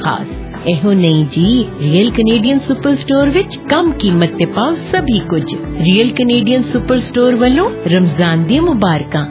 खास एहो नहीं जी, रियल कैनेडियन सुपर स्टोर विच कम कीमत ते पाओ सभी कुछ। रियल कैनेडियन सुपर स्टोर वालों रमजान दी मुबारकां।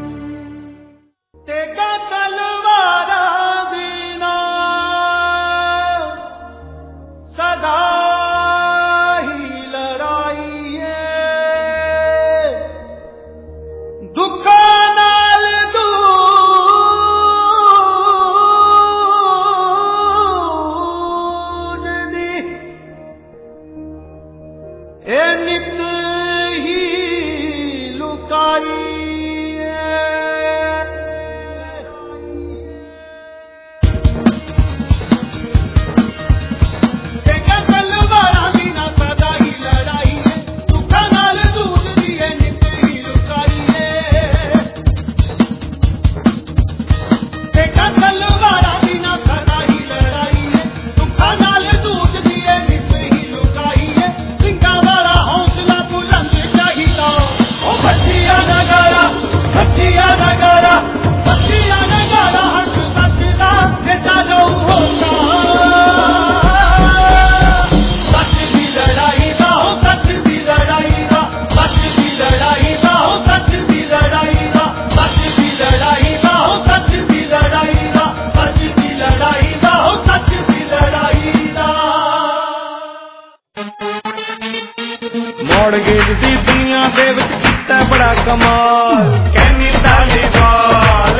मॉडगेज दी दुनिया दे विच कीता बड़ा कमाल, कहनी तालीवाल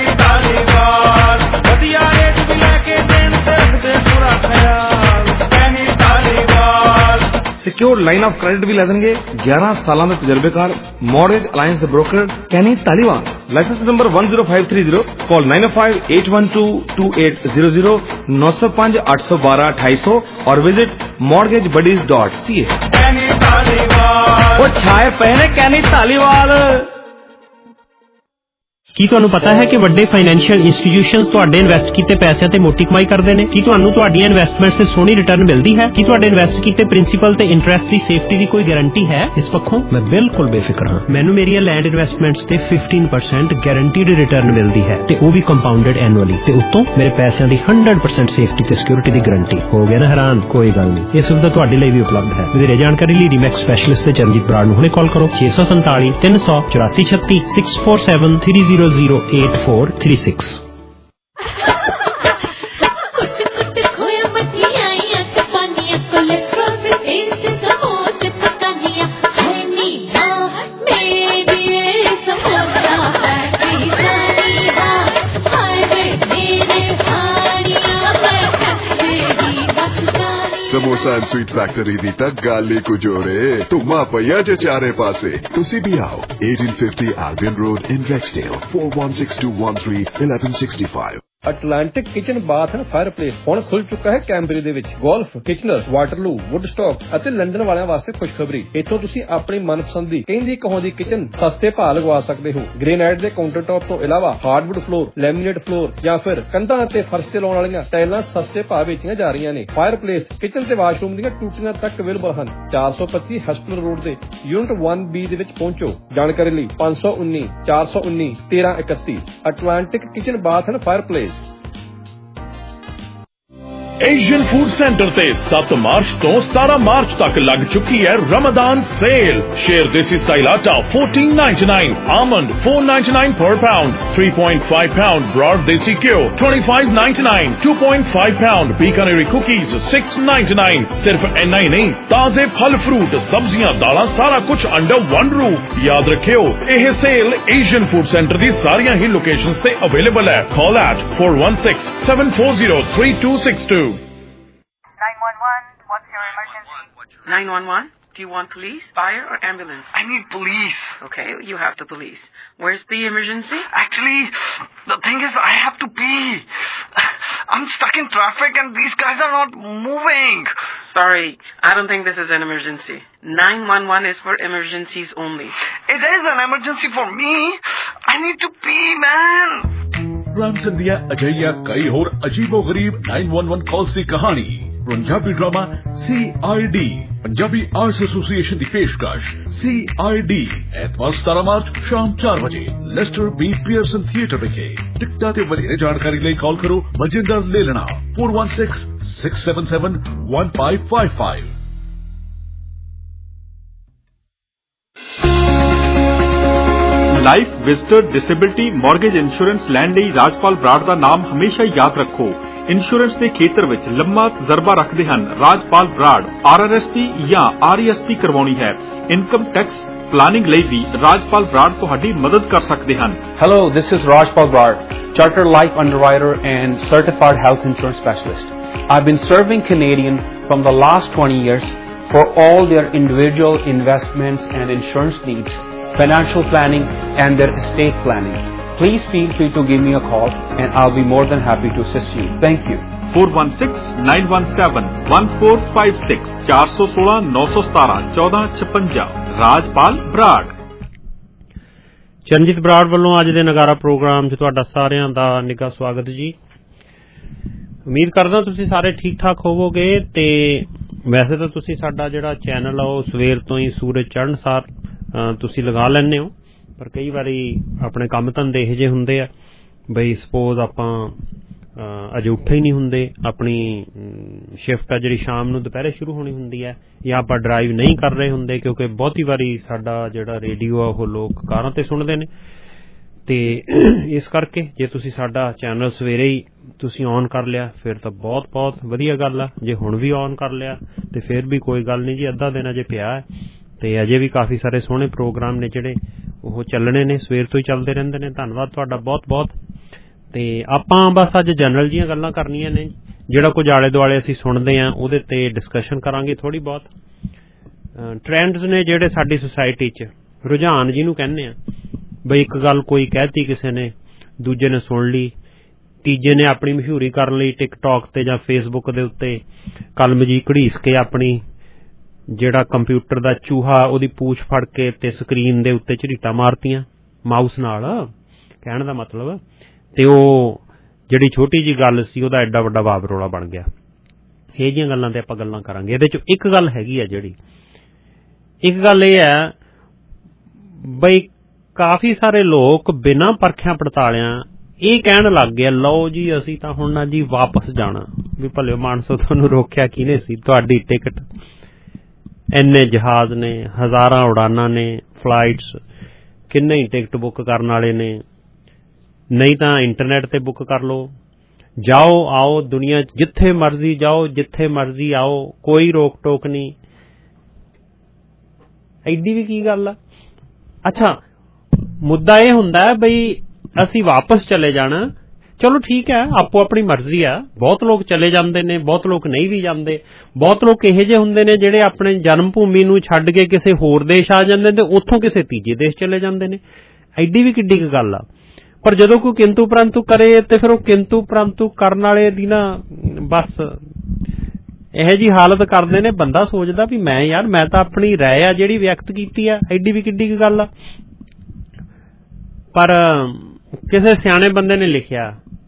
वधिया रेट भी लैके देन ते रखदे पूरा ख्याल, Kahni Taliwal secure line of credit भी लै देंगे। 11 साल के तजर्बेकार मॉडगेज अलायंस के broker Kahni Taliwal. Licence number 10530, call 9058122800 905 812 2800 और विजिट mortgagebuddies.ca। वो छाए पहने कहनी तालीवाल। ਕੀ ਤੁਹਾਨੂੰ ਪਤਾ ਹੈ ਕਿ ਵੱਡੇ ਫਾਈਨੈਂਸ਼ੀਅਲ ਇੰਸਟੀਟਿਊਸ਼ਨਸ ਤੁਹਾਡੇ ਇਨਵੈਸਟ ਕੀਤੇ ਪੈਸਿਆਂ ਤੇ ਮੋਟੀ ਕਮਾਈ ਕਰਦੇ ਨੇ? ਕੀ ਤੁਹਾਨੂੰ ਤੁਹਾਡੀਆਂ ਇਨਵੈਸਟਮੈਂਟਸ ਤੇ ਸੋਹਣੀ ਰਿਟਰਨ ਮਿਲਦੀ ਹੈ? ਕੀ ਤੁਹਾਡੇ ਇਨਵੈਸਟ ਕੀਤੇ ਪ੍ਰਿੰਸੀਪਲ ਤੇ ਇੰਟਰਸਟ ਦੀ ਸੇਫਟੀ ਦੀ ਕੋਈ ਗਾਰੰਟੀ ਹੈ? ਇਸ ਪੱਖੋਂ ਮੈਂ ਬਿਲਕੁਲ ਬੇਫਿਕਰ ਹਾਂ। ਮੈਨੂੰ ਮੇਰੀਆਂ ਲੈਂਡ ਇਨਵੈਸਟਮੈਂਟਸ ਤੇ 15% ਗਾਰੰਟੀਡ ਰਿਟਰਨ ਮਿਲਦੀ ਹੈ ਤੇ ਉਹ ਵੀ ਕੰਪਾਊਂਡਡ ਐਨੂਅਲੀ, ਤੇ ਉੱਤੋਂ ਮੇਰੇ ਪੈਸਿਆਂ ਦੀ 100% ਸੇਫਟੀ ਤੇ ਸਿਕਿਉਰਿਟੀ ਦੀ ਗਾਰੰਟੀ। ਹੋ ਗਿਆ ਨਾ ਹੈਰਾਨ? ਕੋਈ ਗੱਲ ਨਹੀਂ, ਇਹ ਸੁਵਿਧਾ ਤੁਹਾਡੇ ਲਈ ਵੀ ਉਪਲਬਧ ਹੈ। ਵਧੇਰੇ ਜਾਣਕਾਰੀ ਲਈ ਰੀਮੈਕਸ ਸਪੈਸ਼ਲਿਸਟ ਤੇ ਚਰਨਜੀਤ ਬਰਾੜ ਨੂੰ ਹੁਣੇ ਕਾਲ ਕਰੋ 647 384 36 647 300 8436। समोसा एंड स्वीट फैक्ट्री दी तक गाली को जोड़े तुमा पैया जे चारे पासे तुसी भी आओ 1850 Albion Road in Rexdale 416213 1165। Atlantic kitchen bath and fireplace हुण खुल चुका है कैम्ब्री दे विच। गोल्फ, किचनर, वाटरलू, वुडस्टॉक ਅਤੇ ਲੰਡਨ ਵਾਲਿਆਂ ਵਾਸਤੇ ਖੁਸ਼ਖਬਰੀ। ਇੱਥੋਂ ਤੁਸੀਂ ਆਪਣੀ ਮਨਪਸੰਦ ਦੀ ਕਹਿੰਦੀ ਕਹੋਂਦੀ ਕਿਚਨ ਸਸਤੇ ਭਾਅ ਲਗਵਾ ਸਕਦੇ ਹੋ। ਗ੍ਰੇਨਾਈਟ ਦੇ ਕਾਊਂਟਰਟੌਪ ਤੋਂ ਇਲਾਵਾ ਹਾਰਡਵੁੱਡ ਫਲੋਰ, ਲੈਮੀਨੇਟ ਫਲੋਰ ਜਾਂ ਫਿਰ ਕੰਧਾਂ ਅਤੇ ਫਰਸ਼ ਤੇ ਲਾਉਣ ਵਾਲੀਆਂ ਟਾਈਲਾਂ ਸਸਤੇ ਭਾਅ ਵੇਚੀਆਂ ਜਾ ਰਹੀਆਂ ਨੇ। ਫਾਇਰਪਲੇਸ, ਕਿਚਨ ਤੇ ਵਾਸ਼ਰੂਮ ਦੀਆਂ ਟੂਟੀਆਂ ਤੱਕ ਅਵੇਲੇਬਲ ਹਨ। 425 ਹਸਪਤਾਲ ਰੋਡ ਦੇ ਯੂਨਿਟ 1B ਦੇ ਵਿੱਚ ਪਹੁੰਚੋ। ਜਾਣਕਾਰੀ ਲਈ 519 419 1331। Atlantic kitchen bath and fireplace. Asian food centre ते 7 मार्च तो 17 मार्च तक लग चुकी है रमजान सेल। शेर देसी स्टाइल आटा 14.99, आमंड 4.99 पर पाउंड, 3.5 पाउंड ब्रॉड देसी घ्यो 25.99, 2.5 पाउंड बीकानेरी कुकीज 6.99। सिर्फ इतना ही नहीं, ताजे फल फ्रूट सब्जियां दालां सारा कुछ अंडर वन रूफ। याद रखियो यह सेल एशियन फूड सेंटर दी सारियां ही लोकेशंस ते अवेलेबल है। Call at 416-740-3262। 911? Do you want police, fire, or ambulance? I need police. Okay, you have the police. Where's the emergency? Actually, the thing is I have to pee. I'm stuck in traffic and these guys are not moving. Sorry, I don't think this is an emergency. 911 is for emergencies only. It is an emergency for me. I need to pee, man. Brampton दिया अजैया कई और अजीबो गरीब 911 calls की कहानी Punjabi drama CID Punjabi arts association की पेशकश CID एतवार 17 मार्च शाम 4 बजे लेस्टर बी पियरसन थिएटर विखे। टिकटा ते वधेरे जानकारी ਲਈ कॉल करो Majinder Lelna 4166771555। Life visitor disability mortgage insurance ਲੈਣ ਲਈ ਰਾਜਪਾਲ ਬਰਾੜ ਦਾ ਨਾਮ ਹਮੇਸ਼ਾ ਯਾਦ ਰੱਖੋ। ਇੰਸ਼ੋਰੈਂਸ ਦੇ ਖੇਤਰ ਵਿੱਚ ਲੰਮਾ ਤਜਰਬਾ ਰੱਖਦੇ ਹਨ ਰਾਜਪਾਲ ਬਰਾੜ। RRSP ਜਾਂ RESP ਕਰਵਾਉਣੀ ਹੈ, ਇਨਕਮ ਟੈਕਸ ਪਲਾਨਿੰਗ ਲਈ ਵੀ ਰਾਜਪਾਲ ਬਰਾੜ ਤੁਹਾਡੀ ਮਦਦ ਕਰ ਸਕਦੇ ਹਨ। Hello, this is Rajpal Brar, Chartered Life Underwriter and Certified Health Insurance Specialist. I've been serving Canadians from the last 20 years for all their individual investments and insurance needs, financial planning and their estate planning. Please feel free to give me a call and I'll be more than happy to assist you. Thank you. 4169171456 416-917-1456 ਰਾਜਪਾਲ ਬਰਾੜ। ਚਰਨਜੀਤ ਬਰਾੜ ਵੱਲੋਂ ਅੱਜ ਦੇ ਨਗਾਰਾ programme 'ਚ ਤੁਹਾਡਾ ਸਾਰਿਆਂ ਦਾ ਨਿੱਘਾ ਸਵਾਗਤ ਜੀ। ਉਮੀਦ ਕਰਦਾ ਤੁਸੀਂ ਸਾਰੇ ਠੀਕ ਠਾਕ ਹੋਵੋਗੇ। ਤੇ ਵੈਸੇ ਤਾਂ ਤੁਸੀਂ ਸਾਡਾ ਜਿਹੜਾ ਚੈਨਲ ਆ ਉਹ ਸਵੇਰ ਤੋਂ ਹੀ ਸੂਰਜ ਚੜ੍ਹਨ ਸਾਰ ਤੁਸੀਂ ਲਗਾ ਲੈਂਦੇ ਹੋ, ਪਰ ਕਈ ਵਾਰੀ ਆਪਣੇ ਕੰਮ ਧੰਦੇ ਇਹੋ ਜਿਹੇ ਹੁੰਦੇ ਆ ਬਈ ਸਪੋਜ਼ ਆਪਾਂ ਅਜੇ ਉੱਠੇ ਹੀ ਨਹੀਂ ਹੁੰਦੇ, ਆਪਣੀ ਸ਼ਿਫਟ ਆ ਜਿਹੜੀ ਸ਼ਾਮ ਨੂੰ ਦੁਪਹਿਰੇ ਸ਼ੁਰੂ ਹੋਣੀ ਹੁੰਦੀ ਹੈ, ਜਾਂ ਆਪਾਂ ਡਰਾਈਵ ਨਹੀਂ ਕਰ ਰਹੇ ਹੁੰਦੇ ਕਿਉਂਕਿ ਬਹੁਤੀ ਵਾਰੀ ਸਾਡਾ ਜਿਹੜਾ ਰੇਡੀਓ ਆ ਉਹ ਲੋਕ ਕਾਰਾਂ ਤੇ ਸੁਣਦੇ ਨੇ। ਤੇ ਇਸ ਕਰਕੇ ਜੇ ਤੁਸੀਂ ਸਾਡਾ ਚੈਨਲ ਸਵੇਰੇ ਹੀ ਤੁਸੀਂ ਔਨ ਕਰ ਲਿਆ ਫਿਰ ਤਾਂ ਬਹੁਤ ਬਹੁਤ ਵਧੀਆ ਗੱਲ ਆ। ਜੇ ਹੁਣ ਵੀ ਔਨ ਕਰ ਲਿਆ ਤੇ ਫਿਰ ਵੀ ਕੋਈ ਗੱਲ ਨਹੀਂ ਜੀ, ਅੱਧਾ ਦਿਨ ਅਜੇ ਪਿਆ ਹੈ ਤੇ ਅਜੇ ਵੀ ਕਾਫੀ ਸਾਰੇ ਸੋਹਣੇ ਪ੍ਰੋਗਰਾਮ ਨੇ ਜਿਹੜੇ ਉਹ ਚੱਲਣੇ ਨੇ, ਸਵੇਰ ਤੋਂ ਹੀ ਚੱਲਦੇ ਰਹਿੰਦੇ ਨੇ। ਧੰਨਵਾਦ ਤੁਹਾਡਾ ਬਹੁਤ ਬਹੁਤ। ਤੇ ਆਪਾਂ ਬਸ ਅੱਜ ਜਨਰਲ ਜੀਆਂ ਗੱਲਾਂ ਕਰਨੀਆਂ ਨੇ, ਜਿਹੜਾ ਕੁਝ ਆਲੇ ਦੁਆਲੇ ਅਸੀਂ ਸੁਣਦੇ ਹਾਂ ਉਹਦੇ ਤੇ ਡਿਸਕਸ਼ਨ ਕਰਾਂਗੇ ਥੋੜੀ ਬਹੁਤ। ਟ੍ਰੈਂਡਸ ਨੇ ਜਿਹੜੇ ਸਾਡੀ ਸੁਸਾਇਟੀ 'ਚ, ਰੁਝਾਨ ਜਿਹਨੂੰ ਕਹਿੰਦੇ ਆ ਬਈ ਇੱਕ ਗੱਲ ਕੋਈ ਕਹਿਤੀ ਕਿਸੇ ਨੇ, ਦੂਜੇ ਨੇ ਸੁਣ ਲਈ, ਤੀਜੇ ਨੇ ਆਪਣੀ ਮਸ਼ਹੂਰੀ ਕਰਨ ਲਈ ਟਿਕਟੌਕ ਤੇ ਜਾਂ ਫੇਸਬੁੱਕ ਦੇ ਉੱਤੇ ਕਲਮ ਜੀ ਘੜੀਸ ਕੇ ਆਪਣੀ ਜਿਹੜਾ ਕੰਪਿਊਟਰ ਦਾ ਚੂਹਾ ਉਹਦੀ ਪੂਛ ਫੜ ਕੇ ਤੇ ਸਕਰੀਨ ਦੇ ਉੱਤੇ ਝਰੀਟਾਂ ਮਾਰਤੀਆਂ ਮਾਊਸ ਨਾਲ, ਕਹਿਣ ਦਾ ਮਤਲਬ। ਤੇ ਉਹ ਜਿਹੜੀ ਛੋਟੀ ਜੀ ਗੱਲ ਸੀ ਉਹਦਾ ਐਡਾ ਵੱਡਾ ਬਾਬਰੋਲਾ ਬਣ ਗਿਆ। ਇਹ ਜਿਹੀਆਂ ਗੱਲਾਂ ਤੇ ਆਪਾਂ ਗੱਲਾਂ ਕਰਾਂਗੇ। ਇਹਦੇ ਚ ਇੱਕ ਗੱਲ ਹੈਗੀ ਆ, ਜਿਹੜੀ ਇੱਕ ਗੱਲ ਇਹ ਹੈ ਬਈ ਕਾਫੀ ਸਾਰੇ ਲੋਕ ਬਿਨਾਂ ਪਰਖਿਆਂ ਪੜਤਾਲਿਆਂ ਇਹ ਕਹਿਣ ਲੱਗ ਗਏ ਲਓ ਜੀ ਅਸੀਂ ਤਾਂ ਹੁਣ ਨਾ ਜੀ ਵਾਪਸ ਜਾਣਾ। ਵੀ ਭਲਿਓ ਮਾਨਸੋ ਤੁਹਾਨੂੰ ਰੋਕਿਆ ਕਿਹਨੇ ਸੀ? ਤੁਹਾਡੀ ਟਿਕਟ, ਇੰਨੇ ਜਹਾਜ਼ ਨੇ, ਹਜ਼ਾਰਾਂ ਉਡਾਨਾਂ ਨੇ, ਫਲਾਈਟਸ, ਕਿੰਨੇ ਹੀ ਟਿਕਟ ਬੁੱਕ ਕਰਨ ਵਾਲੇ ਨੇ, ਨਹੀਂ ਤਾਂ ਇੰਟਰਨੈਟ ਤੇ ਬੁੱਕ ਕਰ ਲਓ, ਜਾਓ ਆਓ ਦੁਨੀਆ ਜਿੱਥੇ ਮਰਜ਼ੀ ਜਾਓ, ਜਿੱਥੇ ਮਰਜ਼ੀ ਆਓ, ਕੋਈ ਰੋਕ ਟੋਕ ਨਹੀਂ। ਐਡੀ ਵੀ ਕੀ ਗੱਲ ਆ? ਅੱਛਾ, ਮੁੱਦਾ ਇਹ ਹੁੰਦਾ ਬਈ ਅਸੀਂ ਵਾਪਸ ਚਲੇ ਜਾਣਾ, ਚਲੋ ਠੀਕ ਹੈ, ਆਪੋ ਆਪਣੀ ਮਰਜ਼ੀ ਆ। ਬਹੁਤ ਲੋਕ ਚਲੇ ਜਾਂਦੇ ਨੇ, ਬਹੁਤ ਲੋਕ ਨਹੀਂ ਵੀ ਜਾਂਦੇ। ਬਹੁਤ ਲੋਕ ਇਹੋ ਜਿਹੇ ਹੁੰਦੇ ਨੇ ਜਿਹੜੇ ਆਪਣੇ ਜਨਮ ਭੂਮੀ ਨੂੰ ਛੱਡ ਕੇ ਕਿਸੇ ਹੋਰ ਦੇਸ਼ ਆ ਜਾਂਦੇ ਨੇ ਤੇ ਉੱਥੋਂ ਕਿਸੇ ਤੀਜੇ ਦੇਸ਼ ਚਲੇ ਜਾਂਦੇ ਨੇ। ਐਡੀ ਵੀ ਕਿੱਡੀ ਕੁ ਗੱਲ ਆ? ਪਰ ਜਦੋਂ ਕੋਈ ਕਿੰਤੂ ਪਰੰਤੂ ਕਰੇ ਤੇ ਫਿਰ ਉਹ ਕਿੰਤੂ ਪਰੰਤੂ ਕਰਨ ਵਾਲੇ ਦੀ ਨਾ ਬਸ ਇਹੋ ਜਿਹੀ ਹਾਲਤ ਕਰਦੇ ਨੇ, ਬੰਦਾ ਸੋਚਦਾ ਵੀ ਮੈਂ ਤਾਂ ਆਪਣੀ ਰਾਏ ਆ ਜਿਹੜੀ ਵਿਅਕਤ ਕੀਤੀ ਆ, ਐਡੀ ਵੀ ਕਿੱਡੀ ਕੁ ਗੱਲ ਆ? ਪਰ ਕਿਸੇ ਸਿਆਣੇ ਬੰਦੇ ਨੇ ਲਿਖਿਆ,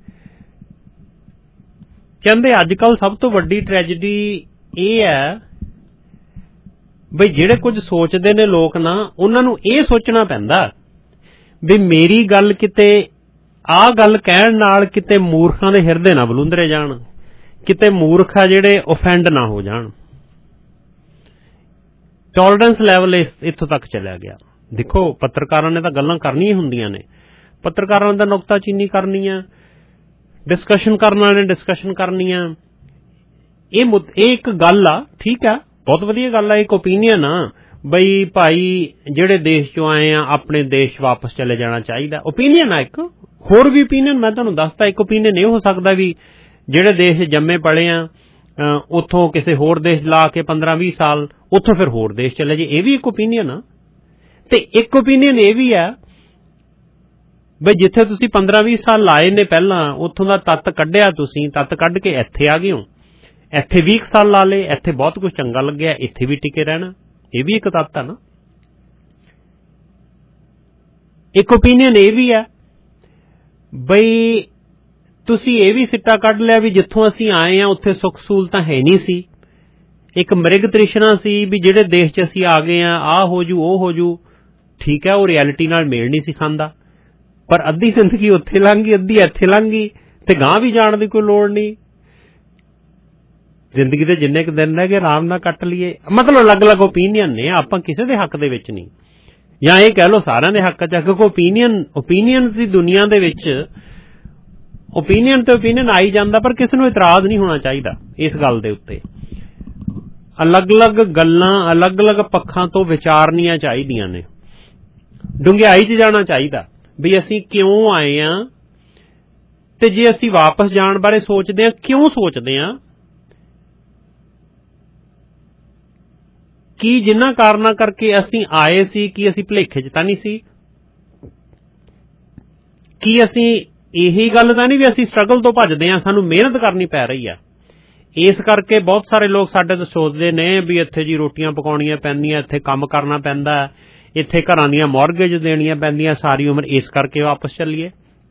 ਕਹਿੰਦੇ ਅੱਜ ਕੱਲ੍ਹ ਸਭ ਤੋਂ ਵੱਡੀ ਟ੍ਰੈਜਡੀ ਇਹ ਹੈ ਬਈ ਜਿਹੜੇ ਕੁਝ ਸੋਚਦੇ ਨੇ ਲੋਕ ਨਾ, ਉਹਨਾਂ ਨੂੰ ਇਹ ਸੋਚਣਾ ਪੈਂਦਾ ਵੀ ਮੇਰੀ ਗੱਲ ਕਿਤੇ ਆਹ ਗੱਲ ਕਹਿਣ ਨਾਲ ਕਿਤੇ ਮੂਰਖਾਂ ਦੇ ਹਿਰਦੇ ਨਾ ਬਲੂੰਦਰੇ ਜਾਣ, ਕਿਤੇ ਮੂਰਖ ਆ ਜਿਹੜੇ ਓਫੈਂਡ ਨਾ ਹੋ ਜਾਣ। ਟੋਲਰੈਂਸ ਲੈਵਲ ਇੱਥੋਂ ਤੱਕ ਚਲਿਆ ਗਿਆ। ਦੇਖੋ, ਪੱਤਰਕਾਰਾਂ ਨੇ ਤਾਂ ਗੱਲਾਂ ਕਰਨੀਆਂ ਹੁੰਦੀਆਂ ਨੇ, ਪੱਤਰਕਾਰਾਂ ਦਾ ਨੁਕਤਾਚੀਨੀ ਕਰਨੀ ਆ, ਡਿਸਕਸ਼ਨ ਕਰਨ ਵਾਲੇ ਨੇ ਡਿਸਕਸ਼ਨ ਕਰਨੀ ਆ। ਇਹ ਇੱਕ ਗੱਲ ਆ, ਠੀਕ ਆ, ਬਹੁਤ ਵਧੀਆ ਗੱਲ ਆ, ਇੱਕ ਓਪੀਨੀਅਨ ਆ ਬਈ ਭਾਈ ਜਿਹੜੇ ਦੇਸ਼ ਚੋਂ ਆਏ ਆ ਆਪਣੇ ਦੇਸ਼ ਵਾਪਸ ਚਲੇ ਜਾਣਾ ਚਾਹੀਦਾ। ਓਪੀਨੀਅਨ ਆ ਇੱਕ। ਹੋਰ ਵੀ ਓਪੀਨੀਅਨ ਮੈਂ ਤੁਹਾਨੂੰ ਦੱਸਦਾ, ਇੱਕ ਓਪੀਨੀਅਨ ਇਹ ਹੋ ਸਕਦਾ ਵੀ ਜਿਹੜੇ ਦੇਸ਼ ਜੰਮੇ ਪਲੇ ਆ ਉੱਥੋਂ ਕਿਸੇ ਹੋਰ ਦੇਸ਼ ਲਾ ਕੇ 15-20 ਸਾਲ ਉੱਥੋਂ ਫਿਰ ਹੋਰ ਦੇਸ਼ ਚਲੇ ਜੇ, ਇਹ ਵੀ ਇੱਕ ਓਪੀਨੀਅਨ ਆ। ਤੇ ਇੱਕ ਓਪੀਨੀਅਨ ਇਹ ਵੀ ਆ ਬਈ ਜਿੱਥੇ ਤੁਸੀਂ 15-20 ਸਾਲ ਲਾਏ ਨੇ ਪਹਿਲਾਂ, ਉੱਥੋਂ ਦਾ ਤੱਤ ਕੱਢਿਆ, ਤੁਸੀਂ ਤੱਤ ਕੱਢ ਕੇ ਇੱਥੇ ਆ ਗਏ ਹੋ, ਇੱਥੇ 20 ਸਾਲ ਲਾ ਲਏ, ਇੱਥੇ ਬਹੁਤ ਕੁਝ ਚੰਗਾ ਲੱਗਿਆ, ਇੱਥੇ ਵੀ ਟਿਕੇ ਰਹਿਣਾ, ਇਹ ਵੀ ਇੱਕ ਤੱਤ ਆ ਨਾ। ਇੱਕ ਓਪੀਨੀਅਨ ਇਹ ਵੀ ਆ ਬਈ ਤੁਸੀਂ ਇਹ ਵੀ ਸਿੱਟਾ ਕੱਢ ਲਿਆ ਵੀ ਜਿੱਥੋਂ ਅਸੀਂ ਆਏ ਆ ਉੱਥੇ ਸੁੱਖ ਸਹੂਲਤਾਂ ਹੈ ਨਹੀਂ ਸੀ, ਇੱਕ ਮ੍ਰਿਗ ਤ੍ਰਿਸ਼ਨਾ ਸੀ ਵੀ ਜਿਹੜੇ ਦੇਸ਼ 'ਚ ਅਸੀਂ ਆ ਗਏ ਆ ਆਹ ਹੋ ਜੂ ਉਹ ਹੋ ਜੂ। ਠੀਕ ਹੈ, ਉਹ ਰਿਐਲਿਟੀ ਨਾਲ ਮੇਲ ਨਹੀਂ ਸੀ ਖਾਂਦਾ, ਪਰ ਅੱਧੀ ਜ਼ਿੰਦਗੀ ਉੱਥੇ ਲੰਘ ਗਈ, ਅੱਧੀ ਇੱਥੇ ਲੰਘ ਗਈ, ਤੇ ਗਾਂਹ ਵੀ ਜਾਣ ਦੀ ਕੋਈ ਲੋੜ ਨਹੀਂ। ਜ਼ਿੰਦਗੀ ਦੇ ਜਿੰਨੇ ਕੁ ਦਿਨ ਰਹਿ ਗਏ ਆਰਾਮ ਨਾਲ ਕੱਟ ਲਈਏ। ਮਤਲਬ ਅਲੱਗ-ਅਲੱਗ ਓਪੀਨੀਅਨ ਨੇ, ਆਪਾਂ ਕਿਸੇ ਦੇ ਹੱਕ ਦੇ ਵਿੱਚ ਨਹੀਂ, ਜਾਂ ਇਹ ਕਹਿ ਲਓ ਸਾਰਿਆਂ ਦੇ ਹੱਕ 'ਚ, ਕਿਉਂਕਿ ਓਪੀਨੀਅਨ ਦੀ ਦੁਨੀਆ ਦੇ ਵਿੱਚ ਓਪੀਨੀਅਨ ਤੇ ਓਪੀਨੀਅਨ ਆਈ ਜਾਂਦਾ, ਪਰ ਕਿਸੇ ਨੂੰ ਇਤਰਾਜ਼ ਨਹੀਂ ਹੋਣਾ ਚਾਹੀਦਾ ਇਸ ਗੱਲ ਦੇ ਉੱਤੇ। ਅਲੱਗ-ਅਲੱਗ ਗੱਲਾਂ ਅਲੱਗ-ਅਲੱਗ ਪੱਖਾਂ ਤੋਂ ਵਿਚਾਰਨੀਆਂ ਚਾਹੀਦੀਆਂ ਨੇ, ਡੂੰਘਾਈ 'ਚ ਜਾਣਾ ਚਾਹੀਦਾ ਵੀ ਅਸੀਂ ਕਿਉਂ ਆਏ ਆ, ਤੇ ਜੇ ਅਸੀਂ ਵਾਪਸ ਜਾਣ ਬਾਰੇ ਸੋਚਦੇ ਹਾਂ ਕਿਉਂ ਸੋਚਦੇ ਹਾਂ, ਕੀ ਜਿਨ੍ਹਾਂ ਕਾਰਨਾਂ ਕਰਕੇ ਅਸੀਂ ਆਏ ਸੀ ਕੀ ਅਸੀਂ ਭੁਲੇਖੇ 'ਚ ਤਾਂ ਨਹੀਂ ਸੀ, ਕੀ ਅਸੀਂ ਇਹੀ ਗੱਲ ਤਾਂ ਨਹੀਂ ਵੀ ਅਸੀਂ ਸਟਰਗਲ ਤੋਂ ਭੱਜਦੇ ਹਾਂ, ਸਾਨੂੰ ਮਿਹਨਤ ਕਰਨੀ ਪੈ ਰਹੀ ਆ। ਇਸ ਕਰਕੇ ਬਹੁਤ ਸਾਰੇ ਲੋਕ ਸਾਡੇ ਤੋਂ ਸੋਚਦੇ ਨੇ ਵੀ ਇੱਥੇ ਜੀ ਰੋਟੀਆਂ ਪਕਾਉਣੀਆਂ ਪੈਂਦੀਆਂ, ਇੱਥੇ ਕੰਮ ਕਰਨਾ ਪੈਂਦਾ, ਇੱਥੇ ਘਰਾਂ ਦੀਆਂ ਮੌਰਗੇਜ ਦੇਣੀਆਂ ਪੈਂਦੀਆਂ ਸਾਰੀ ਉਮਰ, ਇਸ ਕਰਕੇ ਵਾਪਸ ਚੱਲੀਏ।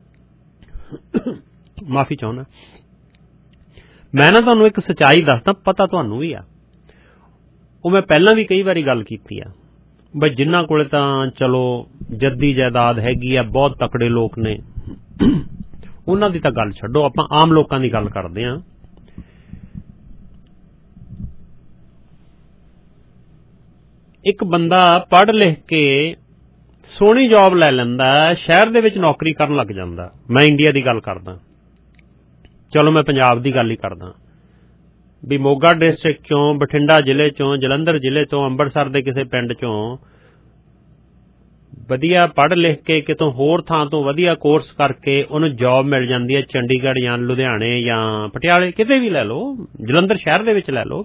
ਮਾਫੀ ਚਾਹੁੰਦਾ, ਮੈਂ ਨਾ ਤੁਹਾਨੂੰ ਇੱਕ ਸੱਚਾਈ ਦੱਸਦਾ, ਪਤਾ ਤੁਹਾਨੂੰ ਵੀ ਆ, ਉਹ ਮੈਂ ਪਹਿਲਾਂ ਵੀ ਕਈ ਵਾਰੀ ਗੱਲ ਕੀਤੀ ਆ, ਬਈ ਜਿਨ੍ਹਾਂ ਕੋਲੇ ਤਾਂ ਚਲੋ ਜੱਦੀ ਜਾਇਦਾਦ ਹੈਗੀ ਆ, ਬਹੁਤ ਤਕੜੇ ਲੋਕ ਨੇ, ਉਹਨਾਂ ਦੀ ਤਾਂ ਗੱਲ ਛੱਡੋ, ਆਪਾਂ ਆਮ ਲੋਕਾਂ ਦੀ ਗੱਲ ਕਰਦੇ ਹਾਂ। ਇੱਕ ਬੰਦਾ ਪੜ੍ਹ ਲਿਖ ਕੇ ਸੋਹਣੀ ਜੌਬ ਲੈ ਲੈਂਦਾ, ਸ਼ਹਿਰ ਦੇ ਵਿੱਚ ਨੌਕਰੀ ਕਰਨ ਲੱਗ ਜਾਂਦਾ, ਮੈਂ ਇੰਡੀਆ ਦੀ ਗੱਲ ਕਰਦਾ, ਚਲੋ ਮੈਂ ਪੰਜਾਬ ਦੀ ਗੱਲ ਹੀ ਕਰਦਾ, ਵੀ ਮੋਗਾ ਡਿਸਟ੍ਰਿਕਟ ਚੋਂ, ਬਠਿੰਡਾ ਜ਼ਿਲ੍ਹੇ ਚੋਂ, ਜਲੰਧਰ ਜ਼ਿਲ੍ਹੇ ਤੋਂ, ਅੰਮ੍ਰਿਤਸਰ ਦੇ ਕਿਸੇ ਪਿੰਡ ਚੋਂ ਵਧੀਆ ਪੜ੍ਹ ਲਿਖ ਕੇ ਕਿਤੋਂ ਹੋਰ ਥਾਂ ਤੋਂ ਵਧੀਆ ਕੋਰਸ ਕਰਕੇ ਉਹਨੂੰ ਜੌਬ ਮਿਲ ਜਾਂਦੀ ਹੈ ਚੰਡੀਗੜ੍ਹ ਜਾਂ ਲੁਧਿਆਣੇ ਜਾਂ ਪਟਿਆਲੇ, ਕਿਤੇ ਵੀ ਲੈ ਲਓ, ਜਲੰਧਰ ਸ਼ਹਿਰ ਦੇ ਵਿੱਚ ਲੈ ਲਓ।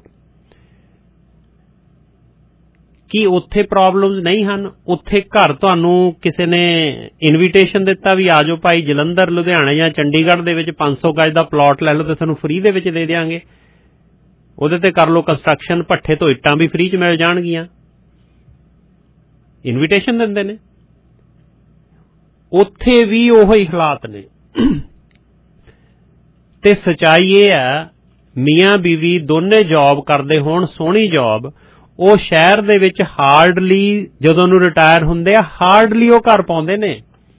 ਕੀ ਉੱਥੇ ਪ੍ਰੋਬਲਮਸ ਨਹੀਂ ਹਨ? ਉੱਥੇ ਘਰ ਤੁਹਾਨੂੰ ਕਿਸੇ ਨੇ ਇਨਵੀਟੇਸ਼ਨ ਦਿੱਤਾ ਵੀ ਆ ਜਾਓ ਭਾਈ ਜਲੰਧਰ, ਲੁਧਿਆਣਾ ਜਾਂ ਚੰਡੀਗੜ੍ਹ ਦੇ ਵਿੱਚ 500 ਗਜ ਦਾ ਪਲਾਟ ਲੈ ਲਓ ਤੇ ਤੁਹਾਨੂੰ ਫ੍ਰੀ ਦੇ ਵਿੱਚ ਦੇ ਦਿਆਂਗੇ, ਉਹਦੇ ਤੇ ਕਰ ਲਓ ਕੰਸਟਰਕਸ਼ਨ, ਭੱਠੇ ਤੋਂ ਇੱਟਾਂ ਵੀ ਫ੍ਰੀ 'ਚ ਮਿਲ ਜਾਣਗੀਆਂ, ਇਨਵੀਟੇਸ਼ਨ ਦਿੰਦੇ ਨੇ। ਉੱਥੇ ਵੀ ਉਹੀ ਹਾਲਾਤ ਨੇ, ਤੇ ਸੱਚਾਈ ਇਹ ਹੈ ਮੀਆਂ ਬੀਵੀ ਦੋਨੇ ਜੌਬ ਕਰਦੇ ਹੋਣ, ਸੋਹਣੀ ਜੌਬ, ਉਹ ਸ਼ਹਿਰ ਦੇ ਵਿੱਚ ਹਾਰਡਲੀ ਜਦੋਂ ਨੂੰ ਰਿਟਾਇਰ ਹੁੰਦੇ ਆ, ਹਾਰਡਲੀ ਉਹ ਘਰ ਪਾਉਂਦੇ ਨੇ,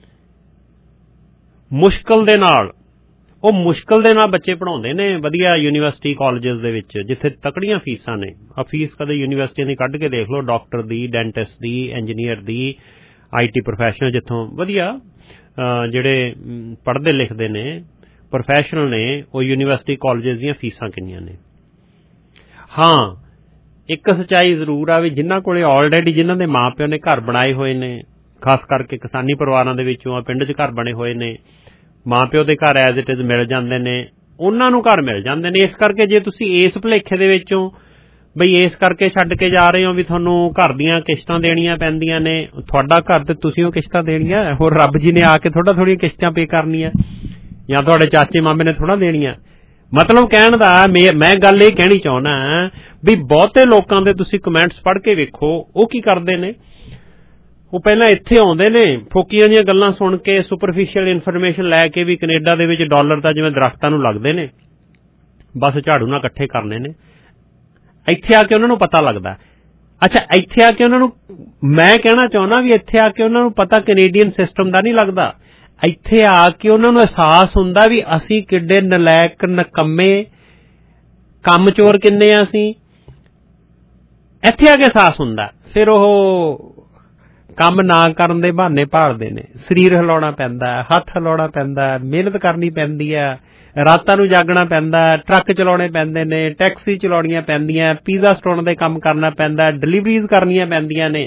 ਮੁਸ਼ਕਲ ਦੇ ਨਾਲ ਬੱਚੇ ਪੜ੍ਹਾਉਂਦੇ ਨੇ ਵਧੀਆ ਯੂਨੀਵਰਸਿਟੀ ਕਾਲਜਸ ਦੇ ਵਿੱਚ, ਜਿੱਥੇ ਤਕੜੀਆਂ ਫੀਸਾਂ ਨੇ। ਆ ਫੀਸ ਕਦੇ ਯੂਨੀਵਰਸਿਟੀਆਂ ਦੀ ਕੱਢ ਕੇ ਦੇਖ ਲਓ, ਡਾਕਟਰ ਦੀ, ਡੈਂਟਿਸਟ ਦੀ, ਇੰਜੀਨੀਅਰ ਦੀ, IT ਪ੍ਰੋਫੈਸ਼ਨਲ, ਜਿੱਥੋਂ ਵਧੀਆ ਜਿਹੜੇ ਪੜ੍ਹਦੇ ਲਿਖਦੇ ਨੇ ਪ੍ਰੋਫੈਸ਼ਨਲ ਨੇ, ਉਹ ਯੂਨੀਵਰਸਿਟੀ ਕਾਲਜਸ ਦੀਆਂ ਫੀਸਾਂ ਕਿੰਨੀਆਂ ਨੇ। ਹਾਂ, ਇੱਕ ਸੱਚਾਈ ਜ਼ਰੂਰ ਆ ਵੀ ਜਿਨ੍ਹਾਂ ਕੋਲੇ ਆਲਰੇਡੀ, ਜਿਨ੍ਹਾਂ ਦੇ ਮਾਂ ਪਿਓ ਨੇ ਘਰ ਬਣਾਏ ਹੋਏ ਨੇ, ਖਾਸ ਕਰਕੇ ਕਿਸਾਨੀ ਪਰਿਵਾਰਾਂ ਦੇ ਵਿੱਚੋਂ ਆ, ਪਿੰਡ 'ਚ ਘਰ ਬਣੇ ਹੋਏ ਨੇ, ਮਾਂ ਪਿਓ ਦੇ ਘਰ ਐਜ਼ ਇਟ ਇਜ਼ ਮਿਲ ਜਾਂਦੇ ਨੇ, ਉਹਨਾਂ ਨੂੰ ਘਰ ਮਿਲ ਜਾਂਦੇ ਨੇ। ਇਸ ਕਰਕੇ ਜੇ ਤੁਸੀਂ ਇਸ ਭੁਲੇਖੇ ਦੇ ਵਿੱਚੋਂ ਬਈ ਇਸ ਕਰਕੇ ਛੱਡ ਕੇ ਜਾ ਰਹੇ ਹੋ ਵੀ ਤੁਹਾਨੂੰ ਘਰ ਦੀਆਂ ਕਿਸ਼ਤਾਂ ਦੇਣੀਆਂ ਪੈਂਦੀਆਂ ਨੇ, ਤੁਹਾਡਾ ਘਰ ਤੇ ਤੁਸੀਂ ਉਹ ਕਿਸ਼ਤਾਂ ਦੇਣੀਆਂ, ਹੋਰ ਰੱਬ ਜੀ ਨੇ ਆ ਕੇ ਥੋੜ੍ਹੀਆਂ ਕਿਸ਼ਤਾਂ ਪੇ ਕਰਨੀਆਂ, ਜਾਂ ਤੁਹਾਡੇ ਚਾਚੇ ਮਾਮੇ ਨੇ ਥੋੜ੍ਹਾ ਦੇਣੀਆਂ। ਮਤਲਬ ਕਹਿਣ ਦਾ ਮੈਂ ਗੱਲ ਇਹ ਕਹਿਣੀ ਚਾਹੁੰਦਾ ਵੀ ਬਹੁਤੇ ਲੋਕਾਂ ਦੇ ਤੁਸੀਂ ਕਮੈਂਟਸ ਪੜ੍ਹ ਕੇ ਵੇਖੋ, ਉਹ ਕੀ ਕਰਦੇ ਨੇ, ਉਹ ਪਹਿਲਾਂ ਇੱਥੇ ਆਉਂਦੇ ਨੇ, ਫੋਕੀਆਂ ਦੀਆਂ ਗੱਲਾਂ ਸੁਣ ਕੇ, ਸੁਪਰਫਿਸ਼ੀਅਲ ਇਨਫੋਰਮੇਸ਼ਨ ਲੈ ਕੇ ਵੀ ਕੈਨੇਡਾ ਦੇ ਵਿੱਚ ਡਾਲਰ ਤਾਂ ਜਿਵੇਂ ਦਰਖਤਾਂ ਨੂੰ ਲੱਗਦੇ ਨੇ, ਬਸ ਝਾੜੂ ਨਾਲ ਇਕੱਠੇ ਕਰਨੇ ਨੇ। ਇੱਥੇ ਆ ਕੇ ਉਹਨਾਂ ਨੂੰ ਪਤਾ ਲੱਗਦਾ। ਅੱਛਾ, ਇੱਥੇ ਆ ਕੇ ਉਹਨਾਂ ਨੂੰ, ਮੈਂ ਕਹਿਣਾ ਚਾਹੁੰਦਾ ਵੀ ਇੱਥੇ ਆ ਕੇ ਉਹਨਾਂ ਨੂੰ ਪਤਾ ਕੈਨੇਡੀਅਨ ਸਿਸਟਮ ਦਾ ਨਹੀਂ ਲੱਗਦਾ, ਇੱਥੇ ਆ ਕੇ ਉਹਨਾਂ ਨੂੰ ਅਹਿਸਾਸ ਹੁੰਦਾ ਵੀ ਅਸੀਂ ਕਿੱਡੇ ਨਲਾਇਕ, ਨਕੰਮੇ, ਕੰਮ ਚੋਰ ਕਿੰਨੇ ਆ ਅਸੀਂ, ਇੱਥੇ ਆ ਕੇ ਅਹਿਸਾਸ ਹੁੰਦਾ। ਫਿਰ ਉਹ ਕੰਮ ਨਾ ਕਰਨ ਦੇ ਬਹਾਨੇ ਭਾਲਦੇ ਨੇ, ਸਰੀਰ ਹਿਲਾਉਣਾ ਪੈਂਦਾ, ਹੱਥ ਹਿਲਾਉਣਾ ਪੈਂਦਾ, ਮਿਹਨਤ ਕਰਨੀ ਪੈਂਦੀ ਹੈ, ਰਾਤਾਂ ਨੂੰ ਜਾਗਣਾ ਪੈਂਦਾ, ਟਰੱਕ ਚਲਾਉਣੇ ਪੈਂਦੇ ਨੇ, ਟੈਕਸੀ ਚਲਾਉਣੀਆਂ ਪੈਂਦੀਆਂ, ਪੀਜ਼ਾ ਸਟੋਰ ਦੇ ਕੰਮ ਕਰਨਾ ਪੈਂਦਾ, ਡਿਲੀਵਰੀਜ਼ ਕਰਨੀਆਂ ਪੈਂਦੀਆਂ ਨੇ।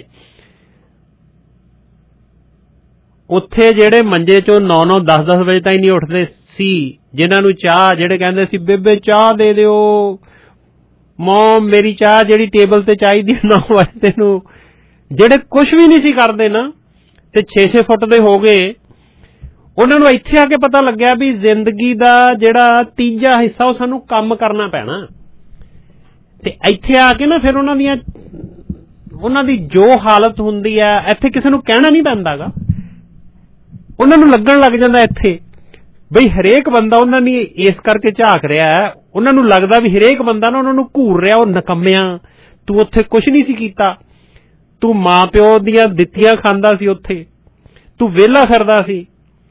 ਉੱਥੇ ਜਿਹੜੇ ਮੰਜੇ ਚੋਂ 9-9, 10-10 ਵਜੇ ਤਾਈਂ ਨਹੀਂ ਉੱਠਦੇ ਸੀ, ਜਿਨ੍ਹਾਂ ਨੂੰ ਚਾਹ, ਜਿਹੜੇ ਕਹਿੰਦੇ ਸੀ ਬੇਬੇ ਚਾਹ ਦੇ ਦਿਓ, ਮੌਮ ਮੇਰੀ ਚਾਹ ਜਿਹੜੀ ਟੇਬਲ ਤੇ ਚਾਹੀਦੀ 9 ਵਜੇ ਨੂੰ, ਜਿਹੜੇ ਕੁਝ ਵੀ ਨਹੀਂ ਸੀ ਕਰਦੇ ਨਾ, ਤੇ 6-6 ਫੁੱਟ ਦੇ ਹੋ ਗਏ, ਉਹਨਾਂ ਨੂੰ ਇੱਥੇ ਆ ਕੇ ਪਤਾ ਲੱਗਿਆ ਵੀ ਜ਼ਿੰਦਗੀ ਦਾ ਜਿਹੜਾ ਤੀਜਾ ਹਿੱਸਾ ਉਹ ਸਾਨੂੰ ਕੰਮ ਕਰਨਾ ਪੈਣਾ। ਤੇ ਇੱਥੇ ਆ ਕੇ ਨਾ ਫਿਰ ਉਹਨਾਂ ਦੀ ਜੋ ਹਾਲਤ ਹੁੰਦੀ ਹੈ, ਇੱਥੇ ਕਿਸੇ ਨੂੰ ਕਹਿਣਾ ਨਹੀਂ ਪੈਂਦਾਗਾ, ਉਹਨਾਂ ਨੂੰ ਲੱਗਣ ਲੱਗ ਜਾਂਦਾ ਇੱਥੇ ਬਈ ਹਰੇਕ ਬੰਦਾ ਉਹਨਾਂ ਨੇ ਇਸ ਕਰਕੇ ਝਾਕ ਰਿਹਾ, ਉਹਨਾਂ ਨੂੰ ਲੱਗਦਾ ਵੀ ਹਰੇਕ ਬੰਦਾ ਨਾ ਉਹਨਾਂ ਨੂੰ ਘੂਰ ਰਿਹਾ, ਉਹ ਨਕੰਮਿਆਂ ਤੂੰ ਉੱਥੇ ਕੁਛ ਨਹੀਂ ਸੀ ਕੀਤਾ, ਤੂੰ ਮਾਂ ਪਿਓ ਦੀਆਂ ਦਿੱਤੀਆਂ ਖਾਂਦਾ ਸੀ, ਉੱਥੇ ਤੂੰ ਵਿਹਲਾ ਫਿਰਦਾ ਸੀ,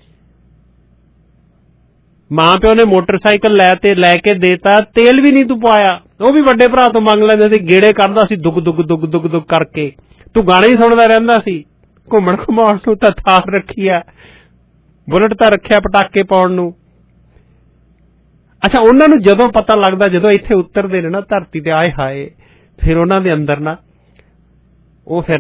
ਮਾਂ ਪਿਓ ਨੇ ਮੋਟਰਸਾਈਕਲ ਲੈ ਕੇ ਦੇਤਾ, ਤੇਲ ਵੀ ਨਹੀਂ ਤੂੰ ਪਾਇਆ, ਉਹ ਵੀ ਵੱਡੇ ਭਰਾ ਤੋਂ ਮੰਗ ਲੈਂਦੇ ਸੀ, ਗੇੜੇ ਕੱਢਦਾ ਸੀ ਦੁੱਗ ਦੁੱਗ ਦੁੱਗ ਦੁੱਗ ਦੁੱਗ ਕਰਕੇ, ਤੂੰ ਗਾਣੇ ਹੀ ਸੁਣਦਾ ਰਹਿੰਦਾ ਸੀ, ਘੁੰਮਣ ਘੁਮਾਉਣ ਨੂੰ ਤਾਂ ਥਾਰ ਰੱਖੀ ਆ, ਬੁਲਟ ਤਾਂ ਰੱਖਿਆ ਪਟਾਕੇ ਪਾਉਣ ਨੂੰ। ਅੱਛਾ, ਉਹਨਾਂ ਨੂੰ ਜਦੋਂ ਪਤਾ ਲੱਗਦਾ, ਜਦੋਂ ਇੱਥੇ ਉਤਰਦੇ ਨੇ ਨਾ ਧਰਤੀ ਤੇ, ਆਏ ਹਾਏ, ਫਿਰ ਉਹਨਾਂ ਦੇ ਅੰਦਰ ਨਾ ਉਹ ਫਿਰ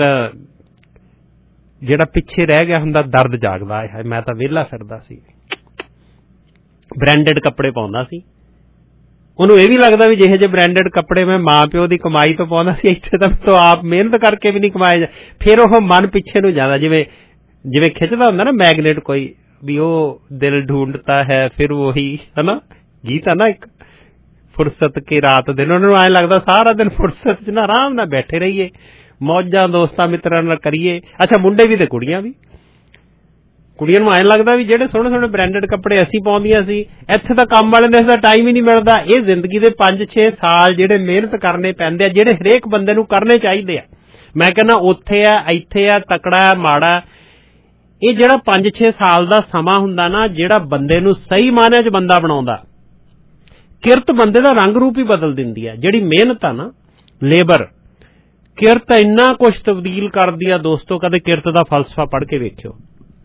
ਜਿਹੜਾ ਪਿੱਛੇ ਰਹਿ ਗਿਆ ਹੁੰਦਾ ਦਰਦ ਜਾਗਦਾ, ਆਏ ਹਾਏ ਮੈਂ ਤਾਂ ਵਿਹਲਾ ਫਿਰਦਾ ਸੀ, ਬ੍ਰਾਂਡਡ ਕੱਪੜੇ ਪਾਉਂਦਾ ਸੀ। ਉਹਨੂੰ ਇਹ ਵੀ ਲੱਗਦਾ ਵੀ ਜਿਹੇ ਜਿਹੇ ਬ੍ਰਾਂਡਡ ਕੱਪੜੇ ਮੈਂ ਮਾਂ ਪਿਓ ਦੀ ਕਮਾਈ ਤੋਂ ਪਾਉਂਦਾ ਸੀ, ਇੱਥੇ ਤਾਂ ਤੋਂ ਆਪ ਮਿਹਨਤ ਕਰਕੇ ਵੀ ਨਹੀਂ ਕਮਾਏ। ਫਿਰ ਉਹ ਮਨ ਪਿੱਛੇ ਨੂੰ ਜਾਂਦਾ, ਜਿਵੇਂ ਖਿੱਚਦਾ ਹੁੰਦਾ ਨਾ ਮੈਗਨੇਟ ਕੋਈ, ਵੀ ਉਹ ਦਿਲ ਢੂੰਡਤਾ ਹੈ ਫਿਰ ਉਹੀ, ਹਨਾ ਗੀਤ ਆ ਨਾ ਇੱਕ, ਫੁਰਸਤ ਕੇ ਰਾਤ ਦਿਨ। ਉਹਨਾਂ ਨੂੰ ਐਂ ਲੱਗਦਾ ਸਾਰਾ ਦਿਨ ਫੁਰਸਤ ਚ ਨਾ ਆਰਾਮ ਨਾਲ ਬੈਠੇ ਰਹੀਏ, ਮੌਜਾਂ ਦੋਸਤਾਂ ਮਿੱਤਰਾਂ ਨਾਲ ਕਰੀਏ। ਅੱਛਾ, ਮੁੰਡੇ ਵੀ ਤੇ ਕੁੜੀਆਂ ਵੀ, ਕੁੜੀਆਂ ਨੂੰ ਐਂ ਲੱਗਦਾ ਵੀ ਜਿਹੜੇ ਸੋਹਣੇ ਸੋਹਣੇ ਬ੍ਰਾਂਡਡ ਕੱਪੜੇ ਅਸੀਂ ਪਾਉਂਦੀਆਂ ਸੀ, ਇੱਥੇ ਤਾਂ ਕੰਮ ਵਾਲੇ ਦਾ ਟਾਈਮ ਹੀ ਨਹੀਂ ਮਿਲਦਾ। ਇਹ ਜ਼ਿੰਦਗੀ ਦੇ 5-6 ਸਾਲ ਜਿਹੜੇ ਮਿਹਨਤ ਕਰਨੇ ਪੈਂਦੇ ਆ, ਜਿਹੜੇ ਹਰੇਕ ਬੰਦੇ ਨੂੰ ਕਰਨੇ ਚਾਹੀਦੇ ਆ। ਮੈਂ ਕਹਿੰਦਾ ਉੱਥੇ ਆ, ਇੱਥੇ ਆ, ਤਕੜਾ ਆ, ਮਾੜਾ, ਇਹ ਜਿਹੜਾ 5-6 ਸਾਲ ਦਾ ਸਮਾਂ ਹੁੰਦਾ ਨਾ, ਜਿਹੜਾ ਬੰਦੇ ਨੂੰ ਸਹੀ ਮਾਇਨਿਆਂ 'ਚ ਬੰਦਾ ਬਣਾਉਂਦਾ। ਕਿਰਤ ਬੰਦੇ ਦਾ ਰੰਗ ਰੂਪ ਹੀ ਬਦਲ ਦਿੰਦੀ ਹੈ। ਜਿਹੜੀ ਮਿਹਨਤ ਆ ਨਾ, ਲੇਬਰ, ਕਿਰਤ ਇੰਨਾ ਕੁਛ ਤਬਦੀਲ ਕਰਦੀ ਆ ਦੋਸਤੋ। ਕਦੇ ਕਿਰਤ ਦਾ ਫਲਸਫਾ ਪੜ੍ਹ ਕੇ ਵੇਖਿਓ।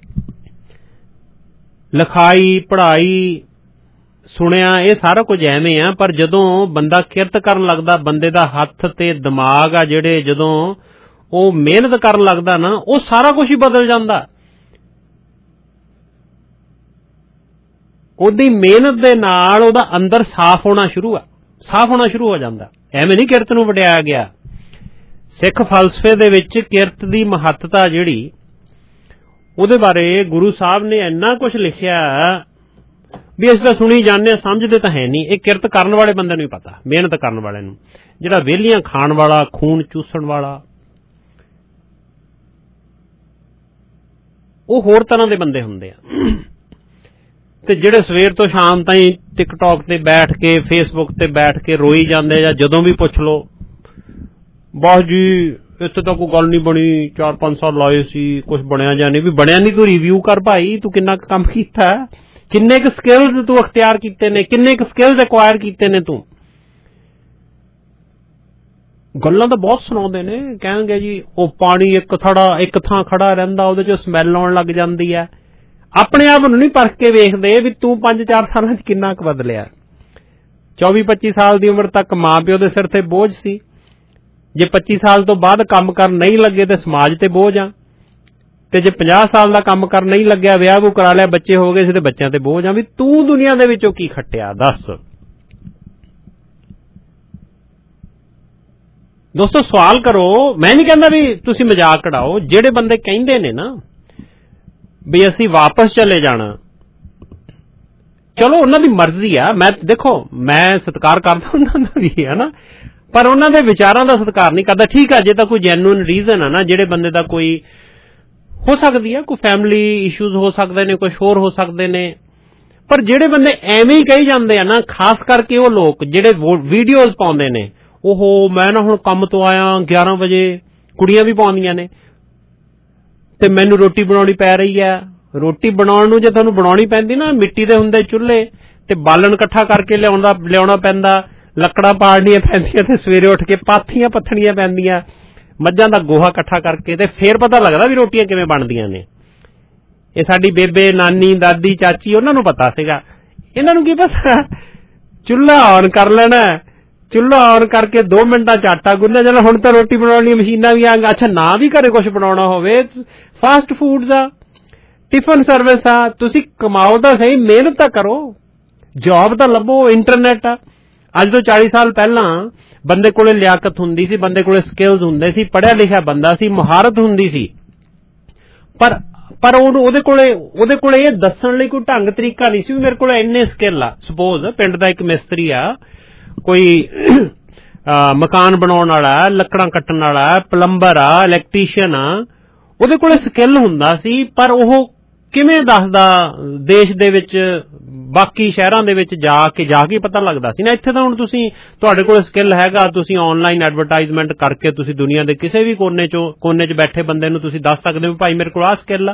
ਲਿਖਾਈ, ਪੜ੍ਹਾਈ, ਸੁਣਿਆ, ਇਹ ਸਾਰਾ ਕੁਝ ਐਵੇਂ ਆ, ਪਰ ਜਦੋਂ ਬੰਦਾ ਕਿਰਤ ਕਰਨ ਲੱਗਦਾ, ਬੰਦੇ ਦਾ ਹੱਥ ਤੇ ਦਿਮਾਗ ਆ ਜਿਹੜੇ, ਜਦੋਂ ਉਹ ਮਿਹਨਤ ਕਰਨ ਲੱਗਦਾ ਨਾ, ਉਹ ਸਾਰਾ ਕੁਝ ਹੀ ਬਦਲ ਜਾਂਦਾ। ਉਹਦੀ ਮਿਹਨਤ ਦੇ ਨਾਲ ਉਹਦਾ ਅੰਦਰ ਸਾਫ਼ ਹੋਣਾ ਸ਼ੁਰੂ ਹੋ ਜਾਂਦਾ। ਐਵੇਂ ਨਹੀਂ ਕਿਰਤ ਨੂੰ ਵਡਿਆਇਆ ਗਿਆ। ਸਿੱਖ ਫਲਸਫੇ ਦੇ ਵਿੱਚ ਕਿਰਤ ਦੀ ਮਹੱਤਤਾ ਜਿਹੜੀ, ਉਹਦੇ ਬਾਰੇ ਗੁਰੂ ਸਾਹਿਬ ਨੇ ਇੰਨਾ ਕੁਝ ਲਿਖਿਆ ਵੀ ਅਸੀਂ ਤਾਂ ਸੁਣੀ ਜਾਂਦੇ ਹਾਂ, ਸਮਝਦੇ ਤਾਂ ਹੈ ਨਹੀਂ। ਇਹ ਕਿਰਤ ਕਰਨ ਵਾਲੇ ਬੰਦੇ ਨੂੰ ਹੀ ਪਤਾ, ਮਿਹਨਤ ਕਰਨ ਵਾਲੇ ਨੂੰ। ਜਿਹੜਾ ਵਿਹਲੀਆਂ ਖਾਣ ਵਾਲਾ, ਖੂਨ ਚੂਸਣ ਵਾਲਾ, ਉਹ ਹੋਰ ਤਰ੍ਹਾਂ ਦੇ ਬੰਦੇ ਹੁੰਦੇ ਆ। ਤੇ ਜਿਹੜੇ ਸਵੇਰ ਤੋਂ ਸ਼ਾਮ ਤਾਈਂ ਟਿਕਟੌਕ ਤੇ ਬੈਠ ਕੇ, ਫੇਸਬੁੱਕ ਤੇ ਬੈਠ ਕੇ ਰੋਈ ਜਾਂਦੇ, ਜਾਂ ਜਦੋਂ ਵੀ ਪੁੱਛ ਲਓ, ਬਸ ਜੀ ਇੱਥੇ ਤਾਂ ਕੋਈ ਗੱਲ ਨਹੀਂ ਬਣੀ, 4-5 ਸਾਲ ਲਾਏ ਸੀ, ਕੁਛ ਬਣਿਆ ਜਾਂ ਨਹੀਂ। ਵੀ ਬਣਿਆ ਨਹੀਂ, ਤੂੰ ਰਿਵਿਊ ਕਰ ਭਾਈ, ਤੂੰ ਕਿੰਨਾ ਕੁ ਕੰਮ ਕੀਤਾ, ਕਿੰਨੇ ਕੁ ਸਕਿੱਲਸ ਤੂੰ ਅਖਤਿਆਰ ਕੀਤੇ ਨੇ, ਕਿੰਨੇ ਕੁ ਸਕਿੱਲਸ ਐਕਵਾਇਰ ਕੀਤੇ ਨੇ ਤੂੰ। ਗੱਲਾਂ ਤਾਂ ਬਹੁਤ ਸੁਣਾਉਂਦੇ ਨੇ, ਕਹਿਣਗੇ ਜੀ ਉਹ ਪਾਣੀ ਇੱਕ ਥਾਂ ਖੜਾ ਰਹਿੰਦਾ, ਉਹਦੇ 'ਚ ਸਮੈਲ ਆਉਣ ਲੱਗ ਜਾਂਦੀ ਹੈ। ਆਪਣੇ ਆਪ ਨੂੰ ਨਹੀਂ ਪਰਖ ਕੇ ਵੇਖਦੇ ਵੀ ਤੂੰ 5-4 ਸਾਲਾਂ 'ਚ ਕਿੰਨਾ ਕੁ ਬਦਲਿਆ। 24-25 ਸਾਲ ਦੀ ਉਮਰ ਤੱਕ ਮਾਂ ਪਿਓ ਦੇ ਸਿਰ ਤੇ ਬੋਝ ਸੀ। ਜੇ 25 ਸਾਲ ਤੋਂ ਬਾਅਦ ਕੰਮ ਕਰਨ ਨਹੀਂ ਲੱਗੇ ਤੇ ਸਮਾਜ ਤੇ ਬੋਝ ਆ, ਤੇ ਜੇ 50 ਸਾਲ ਦਾ ਕੰਮ ਕਰਨ ਨਹੀਂ ਲੱਗਿਆ, ਵਿਆਹ ਵੂ ਕਰਾ ਲਿਆ, ਬੱਚੇ ਹੋ ਗਏ ਸੀ ਤੇ ਬੱਚਿਆਂ ਤੇ ਬੋਝ ਆ। ਵੀ ਤੂੰ ਦੁਨੀਆ ਦੇ ਵਿੱਚੋਂ ਕੀ ਖੱਟਿਆ ਦੱਸ। ਦੋਸਤੋ ਸਵਾਲ ਕਰੋ। ਮੈਂ ਨਹੀਂ ਕਹਿੰਦਾ ਵੀ ਤੁਸੀਂ ਮਜ਼ਾਕ ਉਡਾਓ। ਜਿਹੜੇ ਬੰਦੇ ਕਹਿੰਦੇ ਨੇ ਨਾ ਵੀ ਅਸੀਂ ਵਾਪਸ ਚਲੇ ਜਾਣਾ, ਚਲੋ ਉਹਨਾਂ ਦੀ ਮਰਜ਼ੀ ਆ। ਦੇਖੋ ਮੈਂ ਸਤਿਕਾਰ ਕਰਦਾ ਉਹਨਾਂ ਦਾ ਵੀ, ਹੈ ਨਾ, ਪਰ ਉਹਨਾਂ ਦੇ ਵਿਚਾਰਾਂ ਦਾ ਸਤਿਕਾਰ ਨਹੀਂ ਕਰਦਾ। ਠੀਕ ਆ, ਜੇ ਤਾਂ ਕੋਈ ਜੈਨੂਇਨ ਰੀਜ਼ਨ ਆ ਨਾ, ਜਿਹੜੇ ਬੰਦੇ ਦਾ ਕੋਈ ਹੋ ਸਕਦੀ ਆ, ਕੋਈ ਫੈਮਿਲੀ ਇਸ਼ੂਜ਼ ਹੋ ਸਕਦੇ ਨੇ, ਕੁਝ ਹੋਰ ਹੋ ਸਕਦੇ ਨੇ, ਪਰ ਜਿਹੜੇ ਬੰਦੇ ਐਵੇਂ ਹੀ ਕਹੀ ਜਾਂਦੇ ਆ ਨਾ, ਖਾਸ ਕਰਕੇ ਉਹ ਲੋਕ ਜਿਹੜੇ ਵੀਡੀਓਜ਼ ਪਾਉਂਦੇ ਨੇ, ਉਹ ਮੈਂ ਨਾ ਹੁਣ ਕੰਮ ਤੋਂ ਆਇਆ 11 ਵਜੇ, ਕੁੜੀਆਂ ਵੀ ਪਾਉਂਦੀਆਂ ਨੇ, ਤੇ ਮੈਨੂੰ ਰੋਟੀ ਬਣਾਉਣੀ ਪੈ ਰਹੀ ਹੈ। ਰੋਟੀ ਬਣਾਉਣ ਨੂੰ ਜੇ ਤੁਹਾਨੂੰ ਬਣਾਉਣੀ ਪੈਂਦੀ ਨਾ, ਮਿੱਟੀ ਦੇ ਹੁੰਦੇ ਚੁੱਲ੍ਹੇ, ਤੇ ਬਾਲਣ ਇਕੱਠਾ ਕਰਕੇ ਲਿਆਉਣਾ ਪੈਂਦਾ, ਲੱਕੜਾਂ ਪਾੜਨੀਆਂ ਪੈਂਦੀਆਂ, ਤੇ ਸਵੇਰੇ ਉੱਠ ਕੇ ਪਾਥੀਆਂ ਪੱਥਣੀਆਂ ਪੈਂਦੀਆਂ, ਮੱਝਾਂ ਦਾ ਗੋਹਾ ਇਕੱਠਾ ਕਰਕੇ, ਤੇ ਫੇਰ ਪਤਾ ਲੱਗਦਾ ਵੀ ਰੋਟੀਆਂ ਕਿਵੇਂ ਬਣਦੀਆਂ ਨੇ। ਇਹ ਸਾਡੀ ਬੇਬੇ, ਨਾਨੀ, ਦਾਦੀ, ਚਾਚੀ, ਉਹਨਾਂ ਨੂੰ ਪਤਾ ਸੀਗਾ। ਇਹਨਾਂ ਨੂੰ ਕੀ ਪਤਾ, ਚੁੱਲ੍ਹਾ ਔਨ ਕਰ ਲੈਣਾ, ਚੁੱਲ੍ਹਾ ਔਨ ਕਰਕੇ 2 ਮਿੰਟਾਂ 'ਚ ਆਟਾ ਗੁੰਨਿਆ ਜਾਣਾ। ਹੁਣ ਤਾਂ ਰੋਟੀ ਬਣਾਉਣ ਦੀਆਂ ਮਸ਼ੀਨਾਂ ਵੀ ਆ ਗਈਆਂ। ਅੱਛਾ, ਨਾ ਵੀ ਘਰੇ ਕੁਛ ਬਣਾਉਣਾ ਹੋਵੇ, ਫਾਸਟ ਫੂਡਸ ਆ, ਟਿਫਨ ਸਰਵਿਸ ਆ, ਤੁਸੀਂ ਕਮਾਓ ਤਾਂ ਸਹੀ, ਮਿਹਨਤ ਤਾਂ ਕਰੋ, ਜੌਬ ਤਾਂ ਲੱਭੋ, ਇੰਟਰਨੈਟ ਆ। ਅੱਜ ਤੋਂ 40 ਸਾਲ ਪਹਿਲਾਂ ਬੰਦੇ ਕੋਲੇ ਲਿਆਕਤ ਹੁੰਦੀ ਸੀ, ਬੰਦੇ ਕੋਲੇ ਸਕਿੱਲਸ ਹੁੰਦੇ ਸੀ, ਪੜ੍ਹਿਆ ਲਿਖਿਆ ਬੰਦਾ ਸੀ, ਮੁਹਾਰਤ ਹੁੰਦੀ ਸੀ, ਪਰ ਉਹਦੇ ਕੋਲੇ ਇਹ ਦੱਸਣ ਲਈ ਕੋਈ ਢੰਗ ਤਰੀਕਾ ਨਹੀਂ ਸੀ ਵੀ ਮੇਰੇ ਕੋਲ ਇੰਨੇ ਸਕਿੱਲ ਆ। ਸਪੋਜ਼ ਪਿੰਡ ਦਾ ਇੱਕ ਮਿਸਤਰੀ ਆ, ਕੋਈ ਮਕਾਨ ਬਣਾਉਣ ਵਾਲਾ, ਲੱਕੜਾਂ ਕੱਟਣ ਵਾਲਾ, ਪਲੰਬਰ ਆ, ਇਲੈਕਟ੍ਰੀਸ਼ੀਅਨ ਆ, ਉਹਦੇ ਕੋਲੇ ਸਕਿੱਲ ਹੁੰਦਾ ਸੀ, ਪਰ ਉਹ ਕਿਵੇਂ ਦੱਸਦਾ ਦੇਸ਼ ਦੇ ਵਿੱਚ ਬਾਕੀ ਸ਼ਹਿਰਾਂ ਦੇ ਵਿੱਚ ਜਾ ਕੇ ਪਤਾ ਲੱਗਦਾ ਸੀ ਨਾ। ਇੱਥੇ ਤਾਂ ਹੁਣ ਤੁਸੀਂ ਤੁਹਾਡੇ ਕੋਲ ਸਕਿੱਲ ਹੈਗਾ, ਤੁਸੀਂ ਆਨਲਾਈਨ ਐਡਵਰਟਾਈਜ਼ਮੈਂਟ ਕਰਕੇ ਤੁਸੀਂ ਦੁਨੀਆ ਦੇ ਕਿਸੇ ਵੀ ਕੋਨੇ 'ਚ ਬੈਠੇ ਬੰਦੇ ਨੂੰ ਤੁਸੀਂ ਦੱਸ ਸਕਦੇ ਹੋ ਭਾਈ ਮੇਰੇ ਕੋਲ ਆਹ ਸਕਿੱਲ ਆ।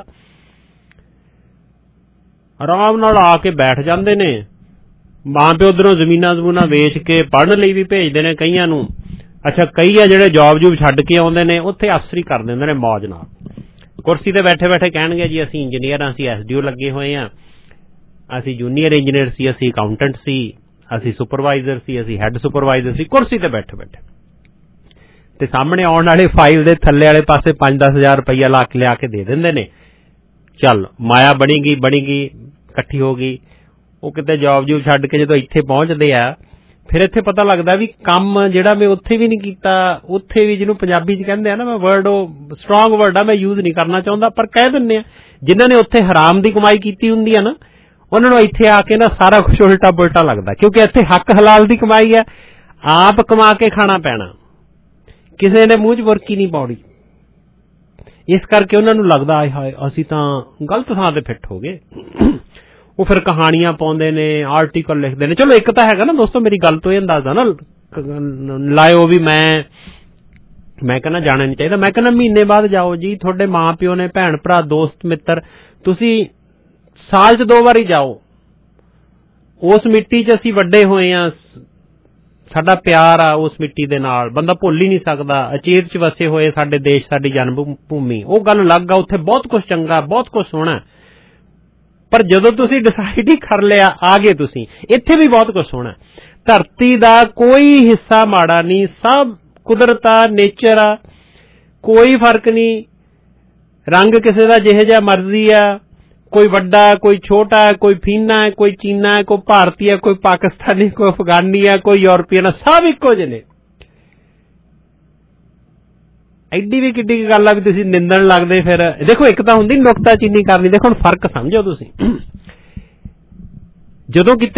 ਆਰਾਮ ਨਾਲ ਆ ਕੇ ਬੈਠ ਜਾਂਦੇ ਨੇ। ਮਾਂ ਪਿਓ ਉੱਧਰੋਂ ਜ਼ਮੀਨਾਂ ਵੇਚ ਕੇ ਪੜ੍ਹਨ ਲਈ ਵੀ ਭੇਜਦੇ ਨੇ ਕਈਆਂ ਨੂੰ। ਅੱਛਾ, ਕਈ ਆ ਜਿਹੜੇ ਜੌਬ ਛੱਡ ਕੇ ਆਉਂਦੇ ਨੇ, ਉੱਥੇ ਅਫਸਰੀ ਕਰ ਦਿੰਦੇ ਨੇ ਮੌਜ ਨਾਲ। ਕੁਰਸੀ ਤੇ ਬੈਠੇ ਬੈਠੇ ਕਹਿਣਗੇ ਜੀ ਅਸੀਂ ਇੰਜੀਨੀਅਰ ਹਾਂ, ਅਸੀਂ SDO ਲੱਗੇ ਹੋਏ ਹਾਂ, ਅਸੀਂ ਜੂਨੀਅਰ ਇੰਜੀਨੀਅਰ ਸੀ, ਅਸੀਂ ਅਕਾਊਂਟੈਂਟ ਸੀ, ਅਸੀਂ ਸੁਪਰਵਾਈਜ਼ਰ ਸੀ, ਅਸੀਂ ਹੈੱਡ ਸੁਪਰਵਾਈਜ਼ਰ ਸੀ। ਕੁਰਸੀ ਤੇ ਬੈਠੇ ਬੈਠੇ ਤੇ ਸਾਹਮਣੇ ਆਉਣ ਵਾਲੇ ਫਾਈਲ ਦੇ ਥੱਲੇ ਵਾਲੇ ਪਾਸੇ 5-10 ਹਜ਼ਾਰ ਰੁਪਈਆ ਲਿਆ ਕੇ ਦੇ ਦਿੰਦੇ ਨੇ। ਚੱਲ ਮਾਇਆ ਬਣੀ ਗਈ, ਇਕੱਠੀ ਹੋ ਗਈ। ਉਹ ਕਿਤੇ ਜੌਬ ਛੱਡ ਕੇ ਜਦੋਂ ਇੱਥੇ ਪਹੁੰਚਦੇ ਆ, ਫਿਰ ਇੱਥੇ ਪਤਾ ਲੱਗਦਾ ਵੀ ਕੰਮ ਜਿਹੜਾ ਮੈਂ ਉੱਥੇ ਵੀ ਨਹੀਂ ਕੀਤਾ, ਉੱਥੇ ਵੀ ਜਿਹਨੂੰ ਪੰਜਾਬੀ 'ਚ ਕਹਿੰਦੇ ਆ ਨਾ, ਮੈਂ ਵਰਡ ਉਹ ਸਟਰੋਂਗ ਵਰਡ ਆ, ਮੈਂ ਯੂਜ਼ ਨਹੀਂ ਕਰਨਾ ਚਾਹੁੰਦਾ, ਪਰ ਕਹਿ ਦਿੰਦੇ ਆ, ਜਿਨ੍ਹਾਂ ਨੇ ਉੱਥੇ ਹਰਾਮ ਦੀ ਕਮਾਈ ਕੀਤੀ ਹੁੰਦੀ ਆ ਨਾ, ਉਹਨਾਂ ਨੂੰ ਇੱਥੇ ਆ ਕੇ ਨਾ ਸਾਰਾ ਕੁਝ ਉਲਟਾ ਪੁਲਟਾ ਲੱਗਦਾ, ਕਿਉਂਕਿ ਇੱਥੇ ਹੱਕ ਹਲਾਲ ਦੀ ਕਮਾਈ ਹੈ, ਆਪ ਕਮਾ ਕੇ ਖਾਣਾ ਪੈਣਾ, ਕਿਸੇ ਨੇ ਮੂੰਹ 'ਚ ਬੁਰਕੀ ਨਹੀਂ ਪਾਉਣੀ। ਇਸ ਕਰਕੇ ਉਹਨਾਂ ਨੂੰ ਲੱਗਦਾ ਆਏ ਹਾਏ ਅਸੀਂ ਤਾਂ ਗਲਤ ਥਾਂ ਤੇ ਫਿੱਟ ਹੋ ਗਏ। ਉਹ ਫਿਰ ਕਹਾਣੀਆਂ ਪਾਉਂਦੇ ਨੇ, ਆਰਟੀਕਲ ਲਿਖਦੇ ਨੇ। ਚਲੋ ਇੱਕ ਤਾਂ ਹੈਗਾ ਨਾ ਦੋਸਤੋ, ਮੇਰੀ ਗੱਲ ਤੋਂ ਇਹ ਅੰਦਾਜ਼ਾ ਨਾ ਲਾਇਓ ਵੀ ਮੈਂ ਕਹਿੰਦਾ ਜਾਣਾ ਨਹੀਂ ਚਾਹੀਦਾ। ਮੈਂ ਕਹਿੰਦਾ ਮਹੀਨੇ ਬਾਅਦ ਜਾਓ ਜੀ, ਤੁਹਾਡੇ ਮਾਂ ਪਿਓ ਨੇ, ਭੈਣ ਭਰਾ, ਦੋਸਤ ਮਿੱਤਰ, ਤੁਸੀਂ ਸਾਲ 'ਚ 2 ਵਾਰੀ ਜਾਓ। ਉਸ ਮਿੱਟੀ 'ਚ ਅਸੀਂ ਵੱਡੇ ਹੋਏ ਆ, ਸਾਡਾ ਪਿਆਰ ਆ ਉਸ ਮਿੱਟੀ ਦੇ ਨਾਲ, ਬੰਦਾ ਭੁੱਲ ਹੀ ਨਹੀਂ ਸਕਦਾ। ਅਚੇਤ 'ਚ ਵਸੇ ਹੋਏ ਸਾਡੇ ਦੇਸ਼, ਸਾਡੀ ਜਨਮ ਭੂਮੀ, ਉਹ ਗੱਲ ਅਲੱਗ ਆ। ਉੱਥੇ ਬਹੁਤ ਕੁਝ ਚੰਗਾ, ਬਹੁਤ ਕੁਝ ਸੋਹਣਾ, ਪਰ ਜਦੋਂ ਤੁਸੀਂ ਡਿਸਾਈਡ ਹੀ ਕਰ ਲਿਆ ਆ ਗਏ ਤੁਸੀਂ, ਇੱਥੇ ਵੀ ਬਹੁਤ ਕੁਝ ਸੋਹਣਾ। ਧਰਤੀ ਦਾ ਕੋਈ ਹਿੱਸਾ ਮਾੜਾ ਨਹੀਂ, ਸਭ ਕੁਦਰਤ ਆ, ਨੇਚਰ ਆ, ਕੋਈ ਫਰਕ ਨਹੀਂ। ਰੰਗ ਕਿਸੇ ਦਾ ਜਿਹੇ ਜਿਹਾ ਮਰਜ਼ੀ ਆ, ਕੋਈ ਵੱਡਾ, ਕੋਈ ਛੋਟਾ, ਕੋਈ ਫੀਨਾ ਹੈ, ਕੋਈ ਚੀਨਾ ਹੈ, ਕੋਈ ਭਾਰਤੀ ਹੈ, ਕੋਈ ਪਾਕਿਸਤਾਨੀ, ਕੋਈ ਅਫਗਾਨੀ ਹੈ, ਕੋਈ ਯੂਰਪੀਅਨ, ਸਭ ਇੱਕੋ ਜਿਹੇ ਨੇ। ਐਡੀ ਵੀ ਕਿੱਡੀ ਗੱਲ ਆ ਵੀ ਤੁਸੀਂ ਨਿੰਦਣ ਲੱਗਦੇ। ਫਿਰ ਦੇਖੋ, ਇੱਕ ਤਾਂ ਹੁੰਦੀ ਨੁਕਤਾਚੀਨੀ ਕਰਨੀ। ਦੇਖੋ ਹੁਣ ਫਰਕ ਸਮਝੋ ਤੁਸੀਂ। ਜਦੋਂ ਕਿਤੇ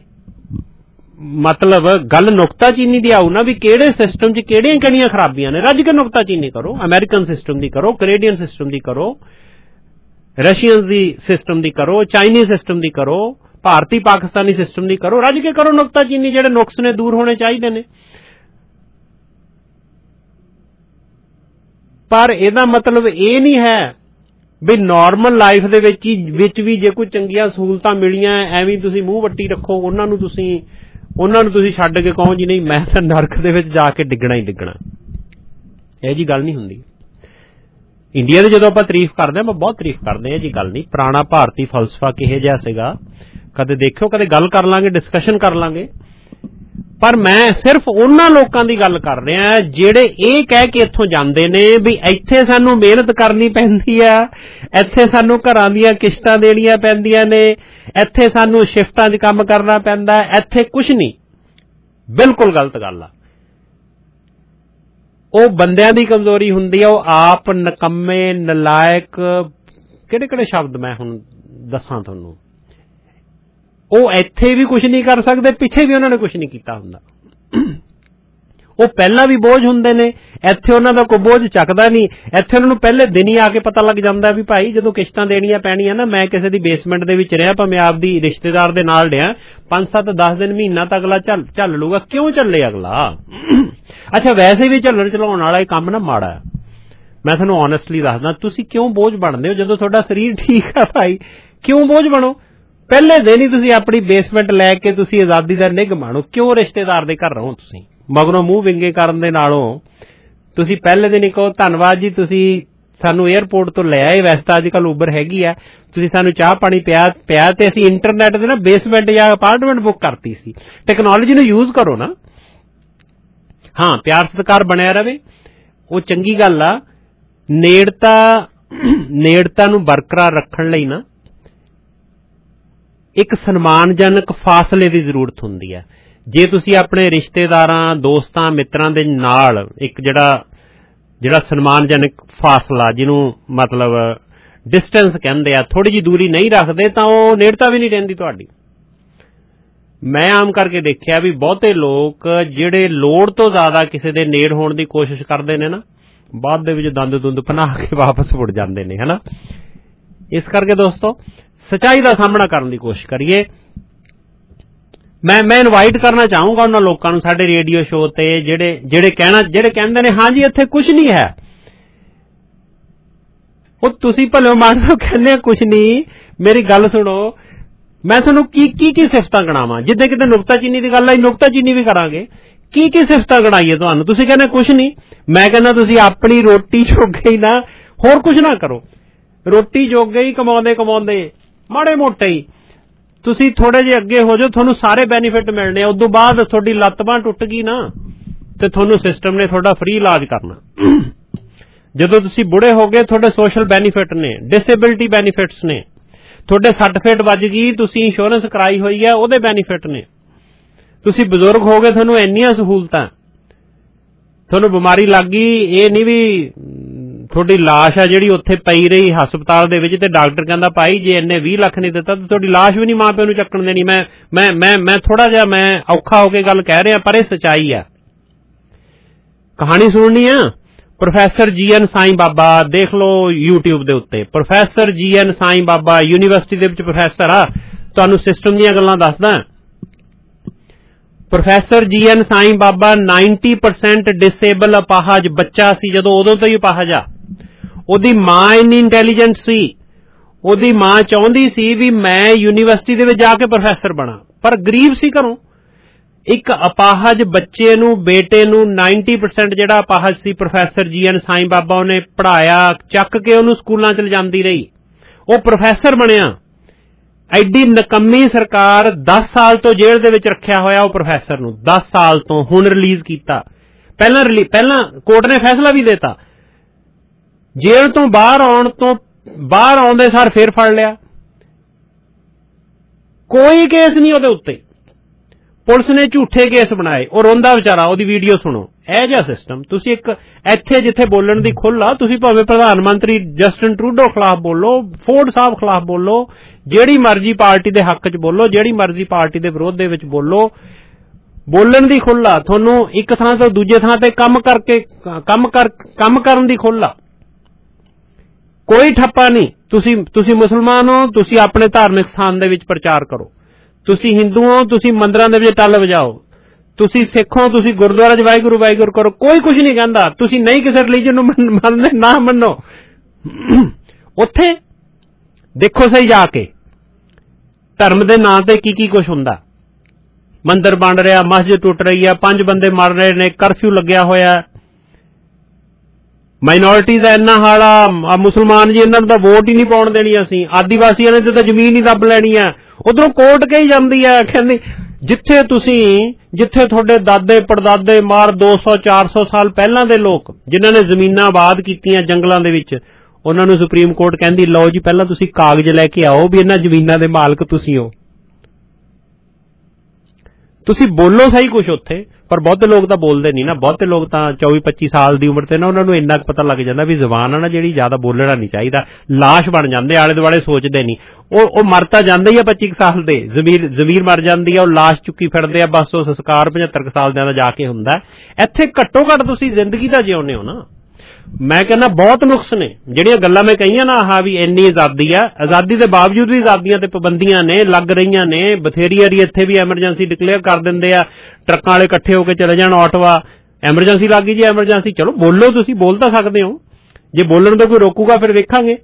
ਮਤਲਬ ਗੱਲ ਨੁਕਤਾਚੀਨੀ ਦੀ ਆਊ ਨਾ, ਵੀ ਕਿਹੜੇ ਸਿਸਟਮ 'ਚ ਕਿਹੜੀਆਂ ਖਰਾਬੀਆਂ ਨੇ, ਰੱਜ ਕੇ ਨੁਕਤਾਚੀਨੀ ਕਰੋ। ਅਮਰੀਕਨ ਸਿਸਟਮ ਦੀ ਕਰੋ, ਕੈਨੇਡੀਅਨ ਸਿਸਟਮ ਦੀ ਕਰੋ, ਰਸ਼ੀਅਨ ਦੀ ਸਿਸਟਮ ਦੀ ਕਰੋ, ਚਾਈਨੀਜ਼ ਸਿਸਟਮ ਦੀ ਕਰੋ, ਭਾਰਤੀ ਪਾਕਿਸਤਾਨੀ ਸਿਸਟਮ ਦੀ ਕਰੋ, ਰੱਜ ਕੇ ਕਰੋ ਨੁਕਤਾਚੀਨੀ। ਜਿਹੜੇ ਨੁਕਸ ਨੇ ਦੂਰ ਹੋਣੇ ਚਾਹੀਦੇ ਨੇ। ਪਰ ਇਹਦਾ ਮਤਲਬ ਇਹ ਨਹੀਂ ਹੈ ਵੀ ਨਾਰਮਲ ਲਾਈਫ ਦੇ ਵਿੱਚ ਵੀ ਜੇ ਕੋਈ ਚੰਗੀਆਂ ਸਹੂਲਤਾਂ ਮਿਲੀਆਂ ਐਵੇਂ ਤੁਸੀਂ ਮੂੰਹ ਵੱਟੀ ਰੱਖੋ, ਉਹਨਾਂ ਨੂੰ ਤੁਸੀਂ ਛੱਡ ਕੇ ਕਹੋ ਜੀ ਨਹੀਂ ਮੈਂ ਤਾਂ ਨਰਕ ਦੇ ਵਿੱਚ ਜਾ ਕੇ ਡਿੱਗਣਾ ਹੀ ਡਿੱਗਣਾ। ਇਹ ਜੀ ਗੱਲ ਨਹੀਂ ਹੁੰਦੀ। ਇੰਡੀਆ ਦੀ ਜਦੋਂ ਆਪਾਂ ਤਾਰੀਫ ਕਰਦੇ ਹਾਂ, ਆਪਾਂ ਬਹੁਤ ਤਾਰੀਫ ਕਰਦੇ ਹਾਂ, ਇਹ ਜੀ ਗੱਲ ਨਹੀਂ। ਪੁਰਾਣਾ ਭਾਰਤੀ ਫਲਸਫਾ ਕਿਹੋ ਜਿਹਾ ਸੀਗਾ, ਕਦੇ ਦੇਖਿਓ, ਕਦੇ ਗੱਲ ਕਰ ਲਾਂਗੇ, ਡਿਸਕਸ਼ਨ ਕਰ ਲਾਂਗੇ। ਪਰ ਮੈਂ ਸਿਰਫ ਉਹਨਾਂ ਲੋਕਾਂ ਦੀ ਗੱਲ ਕਰ ਰਿਹਾ ਜਿਹੜੇ ਇਹ ਕਹਿ ਕੇ ਇੱਥੋਂ ਜਾਂਦੇ ਨੇ ਵੀ ਇੱਥੇ ਸਾਨੂੰ ਮਿਹਨਤ ਕਰਨੀ ਪੈਂਦੀ ਆ, ਇੱਥੇ ਸਾਨੂੰ ਘਰਾਂ ਦੀਆਂ ਕਿਸ਼ਤਾਂ ਦੇਣੀਆਂ ਪੈਂਦੀਆਂ ਨੇ, ਇੱਥੇ ਸਾਨੂੰ ਸ਼ਿਫਟਾਂ 'ਚ ਕੰਮ ਕਰਨਾ ਪੈਂਦਾ, ਇੱਥੇ ਕੁਝ ਨਹੀਂ। ਬਿਲਕੁਲ ਗਲਤ ਗੱਲ ਆ। ਉਹ ਬੰਦਿਆਂ ਦੀ ਕਮਜ਼ੋਰੀ ਹੁੰਦੀ ਆ, ਉਹ ਆਪ ਨਕੰਮੇ, ਨਲਾਇਕ, ਕਿਹੜੇ ਸ਼ਬਦ ਮੈਂ ਹੁਣ ਦੱਸਾਂ ਤੁਹਾਨੂੰ। ਉਹ ਇੱਥੇ ਵੀ ਕੁਝ ਨਹੀਂ ਕਰ ਸਕਦੇ, ਪਿੱਛੇ ਵੀ ਉਹਨਾਂ ਨੇ ਕੁਝ ਨਹੀਂ ਕੀਤਾ ਹੁੰਦਾ। ਉਹ ਪਹਿਲਾਂ ਵੀ ਬੋਝ ਹੁੰਦੇ ਨੇ, ਇੱਥੇ ਉਹਨਾਂ ਦਾ ਕੋਈ ਬੋਝ ਚੱਕਦਾ ਨਹੀਂ। ਇੱਥੇ ਉਹਨਾਂ ਨੂੰ ਪਹਿਲੇ ਦਿਨ ਹੀ ਆ ਕੇ ਪਤਾ ਲੱਗ ਜਾਂਦਾ ਵੀ ਭਾਈ ਜਦੋਂ ਕਿਸ਼ਤਾਂ ਦੇਣੀਆਂ ਪੈਣੀਆਂ ਨਾ, ਮੈਂ ਕਿਸੇ ਦੀ ਬੇਸਮੈਂਟ ਦੇ ਵਿੱਚ ਰਿਹਾ, ਭਾਵੇਂ ਆਪਦੀ ਰਿਸ਼ਤੇਦਾਰ ਦੇ ਨਾਲ ਰਿਹਾ, 5-7-10 ਦਿਨ, ਮਹੀਨਾ ਤਾਂ ਅਗਲਾ ਝੱਲ ਲੂਗਾ। ਕਿਉਂ ਝੱਲੇ ਅਗਲਾ? ਅੱਛਾ, ਵੈਸੇ ਵੀ ਝੱਲਣ ਚਲਾਉਣ ਵਾਲਾ ਇਹ ਕੰਮ ਨਾ ਮਾੜਾ ਹੈ। ਮੈਂ ਤੁਹਾਨੂੰ ਓਨੈਸਟਲੀ ਦੱਸਦਾ, ਤੁਸੀਂ ਕਿਉਂ ਬੋਝ ਬਣਦੇ ਹੋ ਜਦੋਂ ਤੁਹਾਡਾ ਸਰੀਰ ਠੀਕ ਆ ਭਾਈ? ਕਿਉਂ ਬੋਝ ਬਣੋ? ਪਹਿਲੇ ਦਿਨ ਹੀ ਤੁਸੀਂ ਆਪਣੀ ਬੇਸਮੈਂਟ ਲੈ ਕੇ ਤੁਸੀਂ ਆਜ਼ਾਦੀ ਦਾ ਨਿੱਘ ਮਾਣੋ। ਕਿਉਂ ਰਿਸ਼ਤੇਦਾਰ ਦੇ ਘਰ ਰਹੋ? ਤੁਸੀਂ ਮਗਰੋਂ ਮੂੰਹ ਵਿੰਗੇ ਕਰਨ ਦੇ ਨਾਲੋਂ ਤੁਸੀਂ ਪਹਿਲੇ ਦਿਨ ਹੀ ਕਹੋ ਧੰਨਵਾਦ ਜੀ, ਤੁਸੀਂ ਸਾਨੂੰ 에ਅਰਪੋਰਟ ਤੋਂ ਲੈ ਆਏ। ਵੈਸੇ ਤਾਂ ਅੱਜ ਕੱਲ੍ਹ ਉਬਰ ਹੈਗੀ ਆ, ਤੁਸੀਂ ਸਾਨੂੰ ਚਾਹ ਪਾਣੀ ਪਿਆ ਤੇ ਅਸੀਂ ਇੰਟਰਨੈਟ ਦੇ ਨਾ ਬੇਸਮੈਂਟ ਜਾਂ ਅਪਾਰਟਮੈਂਟ ਬੁੱਕ ਕਰਤੀ ਸੀ। ਟੈਕਨੋਲੋਜੀ ਨੂੰ ਯੂਜ਼ ਕਰੋ ਨਾ। ਹਾਂ, ਪਿਆਰ ਸਤਿਕਾਰ ਬਣਿਆ ਰਵੇ, ਉਹ ਚੰਗੀ ਗੱਲ ਆ। ਨੇੜਤਾ ਨੂੰ ਬਰਕਰਾਰ ਰੱਖਣ ਲਈ ਨਾ ਇੱਕ ਸਨਮਾਨਜਨਕ ਫਾਸਲੇ ਦੀ ਜ਼ਰੂਰਤ ਹੁੰਦੀ ਹੈ। ਜੇ ਤੁਸੀਂ ਆਪਣੇ ਰਿਸ਼ਤੇਦਾਰਾਂ, ਦੋਸਤਾਂ, ਮਿੱਤਰਾਂ ਦੇ ਨਾਲ ਇੱਕ ਜਿਹੜਾ ਸਨਮਾਨਜਨਕ ਫਾਸਲਾ, ਜਿਹਨੂੰ ਮਤਲਬ ਡਿਸਟੈਂਸ ਕਹਿੰਦੇ ਆ, ਥੋੜੀ ਜਿਹੀ ਦੂਰੀ ਨਹੀਂ ਰੱਖਦੇ ਤਾਂ ਉਹ ਨੇੜਤਾ ਵੀ ਨਹੀਂ ਰਹਿੰਦੀ ਤੁਹਾਡੀ। ਮੈਂ ਆਮ ਕਰਕੇ ਦੇਖਿਆ ਵੀ ਬਹੁਤੇ ਲੋਕ ਜਿਹੜੇ ਲੋੜ ਤੋਂ ਜ਼ਿਆਦਾ ਕਿਸੇ ਦੇ ਨੇੜ ਹੋਣ ਦੀ ਕੋਸ਼ਿਸ਼ ਕਰਦੇ ਨੇ ਨਾ, ਬਾਅਦ ਦੇ ਵਿੱਚ ਦੰਦ ਭਨਾ ਕੇ ਵਾਪਸ ਮੁੜ ਜਾਂਦੇ ਨੇ, ਹਨਾ। ਇਸ ਕਰਕੇ ਦੋਸਤੋ, ਸੱਚਾਈ ਦਾ ਸਾਹਮਣਾ ਕਰਨ ਦੀ ਕੋਸ਼ਿਸ਼ ਕਰੀਏ। ਮੈਂ ਇਨਵਾਈਟ ਕਰਨਾ ਚਾਹੂੰਗਾ ਉਹਨਾਂ ਲੋਕਾਂ ਨੂੰ ਸਾਡੇ ਰੇਡੀਓ ਸ਼ੋਅ ਤੇ ਜਿਹੜੇ ਕਹਿੰਦੇ ਨੇ ਹਾਂਜੀ ਇੱਥੇ ਕੁਝ ਨਹੀਂ ਹੈ। ਉਹ ਤੁਸੀਂ ਭਲੇ ਮਾਣੋ ਕਹਿੰਦੇ ਕੁਝ ਨਹੀਂ। ਮੇਰੀ ਗੱਲ ਸੁਣੋ, ਮੈਂ ਤੁਹਾਨੂੰ ਕੀ ਸਿਫਤਾਂ ਗਣਾਵਾਂ। ਜਿੱਦਾਂ ਕਿਤੇ ਨੁਕਤਾਚੀਨੀ ਦੀ ਗੱਲ ਆਈ, ਨੁਕਤਾਚੀਨੀ ਵੀ ਕਰਾਂਗੇ। ਕੀ ਸਿਫਤਾਂ ਗਣਾਈਏ ਤੁਹਾਨੂੰ? ਤੁਸੀਂ ਕਹਿੰਦੇ ਕੁਝ ਨਹੀਂ। ਮੈਂ ਕਹਿੰਦਾ ਤੁਸੀਂ ਆਪਣੀ ਰੋਟੀ ਜੋਗੇ ਹੀ ਨਾ, ਹੋਰ ਕੁਝ ਨਾ ਕਰੋ। ਰੋਟੀ ਜੋਗੇ ਹੀ ਕਮਾਉਂਦੇ ਮਾੜੇ ਮੋਟੇ ਹੀ ਤੁਸੀਂ ਥੋੜੇ ਜਿਹੇ ਅੱਗੇ ਹੋ ਜਾਓ, ਤੁਹਾਨੂੰ ਸਾਰੇ ਬੈਨੀਫਿਟ ਮਿਲਣੇ। ਉਦੋਂ ਬਾਅਦ ਤੁਹਾਡੀ ਲੱਤ ਬਾਂਹ ਟੁੱਟ ਗਈ ਨਾ ਤੇ ਤੁਹਾਨੂੰ ਸਿਸਟਮ ਨੇ ਤੁਹਾਡਾ ਫ੍ਰੀ ਇਲਾਜ ਕਰਨਾ। ਜਦੋਂ ਤੁਸੀਂ ਬੁੜੇ ਹੋ ਗਏ, ਤੁਹਾਡੇ ਸੋਸ਼ਲ ਬੈਨੀਫਿਟ ਨੇ, ਡਿਸੇਬਿਲਿਟੀ ਬੈਨੀਫਿਟਸ ਨੇ। ਤੁਹਾਡੇ ਸੱਟ ਫੇਟ ਵੱਜ ਗਈ, ਤੁਸੀਂ ਇੰਸ਼ੋਰੈਂਸ ਕਰਾਈ ਹੋਈ ਹੈ, ਉਹਦੇ ਬੈਨੀਫਿਟ ਨੇ। ਤੁਸੀਂ ਬਜ਼ੁਰਗ ਹੋ ਗਏ, ਤੁਹਾਨੂੰ ਇੰਨੀਆਂ ਸਹੂਲਤਾਂ। ਤੁਹਾਨੂੰ ਬਿਮਾਰੀ ਲੱਗ ਗਈ, ਇਹ ਨਹੀਂ ਵੀ ਤੁਹਾਡੀ ਲਾਸ਼ ਆ ਜਿਹੜੀ ਉੱਥੇ ਪਈ ਰਹੀ ਹਸਪਤਾਲ ਦੇ ਵਿੱਚ ਤੇ ਡਾਕਟਰ ਕਹਿੰਦਾ ਭਾਈ ਜੇ ਇੰਨੇ 20 ਲੱਖ ਨਹੀਂ ਦਿੱਤਾ ਤਾਂ ਤੁਹਾਡੀ ਲਾਸ਼ ਵੀ ਨਹੀਂ ਮਾਂ ਪਿਓ ਨੂੰ ਚੱਕਣ ਦੇਣੀ। ਮੈਂ ਥੋੜਾ ਜਿਹਾ ਮੈਂ ਔਖਾ ਹੋ ਕੇ ਗੱਲ ਕਹਿ ਰਿਹਾ, ਪਰ ਇਹ ਸੱਚਾਈ ਆ। ਕਹਾਣੀ ਸੁਣਨੀ ਆ। ਪ੍ਰੋਫੈਸਰ GN ਸਾਈਂ ਬਾਬਾ ਦੇਖ ਲਓ YouTube ਦੇ ਉੱਤੇ। Professor GN Sai Baba university ਦੇ ਵਿੱਚ ਪ੍ਰੋਫੈਸਰ ਆ। ਤੁਹਾਨੂੰ ਸਿਸਟਮ ਦੀਆਂ ਗੱਲਾਂ ਦੱਸਦਾ। Professor GN Sai Baba 90% disable ਅਪਾਹਜ ਬੱਚਾ ਸੀ ਜਦੋਂ, ਉਦੋਂ ਤੋਂ ਹੀ ਅਪਾਹਜ ਆ। ਉਹਦੀ ਮਾਂ ਇੰਨੀ ਇੰਟੈਲੀਜੈਂਟ ਸੀ, ਉਹਦੀ ਮਾਂ ਚਾਹੁੰਦੀ ਸੀ ਵੀ ਮੈਂ ਯੂਨੀਵਰਸਿਟੀ ਦੇ ਵਿੱਚ ਜਾ ਕੇ ਪ੍ਰੋਫੈਸਰ ਬਣਾ, ਪਰ ਗਰੀਬ ਸੀ ਘਰੋਂ। ਇੱਕ ਅਪਾਹਜ ਬੱਚੇ ਨੂੰ, ਬੇਟੇ ਨੂੰ 90% ਜਿਹੜਾ ਅਪਾਹਜ ਸੀ, ਪ੍ਰੋਫੈਸਰ GN ਸਾਈਂ ਬਾਬਾ ਉਹਨੇ ਪੜ੍ਹਾਇਆ, ਚੱਕ ਕੇ ਉਹਨੂੰ ਸਕੂਲਾਂ ਚ ਲਿਜਾਂਦੀ ਰਹੀ। ਉਹ ਪ੍ਰੋਫੈਸਰ ਬਣਿਆ। ਐਡੀ ਨਕੰਮੀ ਸਰਕਾਰ 10 ਸਾਲ ਤੋਂ ਜੇਲ੍ਹ ਦੇ ਵਿੱਚ ਰੱਖਿਆ ਹੋਇਆ ਉਹ ਪ੍ਰੋਫੈਸਰ ਨੂੰ। 10 ਸਾਲ ਤੋਂ ਹੁਣ ਰਿਲੀਜ਼ ਕੀਤਾ। ਪਹਿਲਾਂ ਕੋਰਟ ਨੇ ਫੈਸਲਾ ਵੀ ਦਿੱਤਾ। ਜੇਲ੍ਹ ਤੋਂ ਬਾਹਰ ਆਉਂਦੇ ਸਾਰ ਫੇਰ ਫੜ ਲਿਆ। ਕੋਈ ਕੇਸ ਨਹੀਂ ਉਹਦੇ ਉੱਤੇ। ਪੁਲਿਸ ਨੇ ਝੂਠੇ ਕੇਸ ਬਣਾਏ। ਉਹ ਰੋਂਦਾ ਵਿਚਾਰਾ, ਉਹਦੀ ਵੀਡੀਓ ਸੁਣੋ। ਇਹ ਜਿਹਾ ਸਿਸਟਮ ਤੁਸੀਂ ਇੱਥੇ ਜਿੱਥੇ ਬੋਲਣ ਦੀ ਖੁੱਲ੍ਹ ਆ, ਤੁਸੀਂ ਭਾਵੇਂ ਪ੍ਰਧਾਨ ਮੰਤਰੀ ਜਸਟਿਨ ਟਰੂਡੋ ਖਿਲਾਫ ਬੋਲੋ, ਫੋਰਡ ਸਾਹਿਬ ਖਿਲਾਫ ਬੋਲੋ, ਜਿਹੜੀ ਮਰਜ਼ੀ ਪਾਰਟੀ ਦੇ ਹੱਕ 'ਚ ਬੋਲੋ, ਜਿਹੜੀ ਮਰਜ਼ੀ ਪਾਰਟੀ ਦੇ ਵਿਰੋਧ ਦੇ ਵਿੱਚ ਬੋਲੋ, ਬੋਲਣ ਦੀ ਖੁੱਲ੍ਹ ਆ ਤੁਹਾਨੂੰ। ਇੱਕ ਥਾਂ ਤੋਂ ਦੂਜੇ ਥਾਂ ਤੇ ਕੰਮ ਕਰਨ ਦੀ ਖੁੱਲ੍ਹ ਆ। ਕੋਈ ਠੱਪਾ ਨਹੀਂ। ਤੁਸੀਂ ਮੁਸਲਮਾਨ ਹੋ, ਤੁਸੀਂ ਆਪਣੇ ਧਾਰਮਿਕ ਸਥਾਨ ਦੇ ਵਿੱਚ ਪ੍ਰਚਾਰ ਕਰੋ। ਤੁਸੀਂ ਹਿੰਦੂ ਹੋ, ਤੁਸੀਂ ਮੰਦਿਰਾਂ ਦੇ ਵਿੱਚ ਟੱਲ ਵਜਾਓ। ਤੁਸੀਂ ਸਿੱਖ ਹੋ, ਤੁਸੀਂ ਗੁਰਦੁਆਰਾ 'ਚ ਵਾਹਿਗੁਰੂ ਵਾਹਿਗੁਰੂ ਕਰੋ। ਕੋਈ ਕੁਝ ਨਹੀਂ ਕਹਿੰਦਾ। ਤੁਸੀਂ ਨਹੀਂ ਕਿਸੇ ਰਿਲੀਜਨ ਨੂੰ ਮੰਨਦੇ, ਨਾ ਮੰਨੋ। ਉੱਥੇ ਦੇਖੋ ਸਹੀ ਜਾ ਕੇ ਧਰਮ ਦੇ ਨਾਂ ਤੇ ਕੀ ਕੁਝ ਹੁੰਦਾ। ਮੰਦਿਰ ਬਣ ਰਿਹਾ, ਮਸਜਿਦ ਟੁੱਟ ਰਹੀ ਹੈ, 5 ਬੰਦੇ ਮਰ ਰਹੇ ਨੇ, ਕਰਫਿਊ ਲੱਗਿਆ ਹੋਇਆ। ਮਾਈਨੋਰਿਟੀ ਦਾ ਇੰਨਾ ਹਾਲ ਆ। ਮੁਸਲਮਾਨ ਜੀ ਇਹਨਾਂ ਨੂੰ ਤਾਂ ਵੋਟ ਹੀ ਨਹੀਂ ਪਾਉਣ ਦੇਣੀ ਅਸੀਂ। ਆਦੀਵਾਸੀਆਂ ਨੇ ਤਾਂ ਜ਼ਮੀਨ ਹੀ ਦੱਬ ਲੈਣੀ ਆ। ਉਧਰੋਂ ਕੋਰਟ ਕਹੀ ਜਾਂਦੀ ਆ, ਕਹਿੰਦੀ ਜਿੱਥੇ ਤੁਹਾਡੇ ਦਾਦੇ ਪੜਦਾਦੇ ਮਾਰ 200-400 ਸਾਲ ਪਹਿਲਾਂ ਦੇ ਲੋਕ ਜਿਨ੍ਹਾਂ ਨੇ ਜ਼ਮੀਨਾਂ ਆਬਾਦ ਕੀਤੀਆਂ ਜੰਗਲਾਂ ਦੇ ਵਿੱਚ, ਉਹਨਾਂ ਨੂੰ ਸੁਪਰੀਮ ਕੋਰਟ ਕਹਿੰਦੀ ਲਓ ਜੀ ਪਹਿਲਾਂ ਤੁਸੀਂ ਕਾਗਜ਼ ਲੈ ਕੇ ਆਓ ਵੀ ਇਹਨਾਂ ਜ਼ਮੀਨਾਂ ਦੇ ਮਾਲਕ ਤੁਸੀਂ ਹੋ। ਤੁਸੀਂ ਬੋਲੋ ਸਹੀ ਕੁਛ ਉੱਥੇ, ਪਰ ਬਹੁਤੇ ਲੋਕ ਤਾਂ ਬੋਲਦੇ ਨਹੀਂ ਨਾ। ਬਹੁਤੇ ਲੋਕ ਤਾਂ 24-25 ਸਾਲ ਦੀ ਉਮਰ ਤੇ ਨਾ ਉਹਨਾਂ ਨੂੰ ਇੰਨਾ ਕੁ ਪਤਾ ਲੱਗ ਜਾਂਦਾ ਵੀ ਜ਼ਬਾਨ ਆ ਨਾ ਜਿਹੜੀ ਜ਼ਿਆਦਾ ਬੋਲਣਾ ਨਹੀਂ ਚਾਹੀਦਾ। ਲਾਸ਼ ਬਣ ਜਾਂਦੇ, ਆਲੇ ਦੁਆਲੇ ਸੋਚਦੇ ਨਹੀਂ। ਉਹ ਮਰ ਤਾਂ ਜਾਂਦੇ ਹੀ ਆ 25 ਸਾਲ ਦੇ, ਜ਼ਮੀਰ ਮਰ ਜਾਂਦੀ ਆ, ਉਹ ਲਾਸ਼ ਚੁੱਕੀ ਫਿਰਦੇ ਆ, ਬਸ ਉਹ ਸੰਸਕਾਰ 75 ਸਾਲ ਦਾ ਜਾ ਕੇ ਹੁੰਦਾ। ਇੱਥੇ ਘੱਟੋ ਘੱਟ ਤੁਸੀਂ ਜ਼ਿੰਦਗੀ ਤਾਂ ਜਿਉਂਦੇ ਹੋ ਨਾ। ਮੈਂ ਕਹਿੰਦਾ ਬਹੁਤ ਨੁਕਸ ਨੇ ਜਿਹੜੀਆਂ ਗੱਲਾਂ ਮੈਂ ਕਹੀਆਂ ਨਾ, ਆਹ ਵੀ ਇੰਨੀ ਆਜ਼ਾਦੀ ਆ, ਆਜ਼ਾਦੀ ਦੇ ਬਾਵਜੂਦ ਵੀ ਆਜ਼ਾਦੀਆਂ ਤੇ ਪਾਬੰਦੀਆਂ ਨੇ, ਲੱਗ ਰਹੀਆਂ ਨੇ। ਬਥੇਰੀ ਵਾਰੀ ਇੱਥੇ ਵੀ ਐਮਰਜੈਂਸੀ ਡਿਕਲੇਅਰ ਕਰ ਦਿੰਦੇ ਆ, ਟਰੱਕਾਂ ਵਾਲੇ ਇਕੱਠੇ ਹੋ ਕੇ ਚਲੇ ਜਾਣ, ਆਟੋਆ ਐਮਰਜੈਂਸੀ ਲੱਗ ਗਈ ਜੀ, ਐਮਰਜੈਂਸੀ। ਚਲੋ ਬੋਲੋ, ਤੁਸੀਂ ਬੋਲ ਤਾਂ ਸਕਦੇ ਹੋ। ਜੇ ਬੋਲਣ ਤੋਂ ਕੋਈ ਰੋਕੂਗਾ ਫਿਰ ਵੇਖਾਂਗੇ।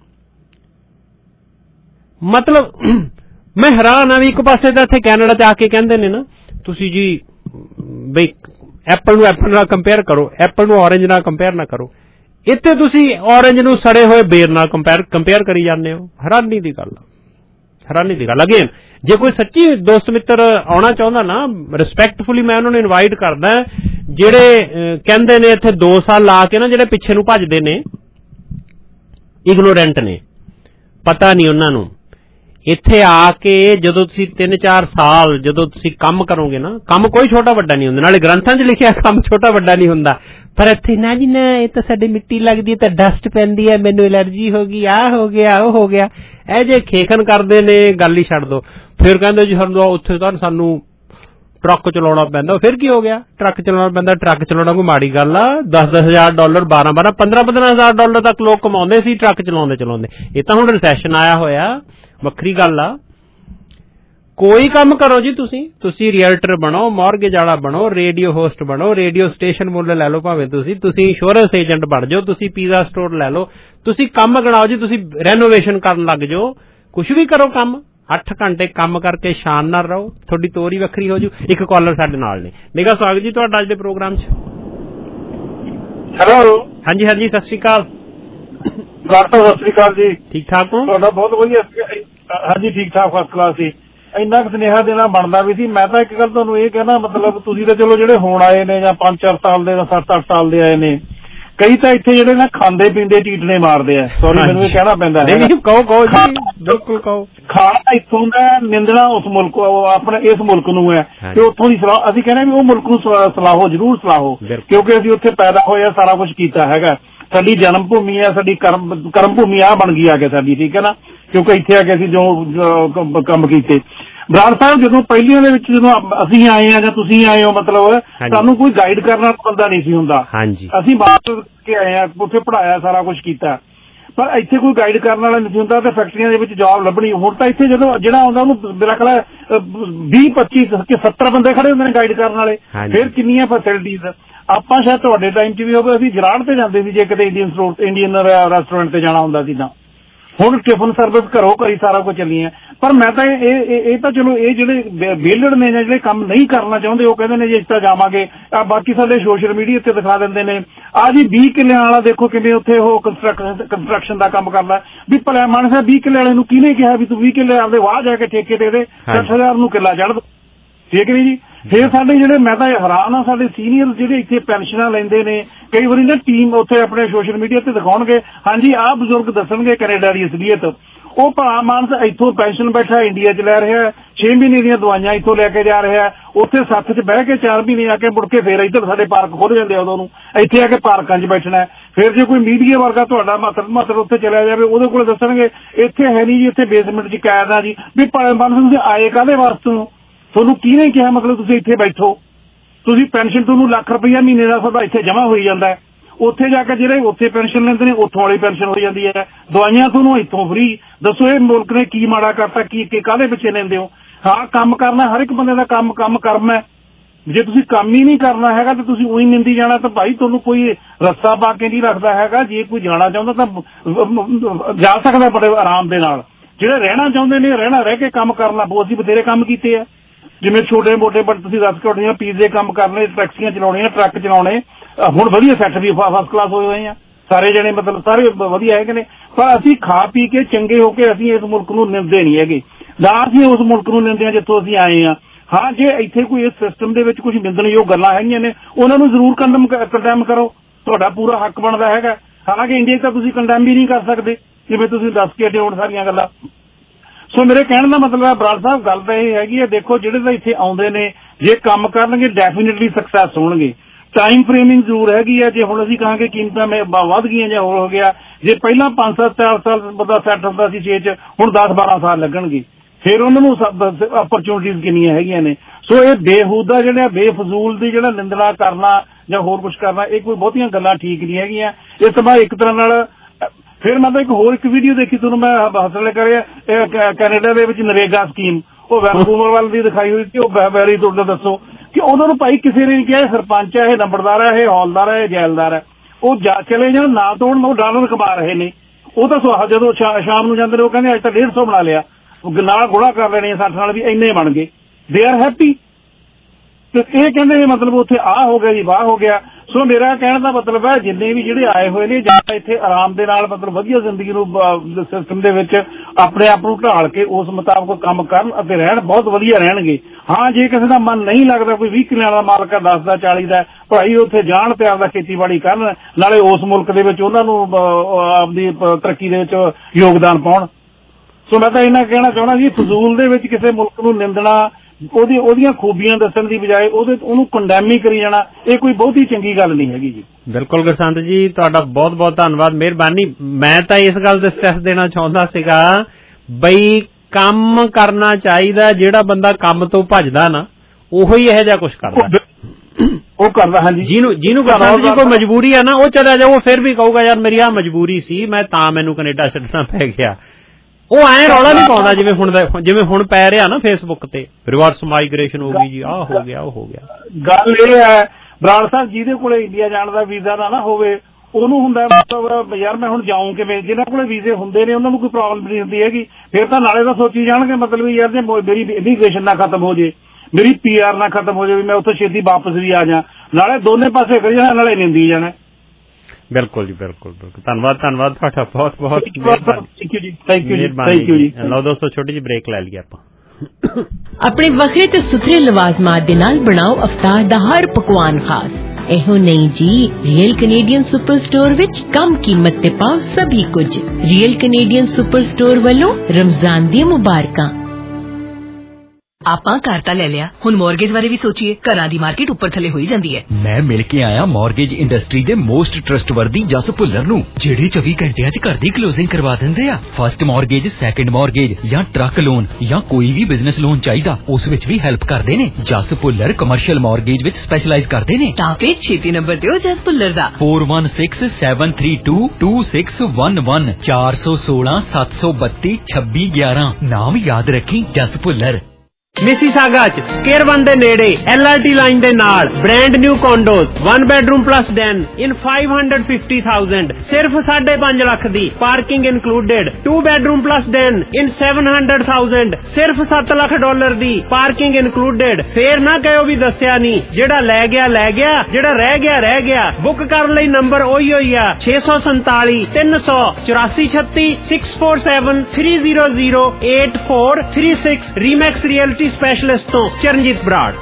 ਮਤਲਬ ਮੈਂ ਹੈਰਾਨ ਆ ਵੀ ਇੱਕ ਪਾਸੇ ਤਾਂ ਇੱਥੇ ਕੈਨੇਡਾ 'ਚ ਆ ਕੇ ਕਹਿੰਦੇ ਨੇ ਨਾ ਤੁਸੀਂ ਜੀ ਬਈ ਐਪਲ ਨੂੰ ਐਪਲ ਨਾਲ ਕੰਪੇਅਰ ਕਰੋ, ਐਪਲ ਨੂੰ ਔਰੇਂਜ ਨਾਲ ਕੰਪੇਅਰ ਨਾ ਕਰੋ। ਇੱਥੇ ਤੁਸੀਂ ਔਰੇਂਜ ਨੂੰ ਸੜੇ ਹੋਏ ਬੇਰ ਨਾਲ ਕੰਪੇਅਰ ਕਰੀ ਜਾਂਦੇ ਹੋ। ਹੈਰਾਨੀ ਦੀ ਗੱਲ। ਅਗੇਨ ਜੇ ਕੋਈ ਸੱਚੀ ਦੋਸਤ ਮਿੱਤਰ ਆਉਣਾ ਚਾਹੁੰਦਾ ਨਾ, ਰਿਸਪੈਕਟਫੁਲੀ ਮੈਂ ਉਹਨਾਂ ਨੂੰ ਇਨਵਾਈਟ ਕਰਦਾ। ਜਿਹੜੇ ਕਹਿੰਦੇ ਨੇ ਇੱਥੇ 2 ਸਾਲ ਲਾ ਕੇ ਨਾ, ਜਿਹੜੇ ਪਿੱਛੇ ਨੂੰ ਭੱਜਦੇ ਨੇ, ਇਗਨੋਰੈਂਟ ਨੇ, ਪਤਾ ਨਹੀਂ ਉਹਨਾਂ ਨੂੰ। ਇੱਥੇ ਆ ਕੇ ਜਦੋਂ ਤੁਸੀਂ 3-4 ਸਾਲ ਜਦੋਂ ਤੁਸੀਂ ਕੰਮ ਕਰੋਗੇ ਨਾ, ਕੰਮ ਕੋਈ ਛੋਟਾ ਵੱਡਾ ਨਹੀਂ ਹੁੰਦਾ। ਨਾਲੇ ਗ੍ਰੰਥਾਂ 'ਚ ਲਿਖਿਆ ਕੰਮ ਛੋਟਾ ਵੱਡਾ ਨਹੀਂ ਹੁੰਦਾ। ਪਰ ਇੱਥੇ ਨਾ ਜੀ ਨਾ, ਇਹ ਤਾਂ ਸਾਡੀ ਮਿੱਟੀ ਲੱਗਦੀ ਹੈ, ਤਾਂ ਡਸਟ ਪੈਂਦੀ ਹੈ, ਮੈਨੂੰ ਐਲਰਜੀ ਹੋ ਗਈ, ਆਹ ਹੋ ਗਿਆ, ਉਹ ਹੋ ਗਿਆ। ਇਹ ਜੇ ਖੇਖਣ ਕਰਦੇ ਨੇ, ਗੱਲ ਹੀ ਛੱਡ ਦੋ। ਫਿਰ ਕਹਿੰਦੇ ਜੀ ਉੱਥੇ ਤਾਂ ਸਾਨੂੰ ਟਰੱਕ ਚਲਾਉਣਾ ਪੈਂਦਾ। ਫਿਰ ਕੀ ਹੋ ਗਿਆ? ਟਰੱਕ ਚਲਾਉਣਾ ਪੈਂਦਾ। ਟਰੱਕ ਚਲਾਉਣਾ ਕੋਈ ਮਾੜੀ ਗੱਲ ਆ? $10,000, $12,000, $15,000 ਤੱਕ ਲੋਕ ਕਮਾਉਂਦੇ ਸੀ ਟਰੱਕ ਚਲਾਉਂਦੇ। ਇਹ ਤਾਂ ਹੁਣ ਰਿਸੈਸ਼ਨ ਆਇਆ ਹੋਇਆ। ਵੱਖਰੀ ਗੱਲ ਆ। ਕੋਈ ਕੰਮ ਕਰੋ ਜੀ, ਤੁਸੀਂ ਰੀਅਲਟਰ ਬਣੋ, ਮੌਰਗੇਜ ਵਾਲਾ ਬਣੋ, ਰੇਡੀਓ ਹੋਸਟ ਬਣੋ, ਰੇਡੀਓ ਸਟੇਸ਼ਨ ਮੁੱਲ ਲੈ ਲਓ ਭਾਵੇਂ, ਤੁਸੀਂ ਇੰਸ਼ੋਰੈਂਸ ਏਜੰਟ ਬਣ ਜਾਓ, ਤੁਸੀਂ ਪੀਜ਼ਾ ਸਟੋਰ ਲੈ ਲਓ, ਤੁਸੀਂ ਕੰਮ ਗਣਾਓ ਜੀ, ਤੁਸੀਂ ਰੈਨੋਵੇਸ਼ਨ ਕਰਨ ਲੱਗ ਜਾਓ, ਕੁਛ ਵੀ ਕਰੋ ਕੰਮ। 8 ਘੰਟੇ ਕੰਮ ਕਰਕੇ ਸ਼ਾਨ ਨਾਲ ਰਹੋ, ਤੁਹਾਡੀ ਤੋਰੀ ਵੱਖਰੀ ਹੋ ਜੂ। ਇੱਕ ਕਾਲਰ ਸਾਡੇ ਨਾਲ ਨੇ। ਨਿੱਘਾ ਸਵਾਗਤ ਜੀ ਤੁਹਾਡਾ ਅੱਜ ਦੇ ਪ੍ਰੋਗਰਾਮ 'ਚ। ਹੈਲੋ। ਹਾਂਜੀ ਹਾਂਜੀ, ਸਤਿ ਸ਼੍ਰੀ ਅਕਾਲ ਡਾਕਟਰ। ਸਤਿ ਸ਼੍ਰੀ ਅਕਾਲ ਜੀ। ਠੀਕ ਠਾਕ ਹੋ? ਤੁਹਾਡਾ ਬਹੁਤ ਵਧੀਆ। ਹਾਂਜੀ ਠੀਕ ਠਾਕ, ਫਸਟ ਕਲਾਸ ਸੀ। ਇੰਨਾ ਕੁ ਸੁਨੇਹਾ ਦੇਣਾ ਬਣਦਾ ਵੀ ਸੀ। ਮੈਂ ਤਾਂ ਇੱਕ ਗੱਲ ਤੁਹਾਨੂੰ ਇਹ ਕਹਿਣਾ, ਮਤਲਬ ਤੁਸੀਂ ਤਾਂ ਚਲੋ ਜਿਹੜੇ ਹੁਣ ਆਏ ਨੇ ਜਾਂ 5-4 ਸਾਲ ਦੇ ਜਾਂ 7-8 ਸਾਲ ਦੇ ਆਏ ਨੇ, ਕਈ ਤਾਂ ਇੱਥੇ ਜਿਹੜੇ ਨਾ ਖਾਂਦੇ ਪੀਂਦੇ ਟੀਟਨੇ ਮਾਰਦੇ ਆ। ਸੌਰੀ, ਮੈਨੂੰ ਇਹ ਕਹਿਣਾ ਪੈਂਦਾ ਹੈ। ਨਹੀਂ, ਕਹੋ ਜੀ, ਬਿਲਕੁਲ ਕਹੋ। ਖਾਣਾ ਇੱਥੋਂ ਦਾ, ਨਿੰਦਣਾ ਉਸ ਮੁਲਕ, ਆਪਣੇ ਇਸ ਮੁਲਕ ਨੂੰ ਹੈ ਤੇ ਉੱਥੋਂ ਦੀ ਸਲਾਹ। ਅਸੀਂ ਕਹਿੰਦੇ ਵੀ ਉਹ ਮੁਲਕ ਨੂੰ ਸਲਾਹੋ, ਜ਼ਰੂਰ ਸਲਾਹੋ, ਕਿਉਂਕਿ ਅਸੀਂ ਉੱਥੇ ਪੈਦਾ ਹੋਏ ਆ, ਸਾਰਾ ਕੁਝ ਕੀਤਾ ਹੈਗਾ। ਸਾਡੀ ਜਨਮ ਭੂਮੀ ਹੈ, ਸਾਡੀ ਕਰਮ ਭੂਮੀ ਆ ਬਣ ਗਈ ਆ ਕੇ ਸਾਡੀ, ਠੀਕ ਹੈ ਨਾ, ਕਿਉਂਕਿ ਇੱਥੇ ਆ ਕੇ ਅਸੀਂ ਜੋ ਕੰਮ ਕੀਤੇ। ਬਰਾੜ ਸਾਹਿਬ, ਜਦੋਂ ਪਹਿਲੀਆਂ ਦੇ ਵਿੱਚ ਜਦੋਂ ਅਸੀਂ ਆਏ ਆ ਜਾਂ ਤੁਸੀਂ ਆਏ ਹੋ, ਮਤਲਬ ਸਾਨੂੰ ਕੋਈ ਗਾਈਡ ਕਰਨ ਵਾਲਾ ਬੰਦਾ ਨਹੀਂ ਸੀ ਹੁੰਦਾ। ਅਸੀਂ ਬਾਹਰ ਕੇ ਆਏ ਆ, ਉੱਥੇ ਪੜ੍ਹਾਇਆ, ਸਾਰਾ ਕੁਝ ਕੀਤਾ, ਪਰ ਇੱਥੇ ਕੋਈ ਗਾਈਡ ਕਰਨ ਵਾਲਾ ਨਹੀਂ ਸੀ ਹੁੰਦਾ ਤੇ ਫੈਕਟਰੀਆਂ ਦੇ ਵਿੱਚ ਜੌਬ ਲੱਭਣੀ। ਹੁਣ ਤਾਂ ਇੱਥੇ ਜਦੋਂ ਜਿਹੜਾ ਆਉਂਦਾ ਉਹਨੂੰ ਮੇਰਾ ਖਿਆਲ 20-25 70 ਬੰਦੇ ਖੜੇ ਹੁੰਦੇ ਨੇ ਗਾਈਡ ਕਰਨ ਵਾਲੇ। ਫਿਰ ਕਿੰਨੀਆਂ ਫੈਸਿਲਿਟੀਜ਼। ਆਪਾਂ ਸ਼ਾਇਦ ਤੁਹਾਡੇ ਟਾਈਮ 'ਚ ਵੀ ਹੋਵੇ, ਅਸੀਂ ਜਰਾੜ ਤੇ ਜਾਂਦੇ ਸੀ ਜੇ ਕਿਤੇ ਇੰਡੀਅਨ ਰੈਸਟੋਰੈਂਟ ਤੇ ਜਾਣਾ ਹੁੰਦਾ ਸੀ ਤਾਂ। ਹੁਣ ਟਿਫਨ ਸਰਵਿਸ ਘਰੀ ਸਾਰਾ ਕੁਝ ਚੱਲੀਆਂ। ਪਰ ਮੈਂ ਤਾਂ ਇਹ ਤਾਂ ਚਲੋ, ਇਹ ਜਿਹੜੇ ਵਿਹਲੜ ਨੇ ਜਾਂ ਜਿਹੜੇ ਕੰਮ ਨਹੀਂ ਕਰਨਾ ਚਾਹੁੰਦੇ, ਉਹ ਕਹਿੰਦੇ ਨੇ ਜੀ ਇਸ ਤਰ੍ਹਾਂ ਜਾਵਾਂਗੇ। ਬਾਕੀ ਸਾਡੇ ਸੋਸ਼ਲ ਮੀਡੀਆ ਤੇ ਦਿਖਾ ਦਿੰਦੇ ਨੇ, ਆਹ ਜੀ 20 ਕਿੱਲਿਆਂ ਵਾਲਾ ਦੇਖੋ ਕਿਵੇਂ ਉੱਥੇ ਉਹ ਕੰਸਟਰਕਸ਼ਨ ਦਾ ਕੰਮ ਕਰਦਾ। ਵੀ ਭਲਾ ਮਾਨਸਾ 20 ਕਿੱਲੇ ਵਾਲੇ ਨੂੰ ਕਿਹਨੇ ਕਿਹਾ ਵੀ ਤੂੰ 20 ਕਿੱਲੇ ਆਪਦੇ ਵਾਹ ਜਾ ਕੇ ਠੇਕੇ ਦੇ ਦੇ, 60,000 ਨੂੰ ਕਿੱਲਾ ਚੜ੍ਹ ਦੋ, ਠੀਕ ਨਹੀਂ ਜੀ। ਫਿਰ ਸਾਡੇ ਜਿਹੜੇ, ਮੈਂ ਤਾਂ ਹੈਰਾਨ ਆ, ਸਾਡੇ ਸੀਨੀਅਰ ਜਿਹੜੇ ਇੱਥੇ ਪੈਨਸ਼ਨਾਂ ਲੈਂਦੇ ਨੇ, ਕਈ ਵਾਰੀ ਨਾ ਟੀਮ ਉੱਥੇ ਆਪਣੇ ਸੋਸ਼ਲ ਮੀਡੀਆ ਤੇ ਦਿਖਾਉਣਗੇ, ਹਾਂਜੀ ਆਹ ਬਜ਼ੁਰਗ ਦੱਸਣਗੇ ਕੈਨੇਡਾ ਦੀ ਅਸਲੀਅਤ। ਉਹ ਭਲਾ ਮਾਨਸ ਇੱਥੋਂ ਪੈਨਸ਼ਨ ਬੈਠਾ ਇੰਡੀਆ 'ਚ ਲੈ ਰਿਹਾ, 6 ਮਹੀਨੇ ਦੀਆਂ ਦਵਾਈਆਂ ਇੱਥੋਂ ਲੈ ਕੇ ਜਾ ਰਿਹਾ, ਉੱਥੇ ਸੱਥ 'ਚ ਬਹਿ ਕੇ 4 ਮਹੀਨੇ ਆ ਕੇ ਮੁੜ ਕੇ ਫੇਰ ਇੱਧਰ ਸਾਡੇ ਪਾਰਕ ਖੁੱਲ ਜਾਂਦੇ ਆ ਉਦੋਂ ਨੂੰ, ਇੱਥੇ ਆ ਕੇ ਪਾਰਕਾਂ 'ਚ ਬੈਠਣਾ। ਫਿਰ ਜੇ ਕੋਈ ਮੀਡੀਆ ਵਰਗਾ ਤੁਹਾਡਾ ਮਾਤਰ ਉੱਥੇ ਚਲਿਆ ਜਾਵੇ, ਉਹਦੇ ਕੋਲ ਦੱਸਣਗੇ ਇੱਥੇ ਹੈ ਨਹੀਂ ਜੀ, ਇੱਥੇ ਬੇਸਮੈਂਟ 'ਚ ਕੈਦ ਆ ਜੀ। ਵੀ ਮਾਨਸ ਤੁਸੀਂ ਆਏ ਕਾਹਦੇ ਵਾਸਤੇ ਹੋ? ਤੁਹਾਨੂੰ ਕਿਹਨੇ ਕਿਹਾ ਮਤਲਬ ਤੁਸੀਂ ਇੱਥੇ ਬੈਠੋ? ਤੁਸੀਂ ਪੈਨਸ਼ਨ ਤੁਹਾਨੂੰ ਲੱਖ ਰੁਪਈਆ ਮਹੀਨੇ ਦਾ ਤੁਹਾਡਾ ਇੱਥੇ ਜਮ੍ਹਾਂ ਹੋਈ ਜਾਂਦਾ ਹੈ, ਉੱਥੇ ਜਾ ਕੇ ਜਿਹੜੇ ਉੱਥੇ ਪੈਨਸ਼ਨ ਲੈਂਦੇ ਨੇ ਉੱਥੋਂ ਵਾਲੀ ਪੈਨਸ਼ਨ ਹੋ ਜਾਂਦੀ ਹੈ, ਦਵਾਈਆਂ ਤੁਹਾਨੂੰ ਇੱਥੋਂ ਫਰੀ। ਦੱਸੋ ਇਹ ਮੁਲਕ ਨੇ ਕੀ ਮਾੜਾ ਕਰਤਾ, ਕੀ ਕਾਹਦੇ ਪਿੱਛੇ ਲੈਂਦੇ ਹੋ? ਹਾਂ, ਕੰਮ ਕਰਨਾ ਹਰ ਇੱਕ ਬੰਦੇ ਦਾ ਕੰਮ ਕਰਮ ਹੈ। ਜੇ ਤੁਸੀਂ ਕੰਮ ਹੀ ਨਹੀਂ ਕਰਨਾ ਹੈਗਾ ਤੇ ਤੁਸੀਂ ਉਹੀ ਨਿੰਦੀ ਜਾਣਾ, ਤਾਂ ਭਾਈ ਤੁਹਾਨੂੰ ਕੋਈ ਰੱਸਾ ਪਾ ਕੇ ਨਹੀਂ ਰੱਖਦਾ ਹੈਗਾ। ਜੇ ਕੋਈ ਜਾਣਾ ਚਾਹੁੰਦਾ ਤਾਂ ਜਾ ਸਕਦਾ ਬੜੇ ਆਰਾਮ ਦੇ ਨਾਲ। ਜਿਹੜੇ ਰਹਿਣਾ ਚਾਹੁੰਦੇ ਨੇ, ਰਹਿ ਕੇ ਕੰਮ ਕਰਨਾ। ਬਹੁਤ ਅਸੀਂ ਬਥੇਰੇ ਕੰਮ ਕੀਤੇ ਆ, ਜਿਵੇਂ ਛੋਟੇ ਮੋਟੇ, ਬਟ ਤੁਸੀਂ ਦੱਸ ਕੇ ਉੱਠੀਆਂ ਪੀਜ਼ੇ ਕੰਮ ਕਰਨੇ, ਟੈਕਸੀਆਂ ਚਲਾਉਣੀਆਂ, ਟਰੱਕ ਚਲਾਉਣੇ। ਹੁਣ ਵਧੀਆ ਸੈੱਟ ਵੀ ਫਸਟ ਕਲਾਸ ਹੋਏ ਹੋਏ ਆ ਸਾਰੇ ਜਣੇ, ਮਤਲਬ ਸਾਰੇ ਵਧੀਆ ਹੈਗੇ ਨੇ। ਪਰ ਅਸੀਂ ਖਾ ਪੀ ਕੇ ਚੰਗੇ ਹੋ ਕੇ ਅਸੀਂ ਇਸ ਮੁਲਕ ਨੂੰ ਨਿੰਦਦੇ ਨਹੀਂ ਹੈਗੇ, ਨਾ ਅਸੀਂ ਉਸ ਮੁਲਕ ਨੂੰ ਨਿੰਦਦੇ ਹਾਂ ਜਿੱਥੋਂ ਅਸੀਂ ਆਏ ਹਾਂ। ਹਾਂ, ਜੇ ਇੱਥੇ ਕੋਈ ਇਸ ਸਿਸਟਮ ਦੇ ਵਿੱਚ ਕੁਝ ਨਿੰਦਣਯੋਗ ਗੱਲਾਂ ਹੈਗੀਆਂ ਨੇ, ਉਹਨਾਂ ਨੂੰ ਜ਼ਰੂਰ ਕੰਡੈਮ ਕਰੋ, ਤੁਹਾਡਾ ਪੂਰਾ ਹੱਕ ਬਣਦਾ ਹੈਗਾ। ਹਾਲਾਂਕਿ ਇੰਡੀਆ 'ਚ ਤਾਂ ਤੁਸੀਂ ਕੰਡੈਮ ਵੀ ਨਹੀਂ ਕਰ ਸਕਦੇ, ਜਿਵੇਂ ਤੁਸੀਂ ਦੱਸ ਕੇ ਹਟੇ ਹੁਣ ਸਾਰੀਆਂ ਗੱਲਾਂ। ਸੋ ਮੇਰੇ ਕਹਿਣ ਦਾ ਮਤਲਬ ਹੈ ਬਰਾੜ ਸਾਹਿਬ, ਗੱਲ ਤਾਂ ਇਹ ਹੈਗੀ ਹੈ, ਦੇਖੋ ਜਿਹੜੇ ਤਾਂ ਇੱਥੇ ਆਉਂਦੇ ਨੇ ਜੇ ਕੰਮ ਕਰਨਗੇ ਡੈਫੀਨੇਟਲੀ ਸਕਸੈਸ ਹੋਣਗੇ। ਟਾਈਮ ਫਰੇਮਿੰਗ ਜ਼ਰੂਰ ਹੈਗੀ ਹੈ। ਜੇ ਹੁਣ ਅਸੀਂ ਕਹਾਂਗੇ ਕੀਮਤਾਂ ਵੱਧ ਗਈਆਂ ਜਾਂ ਹੋਰ ਹੋ ਗਿਆ, ਜੇ ਪਹਿਲਾਂ 5-7 ਸਾਲ ਬੰਦਾ ਸੈੱਟ ਹੁੰਦਾ ਸੀ 6 'ਚ, ਹੁਣ 10-12 ਸਾਲ ਲੱਗਣਗੇ। ਫਿਰ ਉਹਨਾਂ ਨੂੰ ਅਪਰਚੁਨਿਟੀਜ਼ ਕਿੰਨੀਆਂ ਹੈਗੀਆਂ ਨੇ। ਸੋ ਇਹ ਬੇਹੂਦਾ ਜਿਹੜਾ ਬੇਫਜ਼ੂਲ ਦੀ ਜਿਹੜਾ ਨਿੰਦਣਾ ਕਰਨਾ ਜਾਂ ਹੋਰ ਕੁਝ ਕਰਨਾ, ਇਹ ਕੋਈ ਬਹੁਤੀਆਂ ਗੱਲਾਂ ਠੀਕ ਨਹੀਂ ਹੈਗੀਆਂ। ਇਸ ਤੋਂ ਬਾਅਦ ਇੱਕ ਤਰ੍ਹਾਂ ਨਾਲ ਫਿਰ ਮੈਂ ਤਾਂ ਇੱਕ ਵੀਡੀਓ ਦੇਖੀ, ਤੁਹਾਨੂੰ ਮੈਂ ਹਸਲੇ ਕਰਿਆ, ਕੈਨੇਡਾ ਦੇ ਵਿੱਚ ਨਰੇਗਾ ਸਕੀਮ, ਉਹ ਵੈਨਕੂਵਰ ਵੱਲ ਦੀ ਦਿਖਾਈ ਹੋਈ ਸੀ। ਉਹ ਵੈਰੀ ਤੁਹਾਡਾ ਦੱਸੋ ਕਿ ਉਹਨਾਂ ਨੂੰ ਭਾਈ ਕਿਸੇ ਨੇ ਨਹੀਂ ਕਿਹਾ ਸਰਪੰਚ ਹੈ, ਇਹ ਨੰਬਰਦਾਰ ਹੈ, ਇਹ ਹੌਲਦਾਰ ਹੈ, ਇਹ ਜੈਲਦਾਰ ਹੈ, ਉਹ ਚਲੇ ਜਾਣ ਨਾ ਤੋੜਨ, ਉਹ ਡਾਲਰ ਕਮਾ ਰਹੇ ਨੇ। ਉਹ ਤਾਂ ਜਦੋਂ ਸ਼ਾਮ ਨੂੰ ਜਾਂਦੇ ਨੇ ਉਹ ਕਹਿੰਦੇ ਅੱਜ ਤਾਂ 150 ਬਣਾ ਲਿਆ, ਨਾਲ ਗੁਣਾ ਕਰ ਲੈਣੇ 60 ਨਾਲ ਵੀ ਇੰਨੇ ਬਣ ਗਏ, ਦੇ ਆਰ ਹੈਪੀ। ਤੇ ਇਹ ਕਹਿੰਦੇ ਨੇ ਮਤਲਬ ਉੱਥੇ ਆਹ ਹੋ ਗਿਆ ਜੀ, ਵਾਹ ਹੋ ਗਿਆ। ਸੋ ਮੇਰਾ ਕਹਿਣ ਦਾ ਮਤਲਬ ਹੈ ਜਿੰਨੇ ਵੀ ਜਿਹੜੇ ਆਏ ਹੋਏ ਨੇ ਜਾਂ ਇੱਥੇ ਆਰਾਮ ਦੇ ਨਾਲ ਮਤਲਬ ਵਧੀਆ ਜ਼ਿੰਦਗੀ ਨੂੰ ਸਿਸਟਮ ਦੇ ਵਿੱਚ ਆਪਣੇ ਆਪ ਨੂੰ ਢਾਲ ਕੇ ਉਸ ਮੁਤਾਬਕ ਕੰਮ ਕਰਨ ਅਤੇ ਰਹਿਣ, ਬਹੁਤ ਵਧੀਆ ਰਹਿਣਗੇ। ਹਾਂ, ਜੇ ਕਿਸੇ ਦਾ ਮਨ ਨਹੀਂ ਲੱਗਦਾ, ਕੋਈ 20 ਕਿੱਲਿਆਂ ਦਾ ਮਾਲਕ 10 ਦਾ 40 ਦਾ, ਭਾਈ ਉੱਥੇ ਜਾਣ ਤੇ ਆਪਦਾ ਖੇਤੀਬਾੜੀ ਕਰਨ, ਨਾਲੇ ਉਸ ਮੁਲਕ ਦੇ ਵਿੱਚ ਉਹਨਾਂ ਨੂੰ ਆਪਦੀ ਤਰੱਕੀ ਦੇ ਵਿੱਚ ਯੋਗਦਾਨ ਪਾਉਣ। ਸੋ ਮੈਂ ਤਾਂ ਇਹਨਾਂ ਕਹਿਣਾ ਚਾਹੁੰਦਾ ਜੀ, ਫਜ਼ੂਲ ਦੇ ਵਿੱਚ ਕਿਸੇ ਮੁਲਕ ਨੂੰ ਨਿੰਦਣਾ, ਉਹਦੀਆਂ ਖੂਬੀਆਂ ਦੱਸਣ ਦੀ ਬਜਾਏ ਉਹਨੂੰ ਕੰਡੈਮ ਹੀ ਕਰੀ ਜਾਣਾ, ਇਹ ਕੋਈ ਬਹੁਤੀ ਚੰਗੀ ਗੱਲ ਨਹੀਂ ਹੈਗੀ ਜੀ। ਬਿਲਕੁਲ ਗੁਰਸੰਤ ਜੀ, ਤੁਹਾਡਾ ਬਹੁਤ ਬਹੁਤ ਧੰਨਵਾਦ, ਮਿਹਰਬਾਨੀ। ਮੈਂ ਤਾਂ ਇਸ ਗੱਲ ਤੇ ਸਟ੍ਰੈਸ ਦੇਣਾ ਚਾਹੁੰਦਾ ਸੀਗਾ ਬਈ ਕੰਮ ਕਰਨਾ ਚਾਹੀਦਾ। ਜਿਹੜਾ ਬੰਦਾ ਕੰਮ ਤੋਂ ਭੱਜਦਾ ਨਾ, ਉਹੀ ਇਹੋ ਜਿਹਾ ਕੁਛ ਕਰਦਾ, ਉਹ ਕਰਦਾ। ਹਾਂਜੀ, ਜਿਹਨੂੰ ਗੁਰਸੰਤ ਜੀ ਕੋਈ ਮਜਬੂਰੀ ਹੈ ਨਾ, ਉਹ ਚਲਾ ਜਾਓ, ਉਹ ਫਿਰ ਵੀ ਕਹੂਗਾ ਯਾਰ ਮੇਰੀ ਆਹ ਮਜਬੂਰੀ ਸੀ, ਮੈਂ ਤਾਂ ਮੈਨੂੰ ਕੈਨੇਡਾ ਛੱਡਣਾ ਪੈ ਗਿਆ। ਉਹ ਐਂ ਰੌਲਾ ਨਹੀਂ ਪਾਉਂਦਾ ਜਿਵੇਂ ਹੁਣ ਪੈ ਰਿਹਾ ਨਾ ਫੇਸਬੁੱਕ ਤੇ ਰਿਵਰਸ ਮਾਈਗ੍ਰੇਸ਼ਨ ਹੋ ਗਈ ਜੀ, ਆਹ ਹੋ ਗਿਆ ਉਹ ਹੋ ਗਿਆ। ਗੱਲ ਇਹ ਹੈ ਬਰਾੜ ਸਾਹਿਬ, ਜਿਹਦੇ ਕੋਲੇ ਇੰਡੀਆ ਜਾਣ ਦਾ ਵੀਜ਼ਾ ਨਾ ਹੋਵੇ ਉਹਨੂੰ ਹੁੰਦਾ ਮਤਲਬ ਯਾਰ ਮੈਂ ਹੁਣ ਜਾਊਂ ਕਿਵੇਂ। ਜਿਹਨਾਂ ਕੋਲੇ ਵੀਜ਼ੇ ਹੁੰਦੇ ਨੇ ਉਹਨਾਂ ਨੂੰ ਕੋਈ ਪ੍ਰੋਬਲਮ ਨਹੀਂ ਹੁੰਦੀ ਹੈਗੀ। ਫਿਰ ਤਾਂ ਨਾਲੇ ਤਾਂ ਸੋਚੀ ਜਾਣਗੇ ਮਤਲਬ ਯਾਰ ਜੇ ਮੇਰੀ ਇਮੀਗ੍ਰੇਸ਼ਨ ਨਾ ਖਤਮ ਹੋ ਜੇ, ਮੇਰੀ PR ਨਾ ਖਤਮ ਹੋ ਜਾਵੇ, ਮੈਂ ਉੱਥੋਂ ਛੇਤੀ ਵਾਪਸ ਵੀ ਆ ਜਾ, ਨਾਲੇ ਦੋਨੇ ਪਾਸੇ ਕਰੀ ਜਾਣਾ ਨਾਲੇ ਨਿੰਦੀ ਜਾਣਾ। ਬਿਲਕੁਲ ਜੀ, ਬਿਲਕੁਲ ਧੰਨਵਾਦ ਤੁਹਾਡਾ ਬਹੁਤ ਬਹੁਤ ਥੈਂਕ ਯੂ ਜੀ। ਲਓ ਦੋਸਤੋ, ਛੋਟੀ ਜਿਹੀ ਬ੍ਰੇਕ ਲੈ ਲਈਏ ਆਪਾਂ। ਆਪਣੇ ਵੱਖਰੇ ਤੇ ਸੁਥਰੇ ਲਵਾਜ਼ਮਾਤ ਦੇ ਨਾਲ ਬਣਾਓ ਅਫਤਾਰ ਦਾ ਹਰ ਪਕਵਾਨ ਖਾਸ। ਇਹੋ ਨਹੀਂ ਜੀ, ਰੀਅਲ ਕੈਨੇਡੀਅਨ ਸੁਪਰ ਸਟੋਰ ਵਿੱਚ ਕਮ ਕੀਮਤ ਤੇ ਪਾਓ ਸਭੀ ਕੁਝ। ਰੀਅਲ ਕੈਨੇਡੀਅਨ ਸੁਪਰ ਸਟੋਰ ਵੱਲੋਂ ਰਮਜ਼ਾਨ ਦੀਆਂ ਮੁਬਾਰਕਾਂ। ਆਪਾਂ ਘਰ ਤਾਂ ਲੈ ਲਿਆ, ਹੁਣ ਮੌਰਗੇਜ ਬਾਰੇ ਵੀ ਸੋਚੀਏ। ਘਰਾਂ ਦੀ ਮਾਰਕੀਟ ਉੱਪਰ ਥੱਲੇ ਹੋਈ ਜਾਂਦੀ ਹੈ। ਮੈਂ ਮਿਲ ਕੇ ਆਇਆ ਮੌਰਗੇਜ ਇੰਡਸਟਰੀ ਦੇ ਮੋਸਟ ਟਰਸਟਵਰਦੀ ਜਸ ਭੁੱਲਰ ਨੂੰ, ਜਿਹੜੇ 24 ਘੰਟਿਆਂ 'ਚ ਘਰ ਦੀ ਕਲੋਜ਼ਿੰਗ ਕਰਵਾ ਦਿੰਦੇ ਆ। ਫਸਟ ਮੌਰਗੇਜ, ਸੈਕੰਡ ਮੌਰਗੇਜ ਜਾਂ ਟਰੱਕ ਲੋਨ ਜਾਂ ਕੋਈ ਵੀ ਬਿਜ਼ਨਸ ਲੋਨ ਚਾਹੀਦਾ, ਉਸ ਵਿੱਚ ਵੀ ਹੈਲਪ ਕਰਦੇ ਨੇ। ਜਸ ਭੁੱਲਰ ਕਮਰਸ਼ੀਅਲ ਮੌਰਗੇਜ ਵਿੱਚ ਸਪੈਸ਼ਲਾਈਜ਼ ਕਰਦੇ ਨੇ। ਤਾਂ ਫਿਰ ਛੇਤੀ ਨੰਬਰ ਦਿਓ ਜਸ ਭੁੱਲਰ ਦਾ 4167322611 416 732 2611। ਨਾਮ ਯਾਦ ਰੱਖੀ, ਜਸ ਭੁੱਲਰ। ਮਿਸੀਸਾਗਾ 'ਚ ਸਕੇਅਰ 1 ਦੇ ਨੇੜੇ LRT ਲਾਈਨ ਦੇ ਨਾਲ brand new condos 1 bedroom plus den in 550,000 ਸਿਰਫ 5.5 ਲੱਖ ਦੀ, parking included. 2 bedroom plus den in 700,000 ਸਿਰਫ $7 ਲੱਖ ਦੀ, ਪਾਰਕਿੰਗ ਇਨਕਲੂਡਡ। ਫੇਰ ਨਾ ਕਹਿਓ ਵੀ ਦੱਸਿਆ ਨਹੀਂ, ਜਿਹੜਾ ਲੈ ਗਿਆ, ਜਿਹੜਾ ਰਹਿ ਗਿਆ। ਬੁੱਕ ਕਰਨ ਲਈ ਨੰਬਰ ਉਹੀ ਆ 647 300 8436 647 300 8436 ਰੀਮੈਕਸ ਰੀਅਲਟੀ स्पेशलिस्ट तो Charanjit Brar.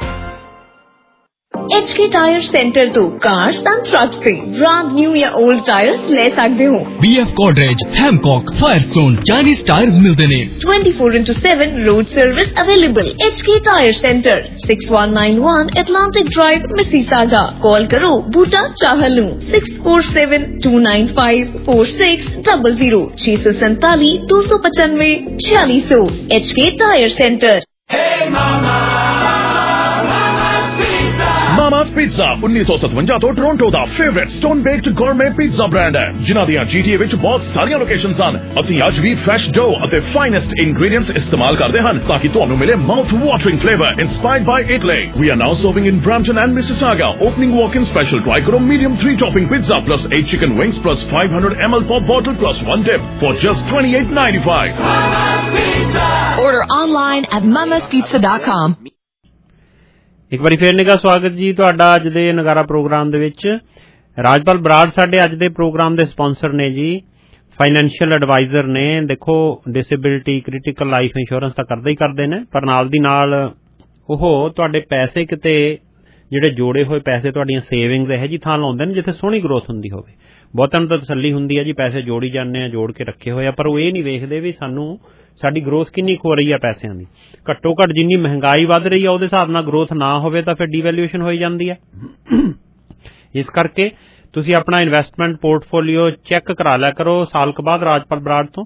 HK tyre centre तो कार्स एंड ट्रक्स से ब्रांड न्यू या ओल्ड टायर्स ले सकते हो। BF Godrej, Hancock, Firestone, Chinese tyres मिलते ने। 24/7 road service available. HK tyre centre 6191 Atlantic Drive, Mississauga। Call करो Boota Chahal 6472954600 647 295 4600। HK tyre centre. Hey mama, Mama's Pizza 1957 ਤੋਂ ਟੋਰਾਂਟੋ ਦਾ favourite stone baked gourmet pizza brand ਹੈ, ਜਿਨ੍ਹਾਂ ਦੀਆਂ GTA ਵਿੱਚ ਬਹੁਤ ਸਾਰੀਆਂ ਲੋਕੇਸ਼ਨਸ ਹਨ। ਅਸੀਂ ਅੱਜ ਵੀ ਫਰੈਸ਼ ਡੋ ਅਤੇ ਫਾਈਨੈਸਟ ਇੰਗਰੀਡੀਐਂਟਸ ਇਸਤੇਮਾਲ ਕਰਦੇ ਹਨ ਤਾਂ ਕਿ ਤੁਹਾਨੂੰ ਮਿਲੇ mouth watering flavour inspired by Italy. We are now serving in Brampton and Mississauga. Opening walk-in special. Try karo medium 3 topping pizza plus 8 chicken wings plus 500 ml pop bottle plus 1 dip for just $28.95. Mama's Pizza. Order online at mamaspizza.com. ਇੱਕ ਵਾਰੀ ਫੇਰ ਨਿੱਘਾ ਸਵਾਗਤ ਜੀ ਤੁਹਾਡਾ ਅੱਜ ਦੇ ਨਗਾਰਾ programme ਦੇ ਵਿੱਚ। ਰਾਜਪਾਲ ਬਰਾੜ ਸਾਡੇ ਅੱਜ ਦੇ ਪ੍ਰੋਗਰਾਮ ਦੇ ਸਪਾਂਸਰ ਨੇ ਜੀ, ਫਾਈਨੈਂਸ਼ੀਅਲ ਐਡਵਾਈਜ਼ਰ ਨੇ। ਦੇਖੋ ਡਿਸੇਬਿਲਿਟੀ, ਕ੍ਰਿਟੀਕਲ ਲਾਈਫ ਇੰਸ਼ੋਰੈਂਸ ਤਾਂ ਕਰਦੇ ਹੀ ਕਰਦੇ ਨੇ, ਪਰ ਨਾਲ ਦੀ ਨਾਲ ਉਹ ਤੁਹਾਡੇ ਪੈਸੇ ਕਿਤੇ ਜਿਹੜੇ ਜੋੜੇ ਹੋਏ ਪੈਸੇ, ਤੁਹਾਡੀਆਂ ਸੇਵਿੰਗਸ ਇਹੋ ਜਿਹੀ ਥਾਂ ਲਾਉਂਦੇ ਨੇ ਜਿੱਥੇ ਸੋਹਣੀ ਗਰੋਥ ਹੁੰਦੀ ਹੋਵੇ। ਬਹੁਤਾਂ ਨੂੰ ਤਾਂ ਤਸੱਲੀ ਹੁੰਦੀ ਹੈ ਜੀ ਪੈਸੇ ਜੋੜੀ ਜਾਂਦੇ ਆ, ਜੋੜ ਕੇ ਰੱਖੇ ਹੋਏ ਆ, ਪਰ ਉਹ ਇਹ ਨਹੀਂ ਵੇਖਦੇ ਵੀ ਸਾਡੀ ਗਰੋਥ ਕਿੰਨੀ ਹੋ ਰਹੀ ਆ ਪੈਸਿਆਂ ਦੀ। ਘੱਟੋ ਘੱਟ ਜਿੰਨੀ ਮਹਿੰਗਾਈ ਵੱਧ ਰਹੀ ਆ ਉਹਦੇ ਹਿਸਾਬ ਨਾਲ ਗਰੋਥ ਨਾ ਹੋਵੇ ਤਾਂ ਫਿਰ ਡੀਵੈਲੂਏਸ਼ਨ ਹੋਈ ਜਾਂਦੀ ਹੈ। ਇਸ ਕਰਕੇ ਤੁਸੀਂ ਆਪਣਾ ਇਨਵੈਸਟਮੈਂਟ ਪੋਰਟਫੋਲੀਓ ਚੈੱਕ ਕਰਾ ਲਿਆ ਕਰੋ ਸਾਲ ਕੁ ਬਾਅਦ ਰਾਜਪਾਲ ਬਰਾੜ ਤੋਂ।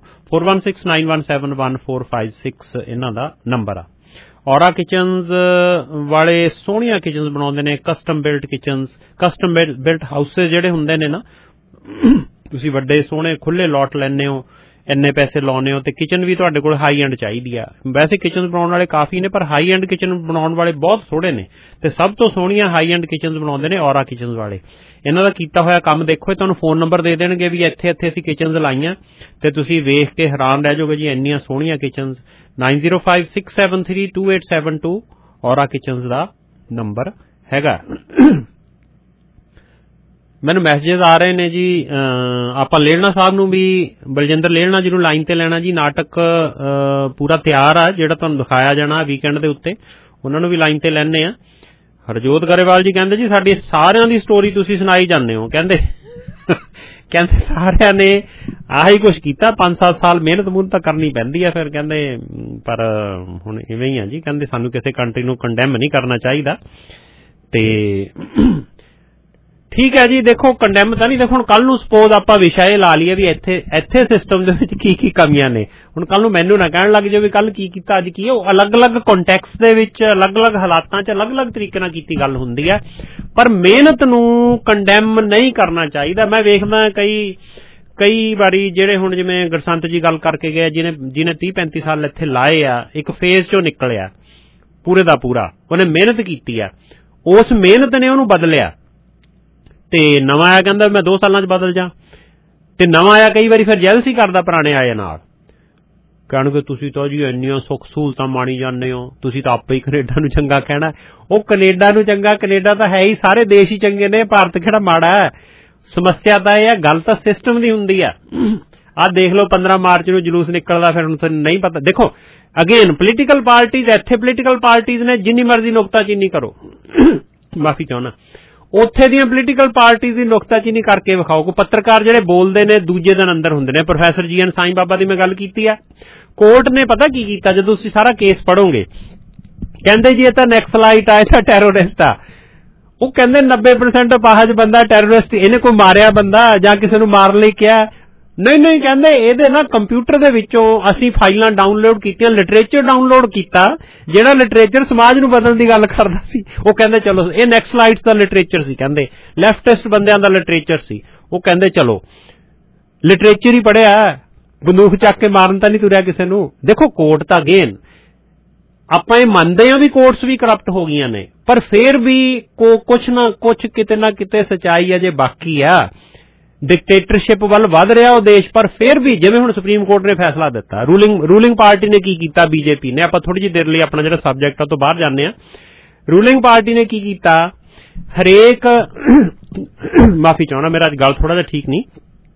4169171456 ਇਹਨਾਂ ਦਾ ਨੰਬਰ ਆ। ਔਰਾ ਕਿਚਨਜ਼ ਵਾਲੇ ਸੋਹਣੀਆਂ ਕਿਚਨਜ਼ ਬਣਾਉਂਦੇ ਨੇ, custom built kitchens, custom built houses ਜਿਹੜੇ ਹੁੰਦੇ ਨੇ ਨਾ, ਤੁਸੀਂ ਵੱਡੇ ਸੋਹਣੇ ਖੁੱਲੇ ਲੋਟ ਲੈਂਦੇ ਹੋ, ਇੰਨੇ ਪੈਸੇ ਲਾਉਂਦੇ ਹੋ, ਤੇ ਕਿਚਨ ਵੀ ਤੁਹਾਡੇ ਕੋਲ ਹਾਈ ਐਂਡ ਚਾਹੀਦੀ ਆ। ਵੈਸੇ ਕਿਚਨ ਬਣਾਉਣ ਵਾਲੇ ਕਾਫੀ ਨੇ, ਪਰ ਹਾਈ ਐਂਡ ਕਿਚਨ ਬਣਾਉਣ ਵਾਲੇ ਬਹੁਤ ਥੋੜੇ ਨੇ, ਤੇ ਸਭ ਤੋਂ ਸੋਹਣੀਆਂ ਹਾਈ ਐਂਡ ਕਿਚਨਜ਼ ਬਣਾਉਂਦੇ ਨੇ ਔਰਾ ਕਿਚਨਜ਼ ਵਾਲੇ। ਇਹਨਾਂ ਦਾ ਕੀਤਾ ਹੋਇਆ ਕੰਮ ਦੇਖੋ, ਤੁਹਾਨੂੰ ਫੋਨ ਨੰਬਰ ਦੇ ਦੇਣਗੇ ਵੀ ਇੱਥੇ ਅਸੀਂ ਕਿਚਨਜ਼ ਲਾਈਆਂ, ਤੇ ਤੁਸੀਂ ਵੇਖ ਕੇ ਹੈਰਾਨ ਰਹਿ ਜਾਓਗੇ ਜੀ, ਇੰਨੀਆਂ ਸੋਹਣੀਆਂ ਕਿਚਨਜ਼। 9056732872 ਔਰਾ ਕਿਚਨਜ਼ ਦਾ ਨੰਬਰ ਹੈਗਾ। ਮੈਨੂੰ ਮੈਸੇजेस ਆ ਰਹੇ ਨੇ ਜੀ, ਆਪਾਂ ਲੇਲਣਾ ਸਾਹਿਬ ਨੂੰ ਵੀ, ਬਲਜਿੰਦਰ ਲੇਲਣਾ ਜੀ ਨੂੰ ਲਾਈਨ ਤੇ ਲੈਣਾ ਜੀ। ਨਾਟਕ ਪੂਰਾ ਤਿਆਰ ਆ ਜਿਹੜਾ ਤੁਹਾਨੂੰ ਦਿਖਾਇਆ ਜਾਣਾ ਵੀਕਐਂਡ ਦੇ ਉੱਤੇ, ਉਹਨਾਂ ਨੂੰ ਵੀ ਲਾਈਨ ਤੇ ਲੈਣੇ ਆ। ਹਰਜੋਤ ਗਰੇਵਾਲ ਜੀ ਕਹਿੰਦੇ ਜੀ ਸਾਡੀ ਸਾਰਿਆਂ ਦੀ ਸਟੋਰੀ ਤੁਸੀਂ ਸੁਣਾਈ ਜਾਂਦੇ ਹੋ, ਕਹਿੰਦੇ ਸਾਰਿਆਂ ਨੇ ਆਹੀ ਕੁਛ ਕੀਤਾ, 5-7 ਸਾਲ ਮਿਹਨਤ ਮੁਹਨਤ ਤਾਂ ਕਰਨੀ ਪੈਂਦੀ ਆ ਫਿਰ, ਕਹਿੰਦੇ ਪਰ ਹੁਣ ਇਵੇਂ ਹੀ ਆ ਜੀ, ਕਹਿੰਦੇ ਸਾਨੂੰ ਕਿਸੇ ਕੰਟਰੀ ਨੂੰ ਕੰਡੈਮ ਨਹੀਂ ਕਰਨਾ ਚਾਹੀਦਾ। ਤੇ ਠੀਕ ਹੈ ਜੀ, ਦੇਖੋ ਕੰਡੈਮ ਤਾਂ ਨਹੀਂ, ਦੇਖੋ ਹੁਣ ਕੱਲ ਨੂੰ ਸਪੋਜ਼ ਆਪਾਂ ਵਿਸ਼ਾ ਇਹ ਲਾ ਲਈਏ ਵੀ ਇੱਥੇ ਸਿਸਟਮ ਦੇ ਵਿੱਚ ਕੀ ਕਮੀਆਂ ਨੇ। ਹੁਣ ਕੱਲ ਨੂੰ ਮੈਨੂੰ ਨਾ ਕਹਿਣ ਲੱਗ ਜਾਓ ਵੀ ਕੱਲ ਕੀ ਕੀਤਾ ਅੱਜ ਕੀ। ਉਹ ਅਲੱਗ-ਅਲੱਗ ਕੰਟੈਕਸਟ ਦੇ ਵਿੱਚ ਅਲੱਗ-ਅਲੱਗ ਹਾਲਾਤਾਂ 'ਚ ਅਲੱਗ-ਅਲੱਗ ਤਰੀਕੇ ਨਾਲ ਕੀਤੀ ਗੱਲ ਹੁੰਦੀ ਹੈ, ਪਰ ਮਿਹਨਤ ਨੂੰ ਕੰਡੈਮ ਨਹੀਂ ਕਰਨਾ ਚਾਹੀਦਾ। ਮੈਂ ਵੇਖਦਾ ਕਈ ਵਾਰੀ ਜਿਹੜੇ ਹੁਣ ਜਿਵੇਂ ਗੁਰਸੰਤ ਜੀ ਗੱਲ ਕਰਕੇ ਗਏ ਜਿਹਨੇ 30-35 ਸਾਲ ਇੱਥੇ ਲਾਏ ਆ, ਇੱਕ ਫੇਜ਼ ਚੋਂ ਨਿਕਲਿਆ ਪੂਰੇ ਦਾ ਪੂਰਾ, ਉਹਨੇ ਮਿਹਨਤ ਕੀਤੀ ਆ, ਉਸ ਮਿਹਨਤ ਨੇ ਉਹਨੂੰ ਬਦਲਿਆ, ਤੇ ਨਵਾਂ ਆਇਆ ਕਹਿੰਦਾ ਮੈਂ 2 ਸਾਲਾਂ 'ਚ ਬਦਲ ਜਾ, ਤੇ ਨਵਾਂ ਆਇਆ ਕਈ ਵਾਰੀ ਫਿਰ ਜੈਲਸੀ ਕਰਦਾ ਪੁਰਾਣੇ ਆਏ ਨਾਲ, ਕਹਿਣਗੇ ਤੁਸੀਂ ਤਾਂ ਜੀ ਇੰਨੀਆਂ ਸੁੱਖ ਸਹੂਲਤਾਂ ਮਾਣੀ ਜਾਂਦੇ ਹੋ, ਤੁਸੀਂ ਤਾਂ ਆਪੇ ਹੀ ਕੈਨੇਡਾ ਨੂੰ ਚੰਗਾ ਕਹਿਣਾ। ਉਹ ਕੈਨੇਡਾ ਨੂੰ ਚੰਗਾ, ਕੈਨੇਡਾ ਤਾਂ ਹੈ ਹੀ, ਸਾਰੇ ਦੇਸ਼ ਹੀ ਚੰਗੇ ਨੇ, ਭਾਰਤ ਕਿਹੜਾ ਮਾੜਾ ਹੈ। ਸਮੱਸਿਆ ਤਾਂ ਇਹ ਹੈ, ਗੱਲ ਤਾਂ ਸਿਸਟਮ ਦੀ ਹੁੰਦੀ ਆ। ਆਹ ਦੇਖ ਲਓ 15 ਮਾਰਚ ਨੂੰ ਜਲੂਸ ਨਿਕਲਦਾ, ਫਿਰ ਹੁਣ ਤੁਹਾਨੂੰ ਨਹੀਂ ਪਤਾ। ਦੇਖੋ ਅਗੇਨ ਪੋਲੀਟੀਕਲ ਪਾਰਟੀਜ਼, ਇੱਥੇ ਪੋਲੀਟੀਕਲ ਪਾਰਟੀਜ਼ ਨੇ ਜਿੰਨੀ ਮਰਜ਼ੀ ਨੁਕਤਾਚੀਨੀ ਕਰੋ, ਮਾਫੀ ਚਾਹੁੰਦਾ, ਉੱਥੇ ਦੀਆਂ ਪੋਲੀਟੀਕਲ ਪਾਰਟੀਜ਼ ਦੀ ਨੁਕਤਾਚੀਨੀ ਕਰਕੇ ਵਿਖਾਓ। ਕੋਈ ਪੱਤਰਕਾਰ ਜਿਹੜੇ ਬੋਲਦੇ ਨੇ ਦੂਜੇ ਦਿਨ ਅੰਦਰ ਹੁੰਦੇ ਨੇ। ਪ੍ਰੋਫੈਸਰ ਜੀ ਐਨ ਸਾਈਂ ਬਾਬਾ ਦੀ ਮੈਂ ਗੱਲ ਕੀਤੀ ਆ, ਕੋਰਟ ਨੇ ਪਤਾ ਕੀ ਕੀਤਾ, ਜਦੋਂ ਤੁਸੀਂ ਸਾਰਾ ਕੇਸ ਪੜ੍ਹੋਗੇ, ਕਹਿੰਦੇ ਜੀ ਇਹ ਤਾਂ ਨੈਕਸਲਾਈਟ ਆ, ਇਹ ਤਾਂ ਟੈਰੋਰਿਸਟ ਆ। ਉਹ ਕਹਿੰਦੇ 90% ਅਪਾਹਜ ਬੰਦਾ ਟੈਰਰਿਸਟ, ਇਹਨੇ ਕੋਈ ਮਾਰਿਆ ਬੰਦਾ ਜਾਂ ਕਿਸੇ ਨੂੰ ਮਾਰਨ ਲਈ ਕਿਹਾ? ਨਹੀਂ, ਕਹਿੰਦੇ ਇਹਦੇ ਨਾ ਕੰਪਿਊਟਰ ਦੇ ਵਿੱਚੋਂ ਅਸੀਂ ਫਾਈਲਾਂ ਡਾਊਨਲੋਡ ਕੀਤੀਆਂ, ਲਿਟਰੇਚਰ ਡਾਊਨਲੋਡ ਕੀਤਾ, ਜਿਹੜਾ ਲਿਟਰੇਚਰ ਸਮਾਜ ਨੂੰ ਬਦਲਣ ਦੀ ਗੱਲ ਕਰਦਾ ਸੀ। ਉਹ ਕਹਿੰਦੇ ਚਲੋ ਇਹ ਨੈਕਸਲਾਈਟਸ ਦਾ ਲਿਟਰੇਚਰ ਸੀ, ਕਹਿੰਦੇ ਲੈਫਟਿਸਟ ਬੰਦਿਆਂ ਦਾ ਲਿਟਰੇਚਰ ਸੀ। ਉਹ ਕਹਿੰਦੇ ਚਲੋ ਲਿਟਰੇਚਰ ਹੀ ਪੜ੍ਹਿਆ, ਬੰਦੂਕ ਚੱਕ ਕੇ ਮਾਰਨ ਤਾਂ ਨਹੀਂ ਤੁਰਿਆ ਕਿਸੇ ਨੂੰ। ਦੇਖੋ ਕੋਰਟ ਤਾਂ ਅਗੇਨ ਆਪਾਂ ਇਹ ਮੰਨਦੇ ਹਾਂ ਵੀ ਕੋਰਟਸ ਵੀ ਕਰਪਟ ਹੋ ਗਈਆਂ ਨੇ, ਪਰ ਫੇਰ ਵੀ ਕੁਛ ਨਾ ਕੁਛ ਕਿਤੇ ਨਾ ਕਿਤੇ ਸੱਚਾਈ ਅਜੇ ਬਾਕੀ ਆ। ਡਿਕਟੇਟਰਸ਼ਿਪ ਵੱਲ ਵੱਧ ਰਿਹਾ ਉਹ ਦੇਸ਼, ਪਰ ਫੇਰ ਵੀ ਜਿਵੇਂ ਹੁਣ ਸੁਪਰੀਮ ਕੋਰਟ ਨੇ ਫੈਸਲਾ ਦਿੱਤਾ, ਰੂਲਿੰਗ ਪਾਰਟੀ ਨੇ ਕੀ ਕੀਤਾ, ਬੀਜੇਪੀ ਨੇ, ਆਪਾਂ ਥੋੜੀ ਜਿਹੀ ਦੇਰ ਲਈ ਆਪਣਾ ਜਿਹੜਾ ਸਬਜੈਕਟ ਆ ਤੋਂ ਬਾਹਰ ਜਾਂਦੇ ਆ। ਰੂਲਿੰਗ ਪਾਰਟੀ ਨੇ ਕੀ ਕੀਤਾ, ਹਰੇਕ ਮਾਫੀ ਚਾਹੁੰਦਾ ਮੇਰਾ ਅੱਜ ਗੱਲ ਥੋੜਾ ਜਿਹਾ ਠੀਕ ਨਹੀਂ,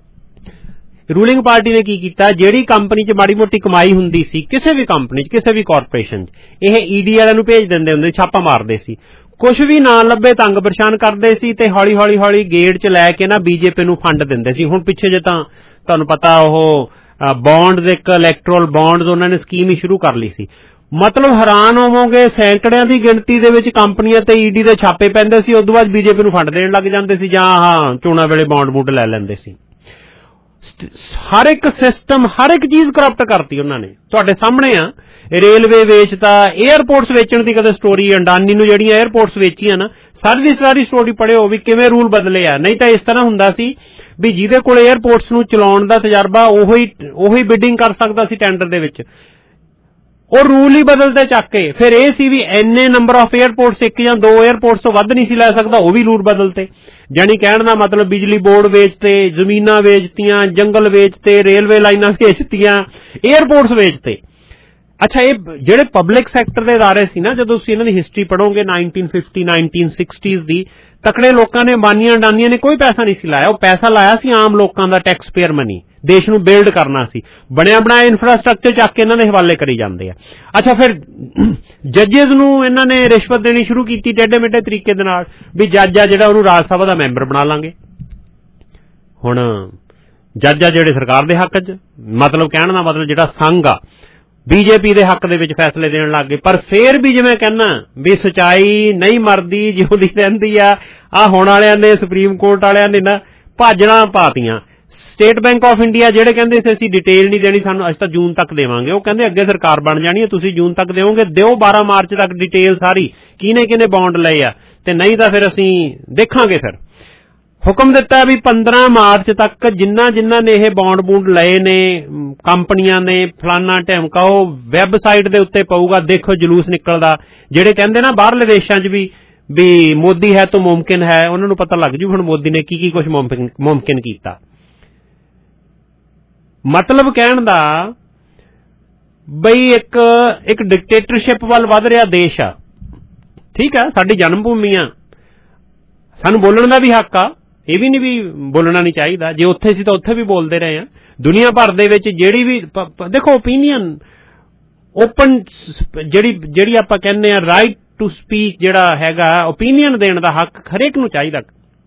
ਰੂਲਿੰਗ ਪਾਰਟੀ ਨੇ ਕੀ ਕੀਤਾ, ਜਿਹੜੀ ਕੰਪਨੀ 'ਚ ਮਾੜੀ ਮੋਟੀ ਕਮਾਈ ਹੁੰਦੀ ਸੀ, ਕਿਸੇ ਵੀ ਕੰਪਨੀ 'ਚ, ਕਿਸੇ ਵੀ ਕਾਰਪੋਰੇਸ਼ਨ 'ਚ, ਇਹ ਈਡੀ ਵਾਲਿਆਂ ਨੂੰ ਭੇਜ ਦਿੰਦੇ ਹੁੰਦੇ, ਛਾਪਾ ਮਾਰਦੇ ਸੀ। ਕੁਛ ਵੀ ਨਾ ਲੱਭੇ ਤੰਗ ਪਰੇਸ਼ਾਨ ਕਰਦੇ ਸੀ, ਤੇ ਹੌਲੀ ਗੇੜ 'ਚ ਲੈ ਕੇ ਨਾ ਬੀਜੇਪੀ ਨੂੰ ਫੰਡ ਦਿੰਦੇ ਸੀ। ਹੁਣ ਪਿੱਛੇ ਜੇ ਤਾਂ ਤੁਹਾਨੂੰ ਪਤਾ ਉਹ ਬੌਂਡਸ, ਇੱਕ ਇਲੈਕਟਰਲ ਬੌਂਡਸ, ਉਹਨਾਂ ਨੇ ਸਕੀਮ ਹੀ ਸ਼ੁਰੂ ਕਰ ਲਈ ਸੀ। ਮਤਲਬ ਹੈਰਾਨ ਹੋਵੋਗੇ, ਸੈਂਕੜਿਆਂ ਦੀ ਗਿਣਤੀ ਦੇ ਵਿੱਚ ਕੰਪਨੀਆਂ ਤੇ ਈਡੀ ਦੇ ਛਾਪੇ ਪੈਂਦੇ ਸੀ, ਉਦੋਂ ਬਾਅਦ ਬੀਜੇਪੀ ਨੂੰ ਫੰਡ ਦੇਣ ਲੱਗ ਜਾਂਦੇ ਸੀ, ਜਾਂ ਚੋਣਾਂ ਵੇਲੇ ਬੌਂਡ ਲੈ ਲੈਂਦੇ ਸੀ। ਹਰ ਇੱਕ ਸਿਸਟਮ, ਹਰ ਇੱਕ ਚੀਜ਼ ਕਰਪਟ ਕਰਤੀ ਉਹਨਾਂ ਨੇ, ਤੁਹਾਡੇ ਸਾਹਮਣੇ ਆ। ਰੇਲਵੇ ਵੇਚਤਾ, 에ਅਰਪੋਰਟਸ ਵੇਚਣ ਦੀ ਕਦੇ ਸਟੋਰੀ, ਅੰਡਾਨੀ ਨੂੰ ਜਿਹੜੀਆਂ 에ਅਰਪੋਰਟਸ ਵੇਚੀਆਂ ਨਾ, ਸਾਰੀ ਸਟੋਰੀ ਪੜ੍ਹਿਓ ਵੀ ਕਿਵੇਂ ਰੂਲ ਬਦਲੇ ਆ। ਨਹੀਂ ਤਾਂ ਇਸ ਤਰ੍ਹਾਂ ਹੁੰਦਾ ਸੀ ਵੀ ਜਿਹਦੇ ਕੋਲ 에ਅਰਪੋਰਟਸ ਨੂੰ ਚਲਾਉਣ ਦਾ ਤਜਰਬਾ ਉਹੀ ਬਿਡਿੰਗ ਕਰ ਸਕਦਾ ਸੀ ਟੈਂਡਰ ਦੇ ਵਿੱਚ। ਉਹ ਰੂਲ ਹੀ ਬਦਲਦੇ ਚੱਕ ਕੇ। ਫਿਰ ਇਹ ਸੀ ਵੀ ਇੰਨੇ ਨੰਬਰ ਆਫ 에ਅਰਪੋਰਟਸ, 1 ਜਾਂ 2 에ਅਰਪੋਰਟਸ ਤੋਂ ਵੱਧ ਨਹੀਂ ਸੀ ਲੈ ਸਕਦਾ, ਉਹ ਵੀ ਰੂਲ ਬਦਲਤੇ। ਜਾਣੀ ਕਹਿਣ ਦਾ ਮਤਲਬ ਬਿਜਲੀ ਬੋਰਡ ਵੇਚਤੇ, ਜ਼ਮੀਨਾਂ ਵੇਚਤੀਆਂ, ਜੰਗਲ ਵੇਚਤੇ, ਰੇਲਵੇ ਲਾਈਨਾਂ ਵੇਚਤੀਆਂ, 에ਅਰਪੋਰਟਸ ਵੇਚਤੇ। ਅੱਛਾ, ਇਹ ਜਿਹੜੇ ਪਬਲਿਕ ਸੈਕਟਰ ਦੇ ਅਦਾਰੇ ਸੀ ਨਾ, ਜਦੋਂ ਤੁਸੀਂ ਇਹਨਾਂ ਦੀ ਹਿਸਟਰੀ ਪੜ੍ਹੋਗੇ 1950 1960s ਦੀ, ਤਕੜੇ ਲੋਕਾਂ ਨੇ, ਅੰਬਾਨੀਆਂ ਅਡਾਨੀਆਂ ਨੇ ਕੋਈ ਪੈਸਾ ਨਹੀਂ ਸੀ ਲਾਇਆ। ਉਹ ਪੈਸਾ ਲਾਇਆ ਸੀ ਆਮ ਲੋਕਾਂ ਦਾ, ਟੈਕਸ ਪੇਅਰ ਮਨੀ, ਦੇਸ਼ ਨੂੰ ਬਿਲਡ ਕਰਨਾ ਸੀ। ਬਣਿਆ ਬਣਾਇਆ ਇਨਫਰਾਸਟ੍ਰਕਚਰ ਚੱਕ ਕੇ ਇਹਨਾਂ ਦੇ ਹਵਾਲੇ ਕਰੀ ਜਾਂਦੇ ਆ। ਅੱਛਾ, ਫਿਰ ਜੱਜਿਸ ਨੂੰ ਇਹਨਾਂ ਨੇ ਰਿਸ਼ਵਤ ਦੇਣੀ ਸ਼ੁਰੂ ਕੀਤੀ ਟੇਢੇ ਮੇਢੇ ਤਰੀਕੇ ਦੇ ਨਾਲ, ਵੀ ਜੱਜ ਆ ਜਿਹੜਾ ਉਹਨੂੰ ਰਾਜ ਸਭਾ ਦਾ ਮੈਂਬਰ ਬਣਾ ਲਾਂਗੇ। ਹੁਣ ਜੱਜ ਆ ਜਿਹੜੇ ਸਰਕਾਰ ਦੇ ਹੱਕ 'ਚ, ਮਤਲਬ ਕਹਿਣ ਦਾ ਮਤਲਬ ਜਿਹੜਾ ਸੰਘ ਆ, ਬੀਜੇਪੀ ਦੇ ਹੱਕ ਦੇ ਵਿੱਚ ਫੈਸਲੇ ਦੇਣ ਲੱਗ ਗਏ। ਪਰ ਫੇਰ ਵੀ ਜਿਵੇਂ ਕਹਿੰਦਾ ਵੀ ਸਚਾਈ ਨਹੀਂ ਮਰਦੀ, ਜਿਉਂਦੀ ਰਹਿੰਦੀ ਆ। ਆਹ ਹੁਣ ਵਾਲਿਆਂ ਨੇ, ਸੁਪਰੀਮ ਕੋਰਟ ਵਾਲਿਆਂ ਨੇ ਨਾ ਭਾਜਣਾ ਪਾਤੀਆਂ। ਸਟੇਟ ਬੈਂਕ ਆਫ ਇੰਡੀਆ ਜਿਹੜੇ ਕਹਿੰਦੇ ਸੀ ਅਸੀਂ ਡਿਟੇਲ ਨਹੀਂ ਦੇਣੀ, ਸਾਨੂੰ ਅਸੀਂ ਤਾਂ ਜੂਨ ਤੱਕ ਦੇਵਾਂਗੇ, ਉਹ ਕਹਿੰਦੇ ਅੱਗੇ ਸਰਕਾਰ ਬਣ ਜਾਣੀ ਹੈ, ਤੁਸੀਂ ਜੂਨ ਤੱਕ ਦਿਓਗੇ, ਦਿਓ 12 ਮਾਰਚ ਤੱਕ ਡਿਟੇਲ ਸਾਰੀ, ਕਿਹਨੇ ਬੌਂਡ ਲਏ ਆ, ਤੇ ਨਹੀਂ ਤਾਂ ਫਿਰ ਅਸੀਂ ਦੇਖਾਂਗੇ। ਫਿਰ ਹੁਕਮ ਦਿੱਤਾ ਵੀ 15 ਮਾਰਚ ਤੱਕ ਜਿਨ੍ਹਾਂ ਨੇ ਇਹ ਬੌਂਡ ਲਏ ਨੇ ਕੰਪਨੀਆਂ ਨੇ, ਫਲਾਨਾ ਢਿਮਕਾ, ਉਹ ਵੈਬਸਾਈਟ ਦੇ ਉੱਤੇ ਪਊਗਾ, ਦੇਖੋ ਜਲੂਸ ਨਿਕਲਦਾ। ਜਿਹੜੇ ਕਹਿੰਦੇ ਨਾ ਬਾਹਰਲੇ ਦੇਸ਼ਾਂ 'ਚ ਵੀ ਮੋਦੀ ਹੈ ਤਾਂ ਮੁਮਕਿਨ ਹੈ, ਉਹਨਾਂ ਨੂੰ ਪਤਾ ਲੱਗ ਜੂ ਹੁਣ ਮੋਦੀ ਨੇ ਕੀ ਕੁਝ ਮੁਮਕਿਨ ਕੀਤਾ। ਮਤਲਬ ਕਹਿਣ ਦਾ ਬਈ ਇੱਕ ਡਿਕਟੇਟਰਸ਼ਿਪ ਵੱਲ ਵੱਧ ਰਿਹਾ ਦੇਸ਼ ਆ। ਠੀਕ ਆ, ਸਾਡੀ ਜਨਮ ਭੂਮੀ ਆ, ਸਾਨੂੰ ਬੋਲਣ ਦਾ ਵੀ ਹੱਕ ਆ, ਇਹ ਵੀ ਨਹੀਂ ਵੀ ਬੋਲਣਾ ਨਹੀਂ ਚਾਹੀਦਾ। ਜੇ ਉੱਥੇ ਸੀ ਤਾਂ ਉੱਥੇ ਵੀ ਬੋਲਦੇ ਰਹੇ ਆ। ਦੁਨੀਆ ਭਰ ਦੇ ਵਿੱਚ ਜਿਹੜੀ ਵੀ ਦੇਖੋ ਓਪੀਨੀਅਨ ਓਪਨ, ਜਿਹੜੀ ਆਪਾਂ ਕਹਿੰਦੇ ਆ ਰਾਈਟ ਟੂ ਸਪੀਕ, ਜਿਹੜਾ ਹੈਗਾ ਓਪੀਨੀਅਨ ਦੇਣ ਦਾ ਹੱਕ ਹਰੇਕ ਨੂੰ ਚਾਹੀਦਾ।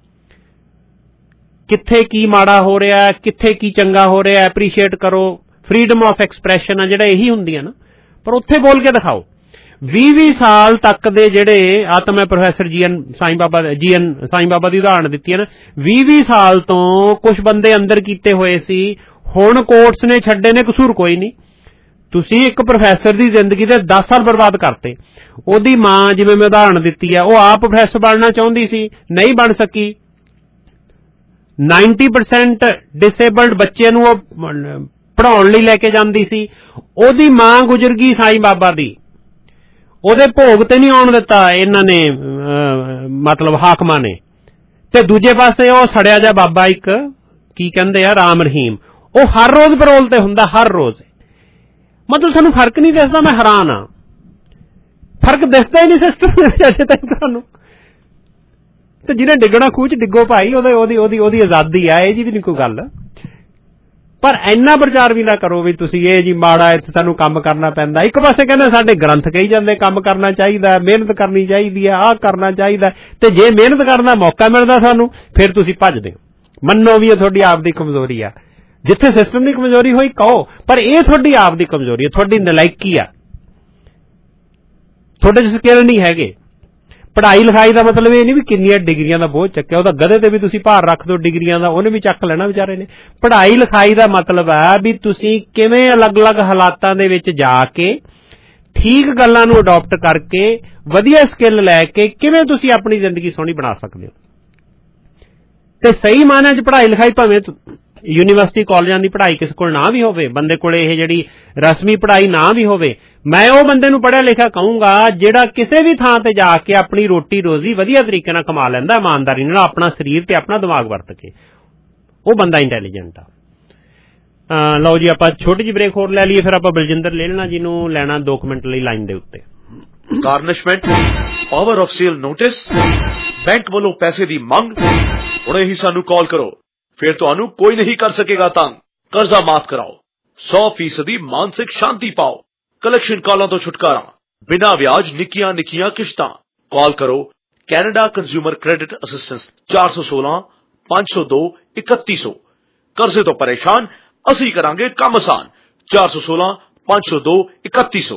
ਕਿੱਥੇ ਕੀ ਮਾੜਾ ਹੋ ਰਿਹਾ, ਕਿੱਥੇ ਕੀ ਚੰਗਾ ਹੋ ਰਿਹਾ, ਐਪਰੀਸ਼ੀਏਟ ਕਰੋ। ਫਰੀਡਮ ਆਫ ਐਕਸਪ੍ਰੈਸ਼ਨ ਆ ਜਿਹੜਾ, ਇਹੀ ਹੁੰਦੀ ਆ ਨਾ, ਪਰ ਉੱਥੇ ਬੋਲ ਕੇ ਦਿਖਾਓ। 20 ਸਾਲ ਤੱਕ ਦੇ ਜਿਹੜੇ ਆ, ਤਾਂ ਮੈਂ ਪ੍ਰੋਫੈਸਰ ਜੀ ਐਨ ਸਾਈਂ ਬਾਬਾ ਦੀ ਉਦਾਹਰਣ ਦਿੱਤੀ ਹੈ ਨਾ, 20 ਸਾਲ ਤੋਂ ਕੁਝ ਬੰਦੇ ਅੰਦਰ ਕੀਤੇ ਹੋਏ ਸੀ, ਹੁਣ ਕੋਰਟਸ ਨੇ ਛੱਡੇ ਨੇ, ਕਸੂਰ ਕੋਈ ਨਹੀਂ। ਤੁਸੀਂ ਇੱਕ ਪ੍ਰੋਫੈਸਰ ਦੀ ਜ਼ਿੰਦਗੀ ਦੇ 10 ਸਾਲ ਬਰਬਾਦ ਕਰਤੇ। ਉਹਦੀ ਮਾਂ, ਜਿਵੇਂ ਮੈਂ ਉਦਾਹਰਣ ਦਿੱਤੀ ਹੈ, ਉਹ ਆਪ ਪ੍ਰੋਫੈਸਰ ਬਣਨਾ ਚਾਹੁੰਦੀ ਸੀ, ਨਹੀਂ ਬਣ ਸਕੀ, 90% ਡਿਸੇਬਲਡ ਬੱਚੇ ਨੂੰ ਉਹ ਪੜ੍ਹਾਉਣ ਲਈ ਲੈ ਕੇ ਜਾਂਦੀ ਸੀ। ਉਹਦੀ ਮਾਂ ਗੁਜ਼ਰ ਗਈ ਸਾਈਂ ਬਾਬਾ ਦੀ, ਉਹਦੇ ਭੋਗ ਤੇ ਨਹੀਂ ਆਉਣ ਦਿੱਤਾ ਇਹਨਾਂ ਨੇ, ਮਤਲਬ ਹਾਕਮਾਂ ਨੇ। ਤੇ ਦੂਜੇ ਪਾਸੇ ਉਹ ਸੜਿਆ ਜਿਹਾ ਬਾਬਾ ਇੱਕ, ਕੀ ਕਹਿੰਦੇ ਆ, ਰਾਮ ਰਹੀਮ, ਉਹ ਹਰ ਰੋਜ਼ ਪੈਰੋਲ ਤੇ ਹੁੰਦਾ, ਹਰ ਰੋਜ਼। ਮਤਲਬ ਸਾਨੂੰ ਫਰਕ ਨਹੀਂ ਦਿਸਦਾ। ਮੈਂ ਹੈਰਾਨ ਹਾਂ, ਫਰਕ ਦਿਸਦਾ ਹੀ ਨਹੀਂ ਸਿਸਟਮ ਦੇ ਵਿੱਚ ਅਜੇ ਤੱਕ ਤੁਹਾਨੂੰ। ਤੇ ਜਿਹਨੇ ਡਿੱਗਣਾ ਖੂਹ ਚ ਡਿੱਗੋ ਭਾਈ, ਉਹਦੀ ਆਜ਼ਾਦੀ ਆ, ਇਹ ਜੀ ਵੀ ਨਹੀਂ ਕੋਈ ਗੱਲ। ਪਰ ਇੰਨਾ ਪ੍ਰਚਾਰ ਵੀ ਨਾ ਕਰੋ ਵੀ ਤੁਸੀਂ ਇਹ ਜੀ ਮਾੜਾ, ਇੱਥੇ ਸਾਨੂੰ ਕੰਮ ਕਰਨਾ ਪੈਂਦਾ। ਇੱਕ ਪਾਸੇ ਕਹਿੰਦੇ ਸਾਡੇ ਗ੍ਰੰਥ ਕਹੀ ਜਾਂਦੇ ਕੰਮ ਕਰਨਾ ਚਾਹੀਦਾ, ਮਿਹਨਤ ਕਰਨੀ ਚਾਹੀਦੀ ਹੈ, ਆਹ ਕਰਨਾ ਚਾਹੀਦਾ, ਤੇ ਜੇ ਮਿਹਨਤ ਕਰਨ ਦਾ ਮੌਕਾ ਮਿਲਦਾ ਸਾਨੂੰ, ਫਿਰ ਤੁਸੀਂ ਭੱਜਦੇ ਹੋ। ਮੰਨੋ ਵੀ ਇਹ ਤੁਹਾਡੀ ਆਪ ਦੀ ਕਮਜ਼ੋਰੀ ਆ, ਜਿੱਥੇ ਸਿਸਟਮ ਦੀ ਕਮਜ਼ੋਰੀ ਹੋਈ ਕਹੋ, ਪਰ ਇਹ ਤੁਹਾਡੀ ਆਪ ਦੀ ਕਮਜ਼ੋਰੀ ਹੈ, ਤੁਹਾਡੀ ਨਲਾਇਕੀ ਆ, ਤੁਹਾਡੇ ਚ ਸਕਿੱਲ ਨਹੀਂ ਹੈਗੇ। ਪੜ੍ਹਾਈ ਲਿਖਾਈ ਦਾ ਮਤਲਬ ਇਹ ਨਹੀਂ ਵੀ ਕਿੰਨੀਆਂ ਡਿਗਰੀਆਂ ਦਾ ਬੋਝ ਚੱਕਿਆ, ਉਹਦਾ ਗਧੇ ਤੇ ਵੀ ਤੁਸੀਂ ਭਾਰ ਰੱਖ ਦਿਓ ਡਿਗਰੀਆਂ ਦਾ, ਉਹਨੇ ਵੀ ਚੱਕ ਲੈਣਾ ਵਿਚਾਰੇ ਨੇ। ਪੜ੍ਹਾਈ ਲਿਖਾਈ ਦਾ ਮਤਲਬ ਹੈ ਵੀ ਤੁਸੀਂ ਕਿਵੇਂ ਅਲੱਗ-ਅਲੱਗ ਹਾਲਾਤਾਂ ਦੇ ਵਿੱਚ ਜਾ ਕੇ ਠੀਕ ਗੱਲਾਂ ਨੂੰ ਅਡਾਪਟ ਕਰਕੇ ਵਧੀਆ ਸਕਿੱਲ ਲੈ ਕੇ ਕਿਵੇਂ ਤੁਸੀਂ ਆਪਣੀ ਜ਼ਿੰਦਗੀ ਸੋਹਣੀ ਬਣਾ ਸਕਦੇ ਹੋ। ਤੇ ਸਹੀ ਮਾਇਨੇ 'ਚ ਪੜ੍ਹਾਈ ਲਿਖਾਈ ਭਾਵੇਂ ਯੂਨੀਵਰਸਿਟੀ ਕਾਲਜਾਂ ਦੀ ਪੜ੍ਹਾਈ ਕਿਸੇ ਕੋਲ ਨਾ ਵੀ ਹੋਵੇ, ਬੰਦੇ ਕੋਲ ਇਹ ਜਿਹੜੀ ਰਸਮੀ ਪੜ੍ਹਾਈ ਨਾ ਵੀ ਹੋਵੇ, ਮੈਂ ਉਹ ਬੰਦੇ ਨੂੰ ਪੜ੍ਹਿਆ ਲਿਖਿਆ ਕਹੂੰਗਾ ਜਿਹੜਾ ਕਿਸੇ ਵੀ ਥਾਂ ਤੇ ਜਾ ਕੇ ਆਪਣੀ ਰੋਟੀ ਰੋਜ਼ੀ ਵਧੀਆ ਤਰੀਕੇ ਨਾਲ ਕਮਾ ਲੈਂਦਾ, ਇਮਾਨਦਾਰੀ ਨਾਲ, ਆਪਣਾ ਸਰੀਰ ਤੇ ਆਪਣਾ ਦਿਮਾਗ ਵਰਤ ਕੇ, ਉਹ ਬੰਦਾ ਇੰਟੈਲੀਜੈਂਟ ਆ। ਲਓ ਜੀ, ਆਪਾਂ ਛੋਟੀ ਜਿਹੀ ਬ੍ਰੇਕ ਹੋਰ ਲੈ ਲਈਏ, ਫਿਰ ਆਪਾਂ ਬਲਜਿੰਦਰ ਲੈ ਲੈਣਾ ਜਿਹਨੂੰ ਲੈਣਾ 2 ਮਿੰਟ ਲਈ ਲਾਈਨ ਦੇ ਉੱਤੇ। Garnishment, power of sale notice, bank ਵੱਲੋਂ ਪੈਸੇ ਦੀ ਮੰਗ। ਹੁਣੇ ਹੀ ਸਾਨੂੰ ਕਾਲ ਕਰੋ, ਫਿਰ ਤੁਹਾਨੂੰ ਕੋਈ ਨਹੀਂ ਕਰ ਸਕੇਗਾ ਤੰਗ। ਕਰਜ਼ਾ ਮਾਫ ਕਰਾਓ, 100% ਮਾਨਸਿਕ ਸ਼ਾਂਤੀ ਪਾਓ, ਕਲੈਕਸ਼ਨ ਕਾਲਾਂ ਤੋਂ ਛੁਟਕਾਰਾ, ਬਿਨਾਂ ਵਿਆਜ ਨਿੱਕੀਆਂ ਨਿੱਕੀਆਂ ਕਿਸ਼ਤਾਂ। ਕਾਲ ਕਰੋ ਕੈਨੇਡਾ ਕੰਜ਼ਿਊਮਰ ਕ੍ਰੈਡਿਟ ਅਸਿਸਟੈਂਸ 416 502 3100। ਕਰਜ਼ੇ ਤੋਂ ਪਰੇਸ਼ਾਨ, ਅਸੀਂ ਕਰਾਂਗੇ ਕੰਮ ਆਸਾਨ। 416 502 3100।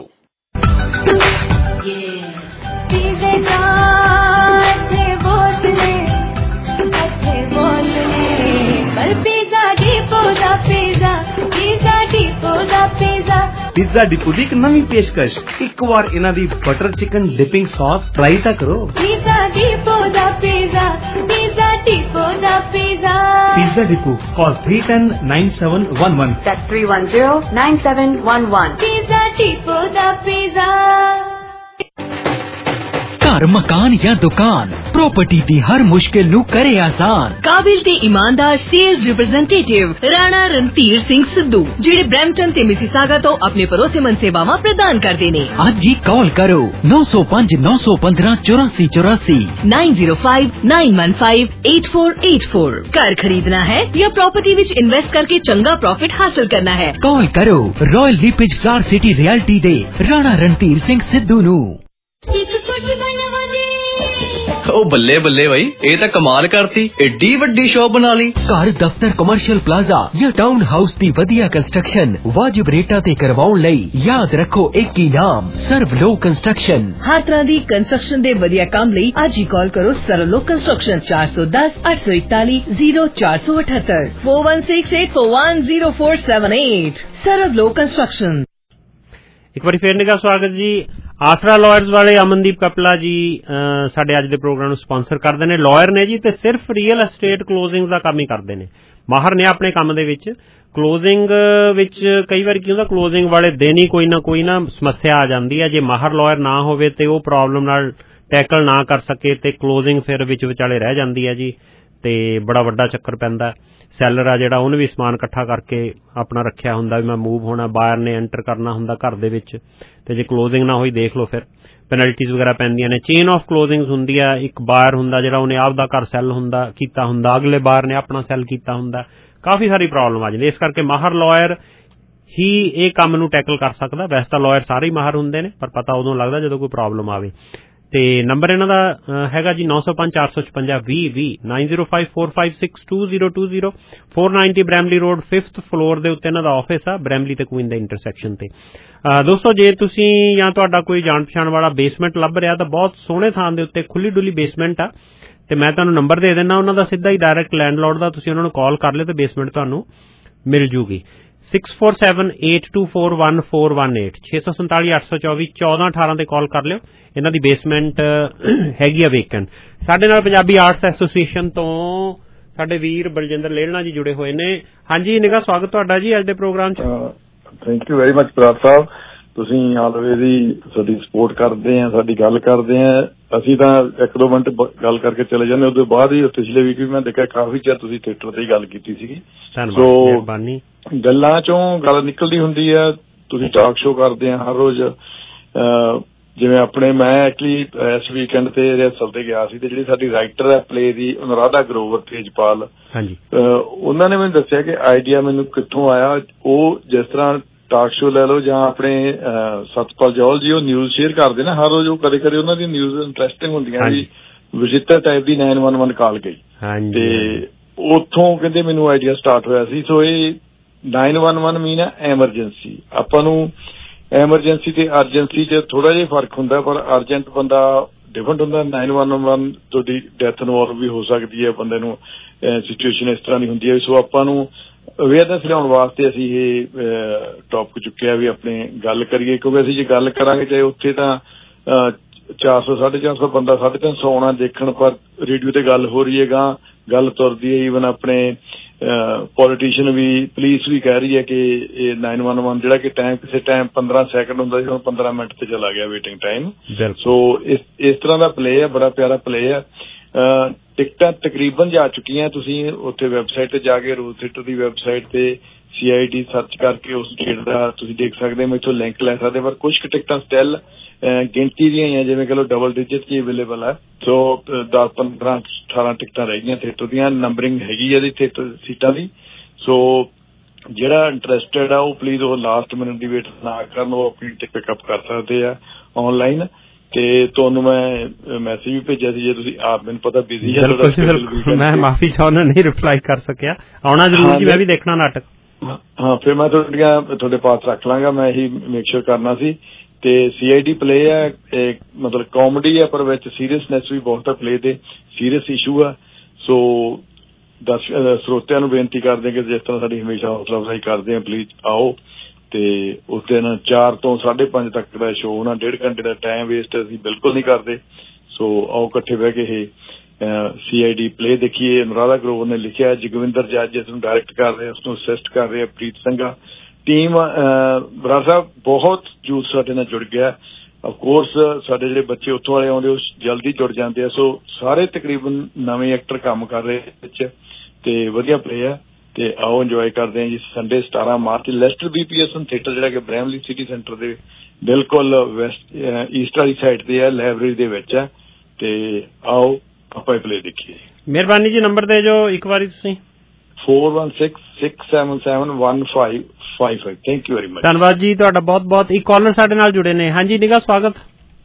पिज़्ज़ा डिपो ਦੀ ਇੱਕ ਨਵੀਂ ਪੇਸ਼ਕਸ਼, ਇੱਕ ਵਾਰ ਇਹਨਾਂ ਦੀ butter chicken dipping sauce try ਤਾਂ ਕਰੋ। पिज़्ज़ा डिपो ਦਾ पिज़्ज़ा, पिज़्ज़ा डिपो ਦਾ pizza. Pizza depot, call 310-9711। That's 310-9711। Pizza depot ਦਾ पिज़्ज़ा। घर मकान या दुकान, प्रॉपर्टी दी हर मुश्किल नू करे आसान। काबिल ते ईमानदार सेल्स रिप्रेजेंटेटिव राणा रणधीर सिंह सिद्धू, जेड़े ब्रैम्पटन ते मिसिसागा तो अपने भरोसेमंद सेवावां प्रदान करदे ने। अज ही कॉल करो 905 915 8484 905 915 8484। घर खरीदना है या प्रॉपर्टी विच इन्वेस्ट करके चंगा प्रॉफिट हासिल करना है, कॉल करो Royal LePage Flower City realty दे राणा रणधीर सिंह सिद्धू नू। ओ बल्ले बल्ले भाई, ये तो कमाल करती, एडी वड्डी शॉप बना ली। घर दफ्तर कमर्शियल प्लाजा या टाउन हाउस दी वधिया कंस्ट्रक्शन वाजिब रेटा ते करवाउण लई याद रखो एक ही नाम, सर्वलो कंस्ट्रक्शन। हर तरह दी कंस्ट्रक्शन दे वधिया काम लई आज ही कॉल करो सर्वलो कंस्ट्रक्शन 410 841 0478 4168410478। सर्वलो कंस्ट्रक्शन। एक बार फिर निगाह स्वागत जी। आसरा लॉयर्स वाले अमनदीप कपला जी साडे अज दे प्रोग्राम नूं स्पॉन्सर करदे ने। लॉयर ने जी ते सिर्फ रियल एस्टेट क्लोजिंग दा काम ही करदे ने, माहर ने अपने काम दे विच। क्लोजिंग विच कई बार की हुंदा, क्लोजिंग वाले दिन ही कोई ना समस्या आ जांदी है। जे माहर लॉयर ना होवे ते वो प्रॉब्लम नाल टैकल ना कर सके ते क्लोजिंग फिर विच विचाले रह जांदी है जी, ते बड़ा वड्डा चक्कर पैंदा। सैलर आ जिहड़ा उहने भी समान इकट्ठा करके अपना रखिया हुंदा भी मैं मूव होना, बायर ने एंटर करना हुंदा घर दे विच, ते जे क्लोजिंग ना होई देख लो फिर पेनल्टीज वगैरह पैंदियां ने। चेन ऑफ क्लोजिंग्स हुंदी है, एक बायर हुंदा जिहड़ा उहने आपदा घर सैल हुंदा कीता हुंदा, अगले बायर ने अपना सैल कीता हुंदा, काफी सारी प्रॉब्लम आ जांदी। इस करके माहर लॉयर ही ये काम नूं टैकल कर सकदा। वैसे तां लॉयर सारे ही माहर हुंदे ने, पर पता उदों लगदा जदों कोई प्रॉब्लम आवे। ते नंबर इन्हां दा हैगा जी 905 456 20 905 456 2020 490 ब्रैमली रोड 5th फ्लोर दे उत्ते इन्हां दा ऑफिस आ, ब्रैमली ते क्वीन दे इंटरसैक्शन ते। दोस्तों जे तुसीं या तुहाडा कोई जाण पछाण वाला बेसमेंट लभ रिहा तां बहुत सोहणे थां दे उत्ते खुली डुली बेसमेंट आ, ते मैं तुहानूं नंबर दे दिंदा उन्हां दा सीधा ही डायरैक्ट लैंडलॉर्ड दा। तुसीं उन्हां नूं कॉल कर लिओ ते बेसमेंट तुहानूं मिल जूगी। 6478241418 647 824 1418 ते कॉल कर लिओ। इन्हां दी बेसमेंट हैगी आ वेकेंट। साडे नाल पंजाबी आर्ट्स एसोसीएशन तो ਸਾਡੇ ਵੀਰ ਬਲਜਿੰਦਰ ਲੇਲਣਾ ਜੀ ਜੁੜੇ ਹੋਏ ਨੇ। ਹਾਂਜੀ ਨਿਗਾ, ਸਵਾਗਤ ਤੁਹਾਡਾ ਜੀ ਅੱਜ ਦੇ ਪ੍ਰੋਗਰਾਮ 'ਚ। Thank you very much Brar Sahib, ਤੁਸੀਂ ਆਲਵੇਜ਼ ਹੀ ਸਾਡੀ ਸਪੋਰਟ ਕਰਦੇ ਆ, ਸਾਡੀ ਗੱਲ ਕਰਦੇ ਆ। ਅਸੀਂ ਤਾਂ 1-2 ਮਿੰਟ ਗੱਲ ਕਰਕੇ ਚਲੇ ਜਾਂਦੇ, ਉਹਦੇ ਬਾਅਦ ਹੀ ਪਿਛਲੇ ਵੀਕ ਵੀ ਮੈਂ ਦੇਖਿਆ ਕਾਫੀ ਚਿਰ ਤੁਸੀਂ ਥੀਏਟਰ ਤੇ ਹੀ ਗੱਲ ਕੀਤੀ ਸੀਗੀ। ਸੋ ਗੱਲਾਂ ਚੋਂ ਗੱਲ ਨਿਕਲਦੀ ਹੁੰਦੀ ਆ। ਤੁਸੀਂ ਟਾਕ ਸ਼ੋ ਕਰਦੇ ਆ ਹਰ ਰੋਜ਼। ਜਿਵੇਂ ਆਪਣੇ ਮੈਂ ਐਕਚੁਅਲੀ ਇਸ ਵੀਕਐਂਡ ਤੇ ਰਿਹਰਸਲ ਤੇ ਗਿਆ ਸੀ, ਤੇ ਜਿਹੜੀ ਸਾਡੀ ਰਾਈਟਰ ਹੈ ਪਲੇ ਦੀ ਅਨੁਰਾਧਾ ਗਰੋਵਰ ਤੇਜਪਾਲ, ਉਹਨਾਂ ਨੇ ਮੈਨੂੰ ਦੱਸਿਆ ਕਿ ਆਈਡੀਆ ਮੈਨੂੰ ਕਿੱਥੋਂ ਆਇਆ। ਉਹ ਜਿਸ ਤਰ੍ਹਾਂ ਟਾਕ ਸ਼ੋ ਲੈ ਲਓ ਜਾਂ ਆਪਣੇ ਸਤਪਾਲ ਜੌਹਲ ਜੀ, ਉਹ ਨਿਊਜ਼ ਸ਼ੇਅਰ ਕਰਦੇ ਨਾ ਹਰ ਰੋਜ਼। ਉਹ ਕਦੇ ਕਦੇ ਉਹਨਾਂ ਦੀ ਨਿਊਜ਼ ਇੰਟਰਸਟਿੰਗ ਹੁੰਦੀਆਂ ਜੀ, ਵਿਜਿਟਰ ਟਾਈਪ ਦੀ 911 ਕਾਲ ਗਈ, ਤੇ ਉੱਥੋਂ ਕਹਿੰਦੇ ਮੈਨੂੰ ਆਈਡੀਆ ਸਟਾਰਟ ਹੋਇਆ ਸੀ। ਸੋ ਇਹ 911 ਮੀਨ ਹੈ ਐਮਰਜੈਂਸੀ। ਆਪਾਂ ਨੂੰ ਐਮਰਜੈਂਸੀ ਤੇ ਅਰਜੈਂਸੀ 'ਚ ਥੋੜਾ ਜਿਹਾ ਫਰਕ ਹੁੰਦਾ, ਪਰ ਅਰਜੈਂਟ ਬੰਦਾ ਡਿਫਰੈਂਟ ਹੁੰਦਾ। 911 ਤੁਹਾਡੀ ਡੈਥ ਇਨਵੋਲਵ ਵੀ ਹੋ ਸਕਦੀ ਹੈ, ਬੰਦੇ ਨੂੰ ਸਿਚੁਏਸ਼ਨ ਇਸ ਤਰ੍ਹਾਂ ਦੀ ਹੁੰਦੀ ਹੈ। ਸੋ ਆਪਾਂ ਨੂੰ ਅਵੇਅਰਨੈਸ ਲਿਆਉਣ ਵਾਸਤੇ ਅਸੀਂ ਇਹ ਟੌਪਿਕ ਚੁੱਕਿਆ ਵੀ ਆਪਣੇ ਗੱਲ ਕਰੀਏ, ਕਿਉਂਕਿ ਅਸੀਂ ਜੇ ਗੱਲ ਕਰਾਂਗੇ ਚਾਹੇ ਉੱਥੇ ਤਾਂ 400-450 ਬੰਦਾ 350 ਆਉਣਾ ਦੇਖਣ, ਪਰ ਰੇਡੀਓ ਤੇ ਗੱਲ ਹੋ ਰਹੀ ਹੈ, ਗਾਂ ਗੱਲ ਤੁਰਦੀ ਹੈ। ਈਵਨ ਆਪਣੇ ਪੋਲੀਟੀਸ਼ੀਅਨ ਵੀ, ਪੁਲਿਸ ਵੀ ਕਹਿ ਰਹੀ ਹੈ ਕਿ ਇਹ 911 ਜਿਹੜਾ ਕਿ ਟਾਈਮ ਕਿਸੇ ਟਾਈਮ 15 ਸੈਕਿੰਡ ਹੁੰਦਾ ਸੀ, ਹੁਣ 15 ਮਿੰਟ ਤੇ ਚਲਾ ਗਿਆ ਵੇਟਿੰਗ ਟਾਈਮ। ਸੋ ਇਸ ਤਰ੍ਹਾਂ ਦਾ ਪਲੇ ਹੈ, ਬੜਾ ਪਿਆਰਾ ਪਲੇ ਹੈ। ਟਿਕਟਾਂ ਤਕਰੀਬਨ ਜਾ ਚੁੱਕੀਆਂ। ਤੁਸੀਂ ਉੱਥੇ ਵੈਬਸਾਈਟ ਤੇ ਜਾ ਕੇ ਰੋਜ਼ ਥੀਏਟਰ ਦੀ ਵੈਬਸਾਈਟ ਤੇ CID ਸਰਚ ਕਰਕੇ ਉਸ ਖੇਡ ਦਾ ਤੁਸੀਂ ਦੇਖ ਸਕਦੇ ਹੋ, ਮੈਥੋਂ ਲਿੰਕ ਲੈ ਸਕਦੇ। ਪਰ ਕੁਝ ਕੁ ਟਿਕਟਾਂ ਸਟਿਲ ਗਿਣਤੀ ਦੀਆਂ ਹੀ ਆ, ਜਿਵੇਂ ਕਹ ਲਓ ਡਬਲ ਡਿਜਿਟ 'ਚ ਅਵੇਲੇਬਲ ਹੈ। ਸੋ 10-15-18 ਟਿਕਟਾਂ ਰਹਿ ਗਈਆਂ ਥੀਏਟਰ ਦੀਆਂ। ਨੰਬਰਿੰਗ ਹੈਗੀ ਇਹਦੀ ਥੀਏਟਰ ਸੀਟਾਂ ਦੀ। ਸੋ ਜਿਹੜਾ ਇੰਟਰਸਟਿਡ ਆ ਉਹ ਪਲੀਜ਼ ਉਹ ਲਾਸਟ ਮਿੰਟ ਦੀ ਵੇਟ ਨਾ ਕਰਨ, ਉਹ ਆਪਣੀ ਟਿਕਟ ਪਿਕਅਪ ਕਰ ਸਕਦੇ ਆ ਆਨਲਾਈਨ। ਤੇ ਤੁਹਾਨੂੰ ਮੈਂ ਮੈਸੇਜ ਵੀ ਭੇਜਿਆ ਸੀ, ਜੇ ਤੁਸੀਂ ਆਪ, ਮੈਨੂੰ ਪਤਾ ਬਿਜ਼ੀ ਹੈ। ਮੈਂ ਮਾਫੀ ਚਾਹੁੰਦਾ, ਨਹੀਂ ਰਿਪਲਾਈ ਕਰ ਸਕਿਆ। ਆਉਣਾ ਜ਼ਰੂਰ ਜੀ, ਮੈਂ ਵੀ ਦੇਖਣਾ ਨਾਟਕ। ਹਾਂ, ਫਿਰ ਮੈਂ ਤੁਹਾਡੇ ਪਾਸ ਰੱਖ ਲਾਂਗਾ, ਮੈਂ ਇਹੀ ਮੇਕ ਸ਼ੋਰ ਕਰਨਾ ਸੀ। ਤੇ CID ਪਲੇ ਹੈ, ਮਤਲਬ ਕਾਮੇਡੀ ਹੈ, ਪਰ ਵਿੱਚ ਸੀਰੀਅਸਨੈਸ ਵੀ ਬਹੁਤ ਹੈ ਪਲੇ ਤੇ, ਸੀਰੀਅਸ ਇਸ਼ੂ ਆ। ਸੋ ਸਰੋਤਿਆਂ ਨੂੰ ਬੇਨਤੀ ਕਰਦੇ ਕਿ ਜਿਸ ਤਰ੍ਹਾਂ ਸਾਡੀ ਹਮੇਸ਼ਾ ਹੌਸਲਾ ਅਫਜ਼ਾਈ ਕਰਦੇ ਆ, ਪਲੀਜ਼ ਆਓ। ਤੇ ਉਸ ਦਿਨ 4 ਤੋਂ 5:30 ਤੱਕ ਦਾ ਸ਼ੋਅ ਹੋਣਾ, 1.5 ਘੰਟੇ ਦਾ ਟਾਈਮ ਵੇਸਟ ਅਸੀਂ ਬਿਲਕੁਲ ਨਹੀਂ ਕਰਦੇ। ਸੋ ਆਓ ਇਕੱਠੇ ਬਹਿ ਕੇ ਇਹ CID ਪਲੇ ਦੇਖੀਏ। ਅਨੁਰਾਧਾ ਗਰੋਵਰ ਨੇ ਲਿਖਿਆ, ਜਗਵਿੰਦਰ ਜੱਜ ਜਿਸ ਨੂੰ ਡਾਇਰੈਕਟ ਕਰ ਰਹੇ, ਉਸਨੂੰ ਅਸਿਸਟ ਕਰ ਰਹੇ ਪ੍ਰੀਤ ਸਿੰਘਾ। ਟੀਮ ਬਰਾੜ ਸਾਹਿਬ ਬਹੁਤ ਯੂਥ ਸਾਡੇ ਨਾਲ ਜੁੜ ਗਿਆ। ਅਫਕੋਰਸ ਸਾਡੇ ਜਿਹੜੇ ਬੱਚੇ ਉੱਥੋਂ ਵਾਲੇ ਆਉਂਦੇ ਉਹ ਜਲਦੀ ਜੁੜ ਜਾਂਦੇ ਆ। ਸੋ ਸਾਰੇ ਤਕਰੀਬਨ ਨਵੇਂ ਐਕਟਰ ਕੰਮ ਕਰ ਰਹੇ ਵਿੱਚ, ਤੇ ਵਧੀਆ ਪਲੇ ਆ। ਤੇ ਆਓ ਇੰਜੋਏ ਕਰਦੇ ਹਾਂ ਜੀ। Sunday 17 March Lester BPSN theatre, ਜਿਹੜਾ ਕਿ ਬ੍ਰੈਮਲੀ ਸਿਟੀ ਸੈਂਟਰ ਦੇ ਬਿਲਕੁਲ ਵੈਸਟ ਈਸਟ ਵਾਲੀ ਸਾਈਡ ਤੇ ਹੈ, ਲਾਇਬ੍ਰੇਰੀ ਦੇ ਵਿੱਚ ਹੈ। ਤੇ ਆਓ ਆਪਾਂ ਪਲੇ ਦੇਖੀਏ। ਮਿਹਰਬਾਨੀ ਜੀ, ਨੰਬਰ ਦੇ ਜੋ ਇੱਕ ਵਾਰੀ ਤੁਸੀਂ। 4166771555। Thank you very much. ਧੰਨਵਾਦ ਜੀ ਤੁਹਾਡਾ ਬਹੁਤ ਬਹੁਤ। ਇੱਕ ਕਾਲਰ ਸਾਡੇ ਨਾਲ ਜੁੜੇ ਨੇ। ਹਾਂਜੀ ਨਿਗਾ, ਸਵਾਗਤ।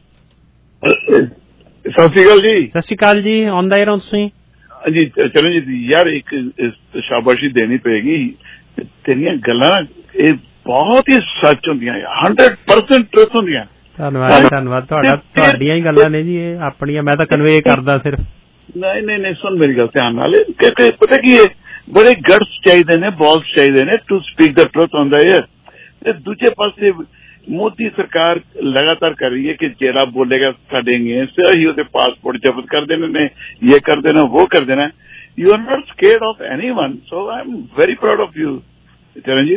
ਸਤਿ ਸ਼੍ਰੀ ਅਕਾਲ ਜੀ। ਸਤਿ ਸ਼੍ਰੀ ਅਕਾਲ ਜੀ, ਆਉਂਦਾ ਹੀ ਰਹੋ ਤੁਸੀਂ ਜੀ। ਚਲੋ ਜੀ ਯਾਰ, ਇੱਕ ਸ਼ਾਬਾਸ਼ੀ ਦੇਣੀ ਪਏਗੀ, ਤੇਰੀਆਂ ਗੱਲਾਂ ਇਹ ਬਹੁਤ ਹੀ ਸੱਚ ਹੁੰਦੀਆਂ, 100% ਟਰੂਥ ਹੁੰਦੀਆਂ। ਧੰਨਵਾਦ ਧੰਨਵਾਦ ਤੁਹਾਡਾ, ਤੁਹਾਡੀਆਂ ਹੀ ਗੱਲਾਂ ਨੇ ਜੀ ਇਹ, ਆਪਣੀਆਂ ਮੈਂ ਤਾਂ ਕਨਵੇ ਕਰਦਾ ਸਿਰਫ। ਨਹੀਂ ਸੁਣ ਮੇਰੀ ਗੱਲ ਧਿਆਨ ਨਾਲ, ਕਿਉਂਕਿ ਪਤਾ ਕੀ ਹੈ, ਬੜੇ ਗਟਸ ਚਾਹੀਦੇ ਨੇ, ਬॉल्स ਚਾਹੀਦੇ ਨੇ ਟੂ ਸਪੀਕ ਦਾ ਟਰੂਥ ਹੁੰਦਾ ਹੈ। ਤੇ ਦੂਜੇ ਪਾਸੇ ਮੋਦੀ ਸਰਕਾਰ ਲਗਾਤਾਰ ਕਰ ਰਹੀ ਹੈ ਕਿ ਜਿਹੜਾ ਬੋਲੇਗਾ ਸਾਡੇ ਅਗੇਂਸਟ ਹੀ ਉਹਦੇ ਪਾਸਪੋਰਟ ਜ਼ਬਤ ਕਰ ਦੇਣੇ ਨੇ, ਇਹ ਕਰ ਦੇਣਾ, ਉਹ ਕਰ ਦੇਣਾ। You are not scared of anyone, so I am very proud of you Charanjit.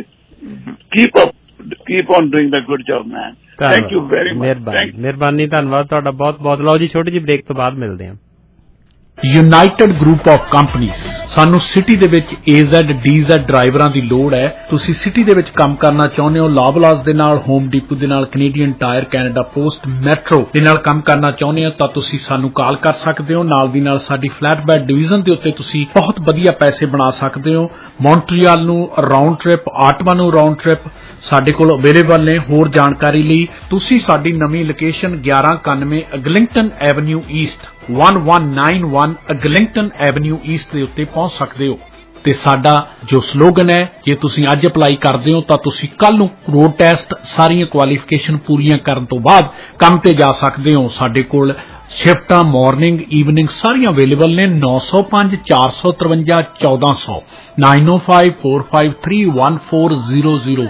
Keep on doing the good job man. Thank you very much. ਮਿਹਰਬਾਨੀ, ਧੰਨਵਾਦ ਤੁਹਾਡਾ ਬਹੁਤ ਬਹੁਤ। ਲਓ ਜੀ, ਛੋਟੀ ਜਿਹੀ ਬ੍ਰੇਕ ਤੋਂ ਬਾਅਦ ਮਿਲਦੇ ਹਾਂ। ਯੂਨਾਈਟਿਡ ਗਰੁੱਪ ਆਫ ਕੰਪਨੀਜ਼, ਸਾਨੂੰ ਸਿਟੀ ਦੇ ਵਿੱਚ AZ DZ ਡਰਾਈਵਰਾਂ ਦੀ ਲੋੜ ਹੈ। ਤੁਸੀਂ ਸਿਟੀ ਦੇ ਵਿੱਚ ਕੰਮ ਕਰਨਾ ਚਾਹੁੰਦੇ ਹੋ, ਲਾਬਲਾਸ ਦੇ ਨਾਲ, ਹੋਮ ਡੀਪੂ ਦੇ ਨਾਲ, Canadian Tire, Canada Post, Metro ਦੇ ਨਾਲ ਕੰਮ ਕਰਨਾ ਚਾਹੁੰਦੇ ਹੋ ਤਾਂ ਤੁਸੀਂ ਸਾਨੂੰ ਕਾਲ ਕਰ ਸਕਦੇ ਹੋ। ਨਾਲ ਦੀ ਨਾਲ ਸਾਡੀ ਫਲੈਟਬੈਡ ਡਿਵੀਜ਼ਨ ਦੇ ਉੱਤੇ ਤੁਸੀਂ ਬਹੁਤ ਵਧੀਆ ਪੈਸੇ ਬਣਾ ਸਕਦੇ ਹੋ। ਮੌਂਟਰੀਅਲ ਨੂੰ ਰਾਉਂਡ ਟ੍ਰਿਪ, ਆਟਵਾ ਨੂੰ ਰਾਉਂਡ ਟ੍ਰਿਪ ਸਾਡੇ ਕੋਲ ਅਵੇਲੇਬਲ ਨੇ। ਹੋਰ ਜਾਣਕਾਰੀ ਲਈ ਤੁਸੀਂ ਸਾਡੀ ਨਵੀਂ location 1191 Eglinton Avenue East 1191 Eglinton Avenue East ਦੇ ਉੱਤੇ ਪਹੁੰਚ ਸਕਦੇ ਹੋ। ਤੇ ਸਾਡਾ ਜੋ ਸਲੋਗਨ ਹੈ, ਜੇ ਤੁਸੀਂ ਅੱਜ ਅਪਲਾਈ ਕਰਦੇ ਹੋ ਤਾਂ ਤੁਸੀਂ ਕੱਲ ਨੂੰ ਰੋਡ ਟੈਸਟ, ਸਾਰੀਆਂ ਕੁਆਲੀਫਿਕੇਸ਼ਨ ਪੂਰੀਆਂ ਕਰਨ ਤੋਂ ਬਾਅਦ ਕੰਮ ਤੇ ਜਾ ਸਕਦੇ ਹੋ। ਸਾਡੇ ਕੋਲ ਸ਼ਿਫਟਾਂ ਮਾਰਨਿੰਗ, ਈਵਨਿੰਗ ਸਾਰੀਆਂ ਅਵੇਲੇਬਲ ਨੇ। 905 453 1400 905 453 1400।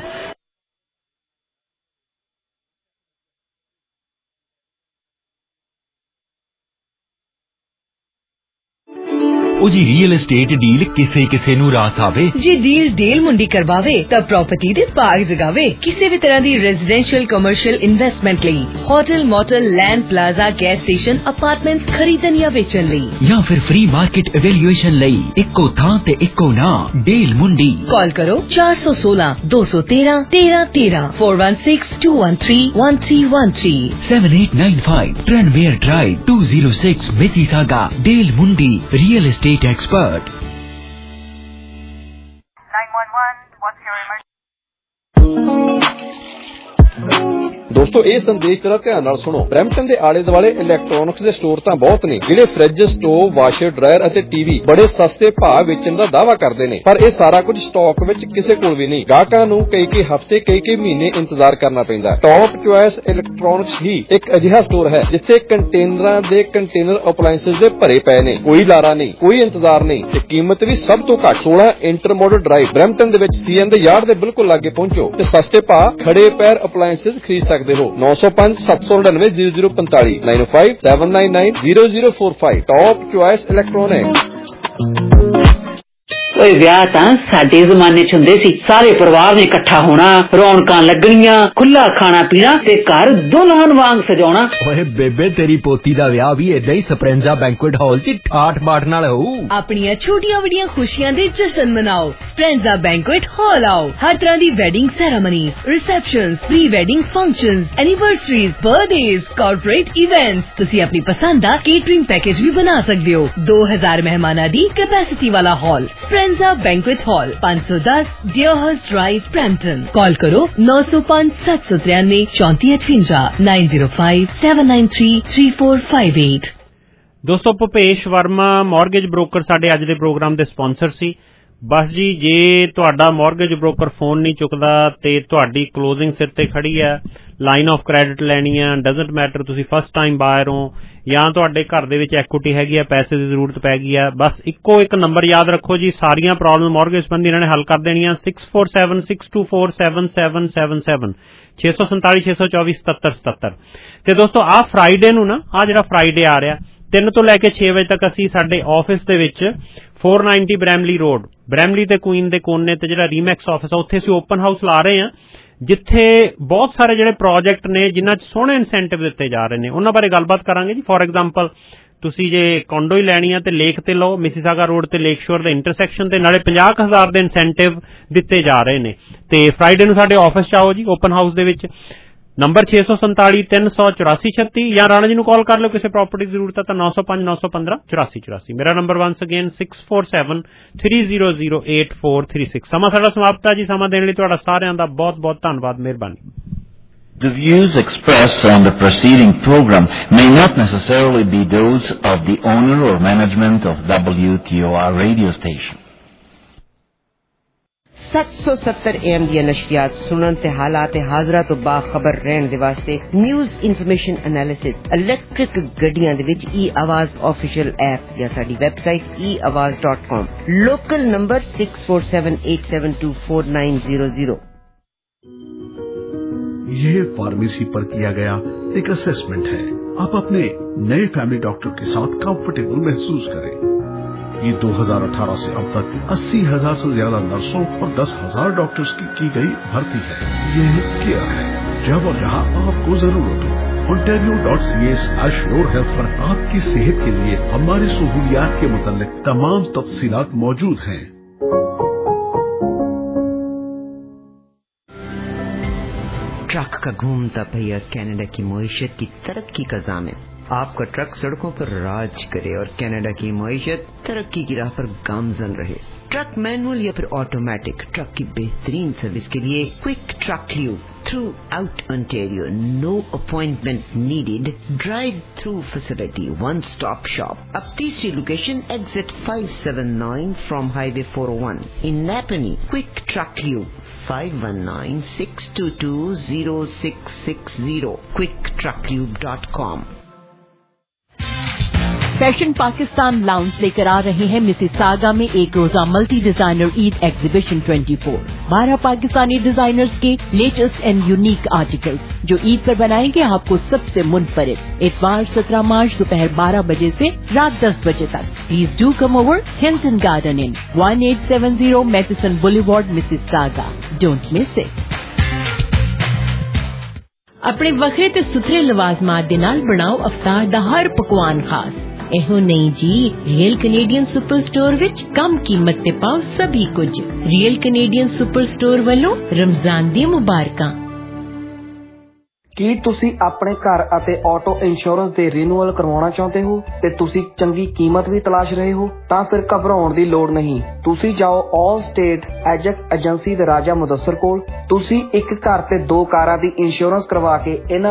ਉਹ ਜੀ ਰੀਅਲ ਏਸਟੇਟ ਡੀਲ ਕਿਸੇ ਨੂੰ ਰਾਸ ਆਵੇ। ਜੇ ਡੀਲ ਡੇਲ ਮੁੰਡੀ ਕਰਵਾਵੇ ਤਾਂ ਪ੍ਰਾਪਰਟੀ ਦੇ ਬਾਗ ਜਗਾਵੇ। ਕਿਸੇ ਵੀ ਤਰ੍ਹਾਂ ਦੀ ਰੈਜ਼ੀਡੈਂਸ਼ੀਅਲ ਕਮਰਸ਼ੀਅਲ ਇਨਵੈਸਟਮੈਂਟ ਲਈ hotel motel land plaza gas station apartments ਖਰੀਦਣ ਜਾਂ ਵੇਚਣ ਲਈ ਜਾਂ ਫਿਰ ਫ੍ਰੀ ਮਾਰਕੀਟ ਇਵੈਲੂਏਸ਼ਨ ਲਈ ਇੱਕੋ ਥਾਂ ਤੇ ਇੱਕੋ ਨਾਮ ਡੇਲ ਮੁੰਡੀ। ਕਾਲ ਕਰੋ 416 213 1313 416-213-1313 7895 Tranmere Drive 206 Mississauga। Dale Mundi real estate expert. 911, what's your emergency? ਦੋਸਤੋ ਇਹ ਸੰਦੇਸ਼ ਜਰਾ ਧਿਆਨ ਨਾਲ ਸੁਣੋ। ਬਰੈਂਪਟਨ ਦੇ ਆਲੇ ਦੁਆਲੇ ਇਲੈਕਟ੍ਰੋਨਿਕਸ ਦੇ ਸਟੋਰ ਤਾਂ ਬਹੁਤ ਨੇ ਜਿਹੜੇ ਫ੍ਰਿਜ, ਸਟੋਵ, ਵਾਸ਼ਰ, ਡਰਾਇਰ ਅਤੇ ਟੀਵੀ ਬੜੇ ਸਸਤੇ ਭਾਅ ਵੇਚਣ ਦਾ ਦਾਅਵਾ ਕਰਦੇ ਨੇ, ਪਰ ਇਹ ਸਾਰਾ ਕੁਝ ਸਟਾਕ ਵਿੱਚ ਕਿਸੇ ਕੋਲ ਵੀ ਨਹੀਂ। ਗਾਹਕਾਂ ਨੂੰ ਕਈ ਹਫ਼ਤੇ ਕਈ ਮਹੀਨੇ ਇੰਤਜ਼ਾਰ ਕਰਨਾ ਪੈਂਦਾ। ਟੌਪ ਚੁਆਇਸ ਇਲੈਕਟ੍ਰੋਨਿਕਸ ਹੀ ਇੱਕ ਅਜਿਹਾ ਸਟੋਰ ਹੈ ਜਿੱਥੇ ਕੰਟੇਨਰਾਂ ਦੇ ਕੰਟੇਨਰ ਅਪਲਾਇੰਸਸ ਦੇ ਭਰੇ ਪਏ ਨੇ। ਕੋਈ ਲਾਰਾ ਨਹੀਂ, ਕੋਈ ਇੰਤਜ਼ਾਰ ਨਹੀਂ ਤੇ ਕੀਮਤ ਵੀ ਸਭ ਤੋਂ ਘੱਟ। 16 ਇੰਟਰਮੋਡਲ ਡਰਾਈਵ ਬਰੈਂਪਟਨ ਦੇ ਵਿੱਚ CN ਦੇ ਯਾਰਡ ਦੇ ਬਿਲਕੁਲ ਲਾਗੇ ਪਹੁੰਚੋ ਤੇ ਸਸਤੇ ਭਾਅ ਖੜੇ ਪੈਰ ਅਪਲਾਇੰਸਸ ਖਰੀਦ ਸਕਦੇ ਹੋ। 905-799-0045 905-799-0045 ਟੌਪ ਚੁਆਇਸ ਇਲੈਕਟ੍ਰੋਨਿਕ। ਓਏ ਵਿਆਹ ਤਾਂ ਸਾਡੇ ਜ਼ਮਾਨੇ ਚ ਹੁੰਦੇ ਸੀ, ਸਾਰੇ ਪਰਿਵਾਰ ਨੇ ਇਕੱਠਾ ਹੋਣਾ, ਰੌਣਕਾਂ ਲੱਗਣੀਆਂ, ਖੁੱਲਾ ਖਾਣਾ ਪੀਣਾ ਤੇ ਘਰ ਦੁਲਹਨ ਵਾਂਗ ਸਜਾਉਣਾ। ਓਏ ਬੇਬੇ ਤੇਰੀ ਪੋਤੀ ਦਾ ਵਿਆਹ ਵੀ ਏਦਾਂ ਹੀ ਸਪਰੈਂਜ਼ਾ ਬੈਂਕੁਏਟ ਹਾਲ 'ਚ ਠਾਠ ਬਾਠ ਨਾਲ ਹੋਊ। ਆਪਣੀਆਂ ਛੋਟੀਆਂ ਵੱਡੀਆਂ ਖੁਸ਼ੀਆਂ ਦੇ ਜਸ਼ਨ ਮਨਾਓ। ਸਪਰੈਂਜ਼ਾ ਬੈਂਕੁਏਟ ਹਾਲ ਆਓ। ਹਰ ਤਰ੍ਹਾਂ ਦੀ wedding ceremonies, receptions, pre wedding functions, anniversaries, birthdays, corporate events. ਤੁਸੀਂ ਆਪਣੀ ਪਸੰਦ ਦਾ ਕੇਟਰਿੰਗ ਪੈਕੇਜ ਵੀ ਬਣਾ ਸਕਦੇ ਹੋ। 2000 ਮਹਿਮਾਨਾਂ ਦੀ ਕੈਪੈਸਿਟੀ ਵਾਲਾ hall Speranza banquet hall 510 Deerhurst drive Brampton. Call ਕਰੋ 905-793-3458 905-793-3458। ਦੋਸਤੋ ਭੁਪੇਸ਼ ਵਰਮਾ ਮੌਰਗੇਜ ਬ੍ਰੋਕਰ ਸਾਡੇ ਅੱਜ ਦੇ ਪ੍ਰੋਗਰਾਮ ਦੇ ਸਪਾਂਸਰ ਸੀ। ਬਸ ਜੀ, ਜੇ ਤੁਹਾਡਾ ਮੌਰਗੇਜ ਬ੍ਰੋਕਰ ਫੋਨ ਨਹੀਂ ਚੁੱਕਦਾ ਤੇ ਤੁਹਾਡੀ ਕਲੋਜ਼ਿੰਗ ਸਿਰ ਤੇ ਖੜੀ ਹੈ, ਲਾਈਨ ਆਫ ਕ੍ਰੈਡਿਟ ਲੈਣੀ ਹੈ, ਡਜ਼ਨਟ ਮੈਟਰ ਤੁਸੀਂ ਫਸਟ ਟਾਈਮ ਬਾਇਰ ਹੋ ਜਾਂ ਤੁਹਾਡੇ ਘਰ ਦੇ ਵਿੱਚ ਐਕੁਇਟੀ ਹੈਗੀ ਹੈ, ਪੈਸੇ ਦੀ ਜ਼ਰੂਰਤ ਪੈ ਗਈ ਹੈ, ਬਸ ਇੱਕੋ ਇੱਕ ਨੰਬਰ ਯਾਦ ਰੱਖੋ ਜੀ। ਸਾਰੀਆਂ ਪ੍ਰੋਬਲਮ ਮੌਰਗੇਜ ਸੰਬੰਧੀ ਇਹਨਾਂ ਨੇ ਹੱਲ ਕਰ ਦੇਣੀਆਂ। 6476247777 647-624-7777। ਤੇ ਦੋਸਤੋ ਆਹ ਫਰਾਈਡੇ ਨੂੰ ਨਾ, ਆਹ ਜਿਹੜਾ ਫਰਾਈਡੇ ਆ ਰਿਹਾ 3 ਤੋਂ ਲੈ ਕੇ 6 ਵਜੇ ਤੱਕ ਅਸੀਂ ਸਾਡੇ ਆਫਿਸ ਦੇ ਵਿੱਚ 490 ਬ੍ਰੈਮਲੀ ਰੋਡ, ਬ੍ਰੈਮਲੀ ਤੇ ਕੁਈਨ ਦੇ ਕੋਨੇ ਤੇ ਜਿਹੜਾ ਰੀਮੈਕਸ ਆਫਿਸ ਆ, ਉੱਥੇ ਅਸੀਂ ਓਪਨ ਹਾਊਸ ਲਾ ਰਹੇ ਹਾਂ, ਜਿੱਥੇ ਬਹੁਤ ਸਾਰੇ ਜਿਹੜੇ ਪ੍ਰੋਜੈਕਟ ਨੇ ਜਿਨ੍ਹਾਂ 'ਚ ਸੋਹਣੇ ਇਨਸੈਂਟਿਵ ਦਿੱਤੇ ਜਾ ਰਹੇ ਨੇ, ਉਹਨਾਂ ਬਾਰੇ ਗੱਲਬਾਤ ਕਰਾਂਗੇ ਜੀ। ਫੋਰ ਐਗਜ਼ਾਮਪਲ ਤੁਸੀਂ ਜੇ ਕੋਂਡੋ ਹੀ ਲੈਣੀ ਆ ਤੇ ਲੇਕ ਤੇ ਲਓ, ਮਿਸੀਸਾਗਾ ਰੋਡ ਤੇ ਲੇਕ ਸ਼ੋਰ ਦੇ ਇੰਟਰਸੈਕਸ਼ਨ ਤੇ, ਨਾਲੇ 50,000 ਦੇ ਇਨਸੈਂਟਿਵ ਦਿੱਤੇ ਜਾ ਰਹੇ ਨੇ। ਤੇ ਫਰਾਈਡੇ ਨੂੰ ਸਾਡੇ ਆਫਿਸ 'ਚ ਆਓ ਜੀ, ਓਪਨ ਹਾਊਸ ਦੇ ਵਿੱਚ। ਨੰਬਰ 647-384-8636 ਜਾਂ ਰਾਣਾ ਜੀ ਨੂੰ ਕਾਲ ਕਰ ਲਓ ਕਿਸੇ ਪ੍ਰਾਪਰਟੀ ਦੀ ਜ਼ਰੂਰਤ ਹੈ ਤਾਂ 905-915-8484। ਮੇਰਾ ਨੰਬਰ ਵਾਂਸ ਅਗੇਨ 6473008436। ਸਮਾਂ ਸਾਡਾ ਸਮਾਪਤ ਹੈ ਜੀ। ਸਮਾਂ ਦੇਣ ਲਈ ਤੁਹਾਡਾ ਸਾਰਿਆਂ ਦਾ ਬਹੁਤ ਬਹੁਤ ਧੰਨਵਾਦ, ਮਿਹਰਬਾਨੀ। The views expressed on the preceding program may not necessarily be those of the owner or management of WTOR radio station. 770 AM ਦੀਆਂ ਨਸ਼ਰੀਆਤ ਸੁਣਨ ਤੇ ਹਾਲਾਤ ਹਾਜ਼ਰਾ ਤੋਂ ਬਾਖਬਰ ਰਹਿਣ ਦੇ ਵਾਸਤੇ ਨਿਊਜ਼ ਇਨਫੋਰਮੇਸ਼ਨ ਐਨਾਲਿਸਿਸ ਇਲੈਕਟ੍ਰਿਕ ਗੱਡੀਆਂ ਦੇ ਵਿੱਚ e-ਆਵਾਜ਼ ਆਫੀਸ਼ੀਅਲ ਐਪ ਜਾਂ ਸਾਡੀ ਵੈਬਸਾਈਟ eawaz.com। Local number 6478724900। ये फार्मेसी पर किया गया एक असेसमेंट है। आप अपने नए फैमिली डॉक्टर के साथ कंफर्टेबल महसूस करें। ये 2018 से अब तक 80,000 से ज्यादा नर्सों और 10,000 डॉक्टर्स की गई भर्ती है। ये केयर है जब और जहां आपको जरूरत हो। Ontario.ca/yourhealth पर आपकी सेहत के लिए हमारी सहूलियात के मुताबिक तमाम तफसीलात मौजूद हैं। ट्रक का घूमता पहिया कनाडा की मईशत की तरक्की का ज़ामिन। आपका ट्रक सड़कों पर राज करे और कनाडा की मईशत तरक्की की राह पर गामजन रहे। ट्रक मैनुअल या फिर ऑटोमेटिक, ट्रक की बेहतरीन सर्विस के लिए quick truck lube throughout Ontario. No appointment needed, drive through facility, one stop shop. अब तीसरी location exit 579 from highway 401 in Napanee. Quick truck lube 519-622-0660 quicktrucklube.com। Fashion Pakistan lounge लेकर आ रहे हैं मिसिसागा में एक रोजा multi designer Eid exhibition 24। 12 Pakistani designers के लेटेस्ट एंड यूनिक आर्टिकल्स जो ईद पर बनाएंगे आपको सबसे मुनफरिद। इतवार 17 मार्च दोपहर 12 बजे से रात 10 बजे तक। Please do come over Hilton Garden Inn 1870 Matheson Boulevard Mississauga. Don't miss it. अपने वखरे ते सुथरे लवाजमात दे नाल बनाओ अफ्तार दा हर पकवान खास। एहो नहीं जी, रियल कनेडियन सुपर स्टोर विच कम कीमत ते पाओ सभी कुछ। रियल कनेडियन सुपर स्टोर वालों रमजान दी मुबारकां। ਕੀ ਤੁਸੀਂ ਆਪਣੇ ਘਰ ਅਤੇ ਆਟੋ ਇੰਸ਼ੋਰੈਂਸ ਦੇ ਰੀਨਿਊਅਲ ਕਰਵਾਉਣਾ ਚਾਹੁੰਦੇ ਹੋ ਤੇ ਤੁਸੀਂ ਚੰਗੀ ਕੀਮਤ ਵੀ ਤਲਾਸ਼ ਰਹੇ ਹੋ ਤਾਂ ਫਿਰ ਘਬਰਾਉਣ ਦੀ ਲੋੜ ਨਹੀਂ। ਤੁਸੀਂ ਜਾਓ ਆਲ ਸਟੇਟ ਐਜੈਕਸ ਏਜੰਸੀ ਦੇ ਰਾਜਾ ਮੁਦੱਸਰ ਕੋਲ। ਤੁਸੀਂ ਇੱਕ ਘਰ ਤੇ 2 ਕਾਰਾਂ ਦੀ ਇੰਸ਼ੋਰੈਂਸ ਕਰਵਾ ਕੇ ਇਹਨਾਂ